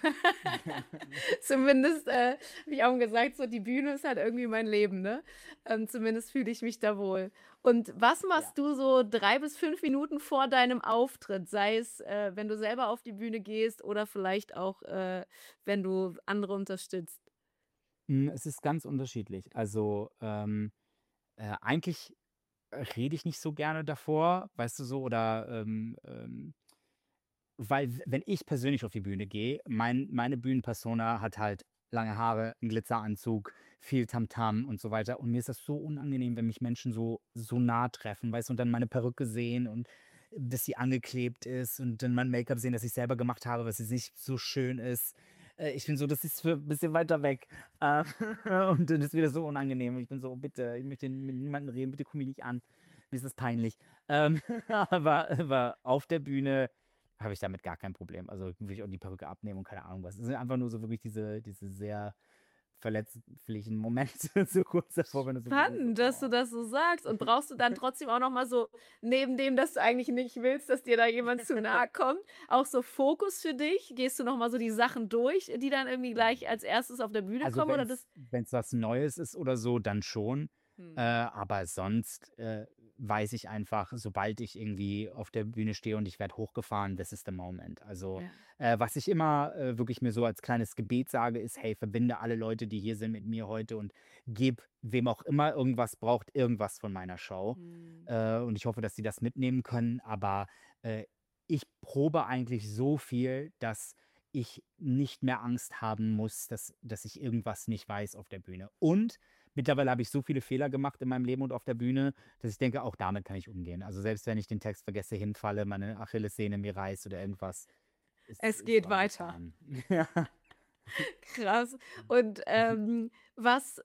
Zumindest, äh, habe ich auch gesagt, so die Bühne ist halt irgendwie mein Leben, ne? Ähm, zumindest fühle ich mich da wohl. Und was Ja. machst du so drei bis fünf Minuten vor deinem Auftritt? Sei es, äh, wenn du selber auf die Bühne gehst oder vielleicht auch, äh, wenn du andere unterstützt? Hm, es ist ganz unterschiedlich. Also, ähm, äh, eigentlich rede ich nicht so gerne davor, weißt du so, oder, ähm, ähm weil w wenn ich persönlich auf die Bühne gehe, mein meine Bühnenpersona hat halt lange Haare, 'n Glitzeranzug, viel Tamtam und so weiter. Und mir ist das so unangenehm, wenn mich Menschen so so nah treffen, weißt du, und dann meine Perücke sehen und dass sie angeklebt ist und dann mein Make-up sehen, das ich selber gemacht habe, was jetzt nicht so schön ist. Äh, ich bin so, das ist für 'n bisschen weiter weg. Äh, und dann ist wieder so unangenehm. Ich bin so: „Bitte, ich möchte mit niemandem reden, bitte guck mich nicht an. Mir ist das peinlich.“ Ähm, aber aber auf der Bühne habe ich damit gar kein Problem. Also, würde ich auch die Perücke abnehmen und keine Ahnung was. Es sind einfach nur so wirklich diese diese sehr verletzlichen Moment so kurz davor, wenn du so Spannend, dass du oh. das so sagst. Und brauchst du dann trotzdem auch noch mal so, neben dem, dass du eigentlich nicht willst, dass dir da jemand zu nahe kommt, auch so Fokus für dich? Gehst du noch mal so die Sachen durch, die dann irgendwie gleich als erstes auf der Bühne Also, kommen oder wenn's das wenn's was Neues ist oder so, dann schon. Äh, mhm. aber sonst, äh, weiß ich einfach, sobald ich irgendwie auf der Bühne stehe und ich werde hochgefahren, this is the moment. Also, Ja. äh, was ich immer, äh, wirklich mir so als kleines Gebet sage, ist: „Hey, verbinde alle Leute, die hier sind, mit mir heute und gib wem auch immer irgendwas braucht, irgendwas von meiner Show.“ Mhm. Äh, und ich hoffe, dass sie das mitnehmen können, aber, äh, ich probe eigentlich so viel, dass ich nicht mehr Angst haben muss, dass dass ich irgendwas nicht weiß auf der Bühne. Und mittlerweile habe ich so viele Fehler gemacht in meinem Leben und auf der Bühne, dass ich denke, auch damit kann ich umgehen. Also, selbst wenn ich den Text vergesse, hinfalle, meine Achillessehne mir reißt oder irgendwas, ist Es ist geht auch weiter. getan. Ja. Krass. Und, ähm, was,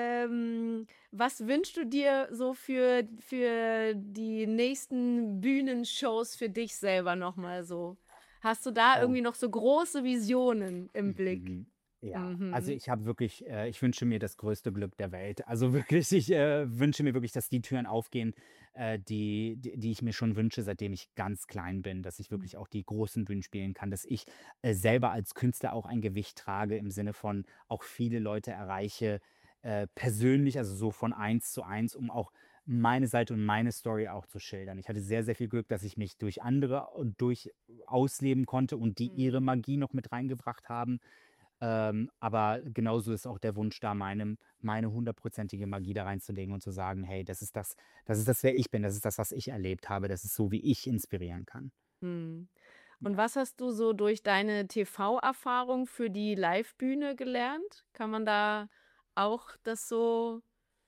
ähm was wünschst du dir so für für die nächsten Bühnenshows für dich selber noch mal so? Hast du da Oh. irgendwie noch so große Visionen im Blick? Mhm. Ja, also Mhm. ich habe wirklich äh, ich wünsche mir das größte Glück der Welt. Also wirklich, ich, äh, wünsche mir wirklich, dass die Türen aufgehen, äh, die die die ich mir schon wünsche, seitdem ich ganz klein bin, dass ich Mhm. wirklich auch die großen Bühnen spielen kann, dass ich, äh, selber als Künstler auch ein Gewicht trage im Sinne von auch viele Leute erreiche, äh, persönlich, also so von eins zu eins, um auch meine Seite und meine Story auch zu schildern. Ich hatte sehr, sehr viel Glück, dass ich mich durch andere und durch ausleben konnte und die ihre Mhm. Magie noch mit reingebracht haben. Ähm, aber genauso ist auch der Wunsch da, meinem meine hundertprozentige Magie da reinzulegen und zu sagen: „Hey, das ist das das ist das, wer ich bin. Das ist das, was ich erlebt habe. Das ist so, wie ich inspirieren kann.“ Mhm. Und Ja. was hast du so durch deine T V-Erfahrung für die Livebühne gelernt? Kann man da auch das so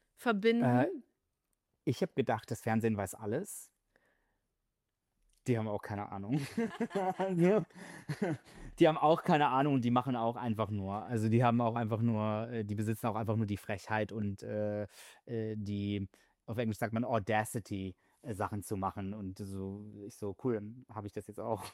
Äh, verbinden? ich habe gedacht, das Fernsehen weiß alles. Die haben auch keine Ahnung. Also, die haben auch keine Ahnung und die machen auch einfach nur. Also, die haben auch einfach nur äh, die besitzen auch einfach nur die Frechheit und, äh, äh, die auf Englisch sagt man Audacity, äh, Sachen zu machen und so ich so: „Cool, dann habe ich das jetzt auch.“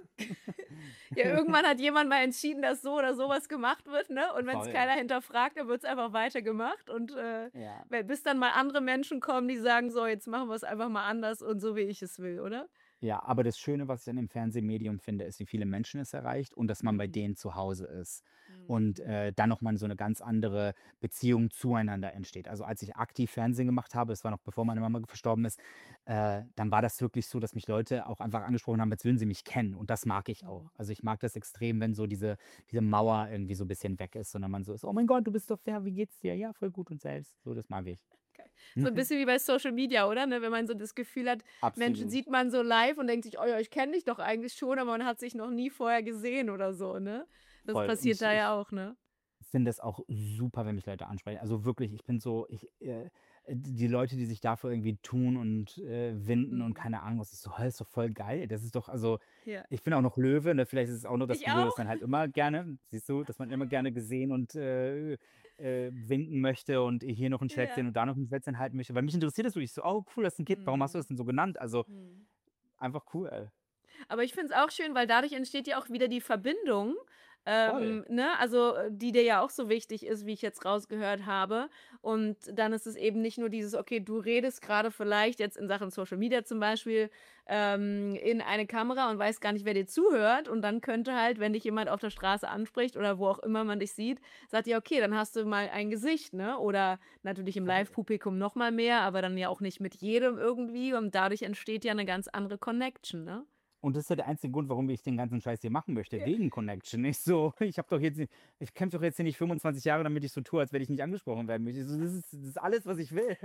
Ja, irgendwann hat jemand mal entschieden, dass so oder so was gemacht wird, ne? Und wenn's Voll. keiner hinterfragt, dann wird's einfach weitergemacht und, äh, Ja. we bis dann mal andere Menschen kommen, die sagen: „So, jetzt machen wir's einfach mal anders und so, wie ich es will“, oder? Ja, aber das Schöne, was ich an dem Fernsehmedium finde, ist, wie viele Menschen es erreicht und dass man bei Mhm. denen zu Hause ist. Und, Mhm. äh, dann noch mal so eine ganz andere Beziehung zueinander entsteht. Also, als ich aktiv Fernsehen gemacht habe, das war noch bevor meine Mama verstorben ist, äh, dann war das wirklich so, dass mich Leute auch einfach angesprochen haben, als würden sie mich kennen und das mag ich Mhm. auch. Also, ich mag das extrem, wenn so diese diese Mauer irgendwie so ein bisschen weg ist, sondern man so ist: „Oh mein Gott, du bist doch der, wie geht's dir?“ „Ja, voll gut und selbst?“ So, das mag ich. Geil. So 'n bisschen wie bei Social Media, oder, ne? Wenn man so das Gefühl hat, Menschen Absolut. sieht man so live und denkt sich: „Oh ja, ich kenne dich doch eigentlich schon“, aber man hat sich noch nie vorher gesehen oder so, ne? Das Voll. Und passiert ich da ja ich auch, ne? finde es auch super, wenn mich Leute ansprechen. Also wirklich, ich bin so, ich, äh, die Leute, die sich dafür irgendwie tun und äh, winden und Mhm. keine Ahnung was, ist so, hey, ist doch voll geil. Das ist doch, also, Ja. ich bin auch noch Löwe, ne? Vielleicht ist es auch nur das Ich Gefühl, dass auch. man halt immer gerne, siehst du, dass man immer gerne gesehen und äh, äh, winken möchte und hier noch ein Schwätzchen Ja. und da noch ein Schwätzchen halten möchte. Weil mich interessiert das wirklich so, oh cool, das ist ein Kind, warum hast du das Mhm. denn so genannt? Also Mhm. einfach cool. Aber ich finde es auch schön, weil dadurch entsteht ja auch wieder die Verbindung, Voll. ähm, ne, also, äh, die dir ja auch so wichtig ist, wie ich jetzt rausgehört habe. Und dann ist es eben nicht nur dieses, okay, du redest gerade vielleicht jetzt in Sachen Social Media zum Beispiel, ähm, in eine Kamera und weißt gar nicht, wer dir zuhört. Und dann könnte halt, wenn dich jemand auf der Straße anspricht oder wo auch immer man dich sieht, sagt ja, okay, dann hast du mal ein Gesicht, ne? Oder natürlich im Voll. Live-Publikum noch mal mehr, aber dann ja auch nicht mit jedem irgendwie. Und dadurch entsteht ja eine ganz andere Connection, ne? Und das ist ja der einzige Grund, warum ich den ganzen Scheiß hier machen möchte, Ja. wegen Connection. Nicht so, ich habe doch jetzt nicht ich kämpfe doch jetzt hier nicht fünfundzwanzig Jahre, damit ich so tue, als wenn ich nicht angesprochen werden möchte. So, das ist das ist alles, was ich will.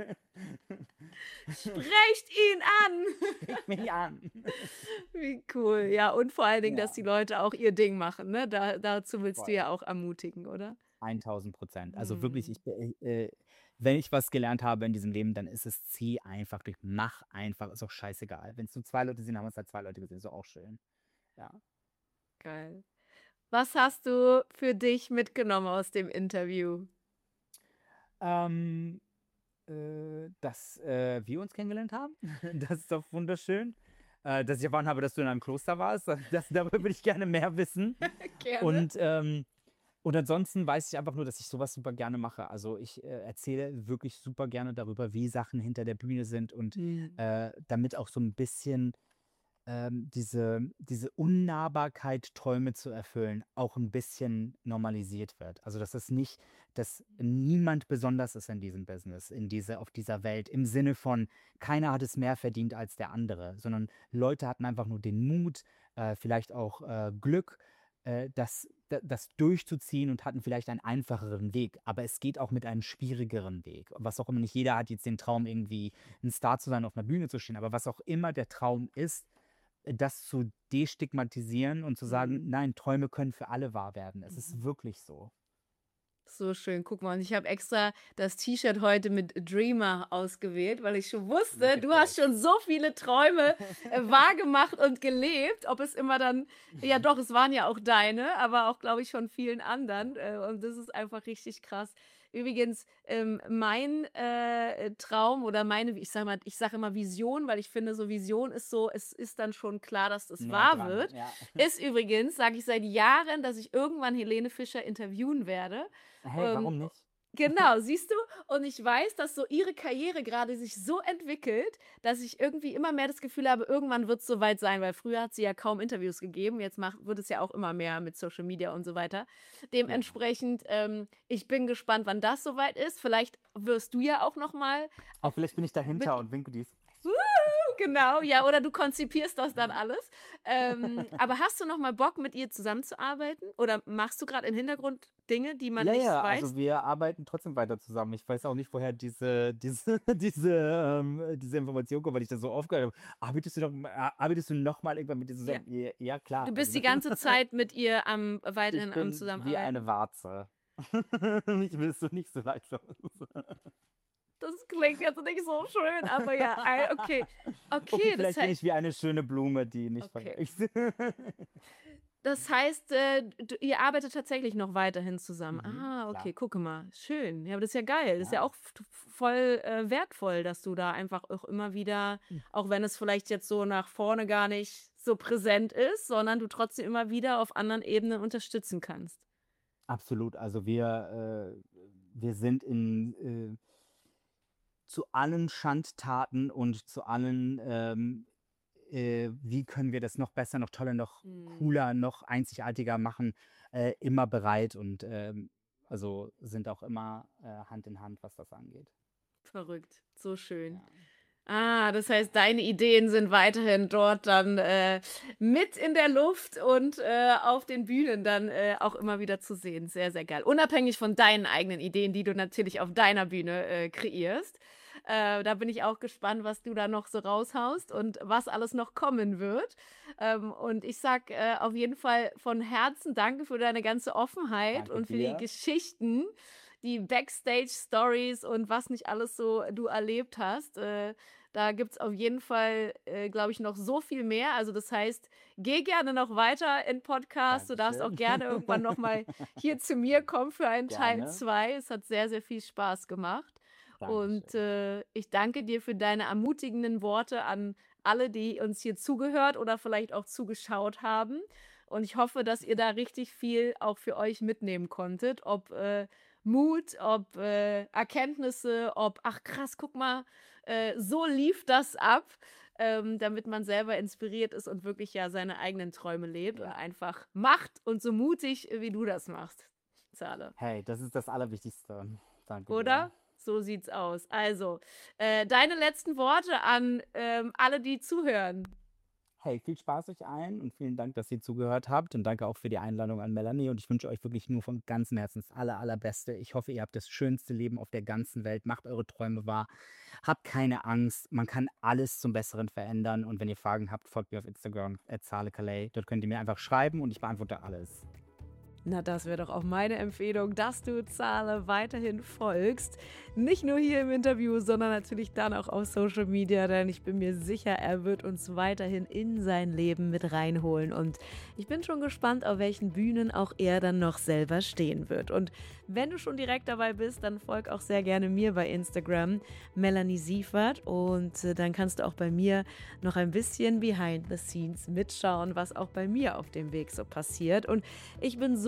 Sprecht ihn an! Sprich mich an. Wie cool. Ja, und vor allen Dingen, dass Ja, die Leute auch ihr Ding machen, ne? Da dazu willst du voll. ja auch ermutigen, oder? tausend. Also wirklich, Mhm. ich bin äh, wenn ich was gelernt habe in diesem Leben, dann ist es: Zieh einfach durch, mach einfach, ist auch scheißegal. Wenn's nur zwei Leute sind, haben es halt zwei Leute gesehen, ist doch auch schön. Ja. Geil. Was hast du für dich mitgenommen aus dem Interview? Ähm, äh, dass, äh, wir uns kennengelernt haben. Das ist doch wunderschön. Äh, dass ich erfahren habe, dass du in einem Kloster warst. Das darüber würde ich gerne mehr wissen. Gerne. Und, ähm Und ansonsten weiß ich einfach nur, dass ich sowas super gerne mache. Also ich äh, erzähle wirklich super gerne darüber, wie Sachen hinter der Bühne sind und Mhm. äh, damit auch so ein bisschen ähm, diese, diese Unnahbarkeit, Träume zu erfüllen, auch ein bisschen normalisiert wird. Also dass es nicht, dass niemand besonders ist in diesem Business, in diese, auf dieser Welt, im Sinne von, keiner hat es mehr verdient als der andere, sondern Leute hatten einfach nur den Mut, äh, vielleicht auch äh, Glück, äh, das, da- das durchzuziehen und hatten vielleicht einen einfacheren Weg. Aber es geht auch mit einem schwierigeren Weg. Was auch immer, nicht jeder hat jetzt den Traum, irgendwie ein Star zu sein, auf einer Bühne zu stehen. Aber was auch immer der Traum ist, das zu destigmatisieren und zu sagen: Mhm. „Nein, Träume können für alle wahr werden." Es ist Mhm. wirklich so. So schön. Guck mal, und ich habe extra das T-Shirt heute mit Dreamer ausgewählt, weil ich schon wusste, Look du at hast this. schon so viele Träume äh, wahrgemacht und gelebt. Ob es immer dann, ja doch, es waren ja auch deine, aber auch, glaube ich, von vielen anderen. Äh, und das ist einfach richtig krass. Übrigens, ähm, mein äh, Traum oder meine, ich sage mal, ich sage immer Vision, weil ich finde, so Vision ist so, es ist dann schon klar, dass das Näher wahr dran, wird. ja. Ist übrigens, sage ich seit Jahren, dass ich irgendwann Helene Fischer interviewen werde. Hey, Ähm, warum nicht? genau, siehst du? Und ich weiß, dass so ihre Karriere gerade sich so entwickelt, dass ich irgendwie immer mehr das Gefühl habe, irgendwann wird es soweit sein, weil früher hat sie ja kaum Interviews gegeben, jetzt macht wird es ja auch immer mehr mit Social Media und so weiter. Ja. Dementsprechend, ähm, ich bin gespannt, wann das soweit ist. Vielleicht wirst du ja auch noch mal Auch vielleicht bin ich mit dahinter und winke dies. genau, ja, oder du konzipierst das dann alles. Ähm, aber hast du noch mal Bock, mit ihr zusammenzuarbeiten? Oder machst du gerade im Hintergrund Dinge, die man Ja, nicht ja, also weiß? wir arbeiten trotzdem weiter zusammen. Ich weiß auch nicht, woher diese diese diese, ähm diese Information kommt, weil ich das so aufgehört habe. „Arbeitest du noch a arbeitest du noch mal irgendwann mit dir Ja. zusammen?" Ja, ja klar, Du also, bist die ne? ganze Zeit mit ihr am Ich weiterhin am bin wie Zusammenarbeiten? eine Warze. Mich willst du nicht so leicht los. Das klingt jetzt nicht so schön, aber ja, ei okay. Okay, Okay, das vielleicht bin hei ich wie eine schöne Blume, die nicht okay. verwelkt. Das heißt, äh, d ihr arbeitet tatsächlich noch weiterhin zusammen. Mhm, Ah, klar. okay, gucke mal, schön. Ja, aber das ist ja geil. Das ist ja Ja. auch f voll, äh, wertvoll, dass du da einfach auch immer wieder, auch wenn es vielleicht jetzt so nach vorne gar nicht so präsent ist, sondern du trotzdem immer wieder auf anderen Ebenen unterstützen kannst. Absolut. Also wir, äh wir sind in, äh zu allen Schandtaten und zu allen, ähm, äh, wie können wir das noch besser, noch toller, noch Mhm. cooler, noch einzigartiger machen, äh, immer bereit und, ähm, also sind auch immer, äh, Hand in Hand, was das angeht. Verrückt, so schön. Ja. Ah, das heißt, deine Ideen sind weiterhin dort dann, äh, mit in der Luft und, äh, auf den Bühnen dann, äh, auch immer wieder zu sehen. Sehr, sehr geil. Unabhängig von deinen eigenen Ideen, die du natürlich auf deiner Bühne, äh, kreierst. Äh, da bin ich auch gespannt, was du da noch so raushaust und was alles noch kommen wird. Ähm, und ich sage, äh, auf jeden Fall von Herzen danke für deine ganze Offenheit Danke und für die dir. Geschichten, die Backstage-Stories und was nicht alles so du erlebt hast. Äh, da gibt's auf jeden Fall, äh, glaube ich, noch so viel mehr. Also, das heißt, geh gerne noch weiter in Podcast. Du darfst auch Dankeschön. gerne irgendwann noch mal hier zu mir kommen für einen Teil Gerne. zwei. Es hat sehr, sehr viel Spaß gemacht. Und, Dankeschön. äh, ich danke dir für deine ermutigenden Worte an alle, die uns hier zugehört oder vielleicht auch zugeschaut haben. Und ich hoffe, dass ihr da richtig viel auch für euch mitnehmen konntet, ob, äh, Mut, ob, äh, Erkenntnisse, ob: „Ach krass, guck mal, äh, so lief das ab“, ähm, damit man selber inspiriert ist und wirklich ja seine eigenen Träume lebt und Ja. einfach macht und so mutig, äh, wie du das machst, Zale. Hey, das ist das Allerwichtigste. Danke dir. Oder? So sieht's aus. Also, äh, deine letzten Worte an, ähm, alle, die zuhören. Hey, viel Spaß euch allen und vielen Dank, dass ihr zugehört habt und danke auch für die Einladung an Melanie und ich wünsche euch wirklich nur von ganzem Herzen das aller, allerbeste. Ich hoffe, ihr habt das schönste Leben auf der ganzen Welt. Macht eure Träume wahr. Habt keine Angst. Man kann alles zum Besseren verändern und wenn ihr Fragen habt, folgt mir auf Instagram at @zalekalei. Dort könnt ihr mir einfach schreiben und ich beantworte alles. Na, das wäre doch auch meine Empfehlung, dass du Zale weiterhin folgst. Nicht nur hier im Interview, sondern natürlich dann auch auf Social Media, denn ich bin mir sicher, er wird uns weiterhin in sein Leben mit reinholen. Und ich bin schon gespannt, auf welchen Bühnen auch er dann noch selber stehen wird. Und wenn du schon direkt dabei bist, dann folg auch sehr gerne mir bei Instagram, Melanie Siefert. Und äh, dann kannst du auch bei mir noch ein bisschen behind the scenes mitschauen, was auch bei mir auf dem Weg so passiert. Und ich bin so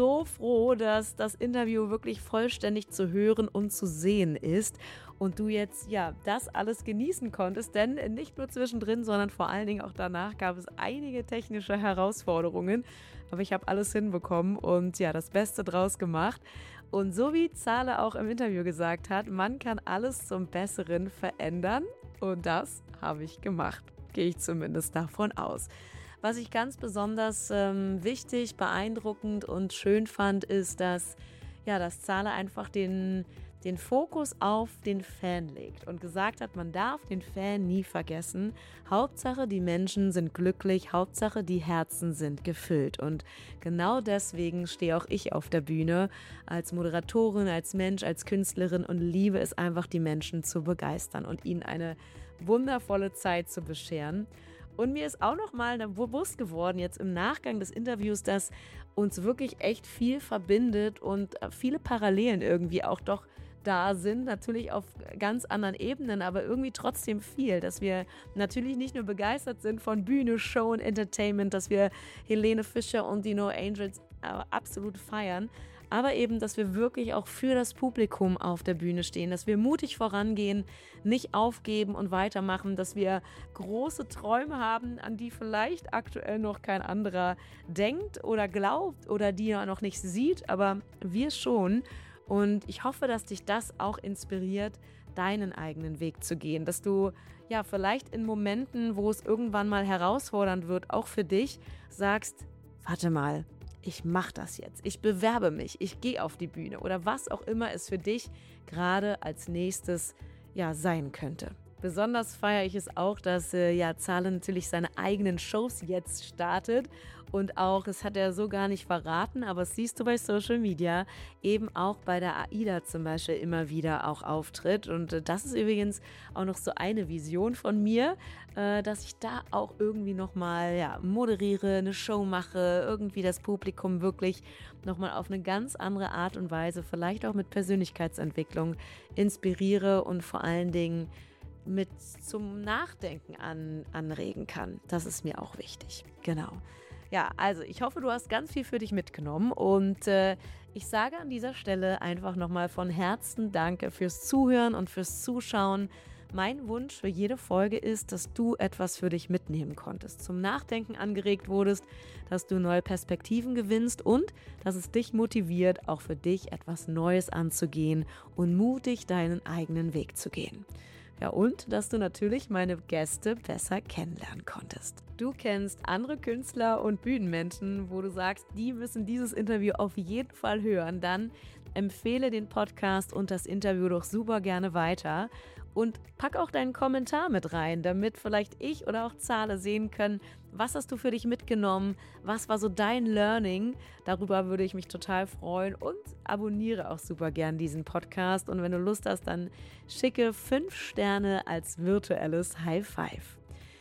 so froh, dass das Interview wirklich vollständig zu hören und zu sehen ist und du jetzt ja das alles genießen konntest, denn nicht nur zwischendrin, sondern vor allen Dingen auch danach gab es einige technische Herausforderungen, aber ich habe alles hinbekommen und ja, das Beste draus gemacht. Und so wie Zale auch im Interview gesagt hat, man kann alles zum Besseren verändern und das habe ich gemacht, gehe ich zumindest davon aus. Was ich ganz besonders ähm, wichtig, beeindruckend und schön fand, ist, dass, ja, dass Zale einfach den, den Fokus auf den Fan legt und gesagt hat, man darf den Fan nie vergessen. Hauptsache, die Menschen sind glücklich, Hauptsache, die Herzen sind gefüllt. Und genau deswegen stehe auch ich auf der Bühne als Moderatorin, als Mensch, als Künstlerin und liebe es einfach, die Menschen zu begeistern und ihnen eine wundervolle Zeit zu bescheren. Und mir ist auch noch mal bewusst geworden, jetzt im Nachgang des Interviews, dass uns wirklich echt viel verbindet und viele Parallelen irgendwie auch doch da sind, natürlich auf ganz anderen Ebenen, aber irgendwie trotzdem viel, dass wir natürlich nicht nur begeistert sind von Bühne, Show und Entertainment, dass wir Helene Fischer und die No Angels absolut feiern, aber eben, dass wir wirklich auch für das Publikum auf der Bühne stehen, dass wir mutig vorangehen, nicht aufgeben und weitermachen, dass wir große Träume haben, an die vielleicht aktuell noch kein anderer denkt oder glaubt oder die er noch nicht sieht, aber wir schon. Und ich hoffe, dass dich das auch inspiriert, deinen eigenen Weg zu gehen, dass du ja vielleicht in Momenten, wo es irgendwann mal herausfordernd wird, auch für dich sagst, warte mal, ich mache das jetzt, ich bewerbe mich, ich gehe auf die Bühne oder was auch immer es für dich gerade als nächstes ja sein könnte. Besonders feiere ich es auch, dass äh, ja, Zale natürlich seine eigenen Shows jetzt startet und auch, das hat er so gar nicht verraten, aber das siehst du bei Social Media, eben auch bei der AIDA zum Beispiel immer wieder auch auftritt und äh, das ist übrigens auch noch so eine Vision von mir, äh, dass ich da auch irgendwie nochmal ja, moderiere, eine Show mache, irgendwie das Publikum wirklich nochmal auf eine ganz andere Art und Weise, vielleicht auch mit Persönlichkeitsentwicklung inspiriere und vor allen Dingen mit zum Nachdenken an, anregen kann. Das ist mir auch wichtig. Genau. Ja, also ich hoffe, du hast ganz viel für dich mitgenommen und äh, ich sage an dieser Stelle einfach nochmal von Herzen Danke fürs Zuhören und fürs Zuschauen. Mein Wunsch für jede Folge ist, dass du etwas für dich mitnehmen konntest, zum Nachdenken angeregt wurdest, dass du neue Perspektiven gewinnst und dass es dich motiviert, auch für dich etwas Neues anzugehen und mutig deinen eigenen Weg zu gehen. Ja, und dass du natürlich meine Gäste besser kennenlernen konntest. Du kennst andere Künstler und Bühnenmenschen, wo du sagst, die müssen dieses Interview auf jeden Fall hören, dann empfehle den Podcast und das Interview doch super gerne weiter. Und pack auch deinen Kommentar mit rein, damit vielleicht ich oder auch Zale sehen können, was hast du für dich mitgenommen, was war so dein Learning. Darüber würde ich mich total freuen und abonniere auch super gern diesen Podcast. Und wenn du Lust hast, dann schicke fünf Sterne als virtuelles High Five.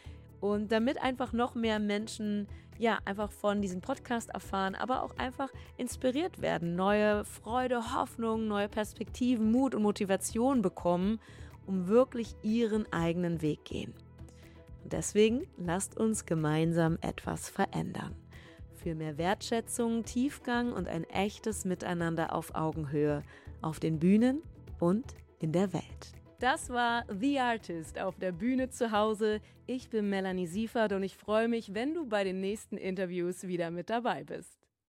Und damit einfach noch mehr Menschen ja einfach von diesem Podcast erfahren, aber auch einfach inspiriert werden, neue Freude, Hoffnung, neue Perspektiven, Mut und Motivation bekommen, um wirklich ihren eigenen Weg gehen. Und deswegen lasst uns gemeinsam etwas verändern. Für mehr Wertschätzung, Tiefgang und ein echtes Miteinander auf Augenhöhe, auf den Bühnen und in der Welt. Das war The Artist auf der Bühne zu Hause. Ich bin Melanie Siefert und ich freue mich, wenn du bei den nächsten Interviews wieder mit dabei bist.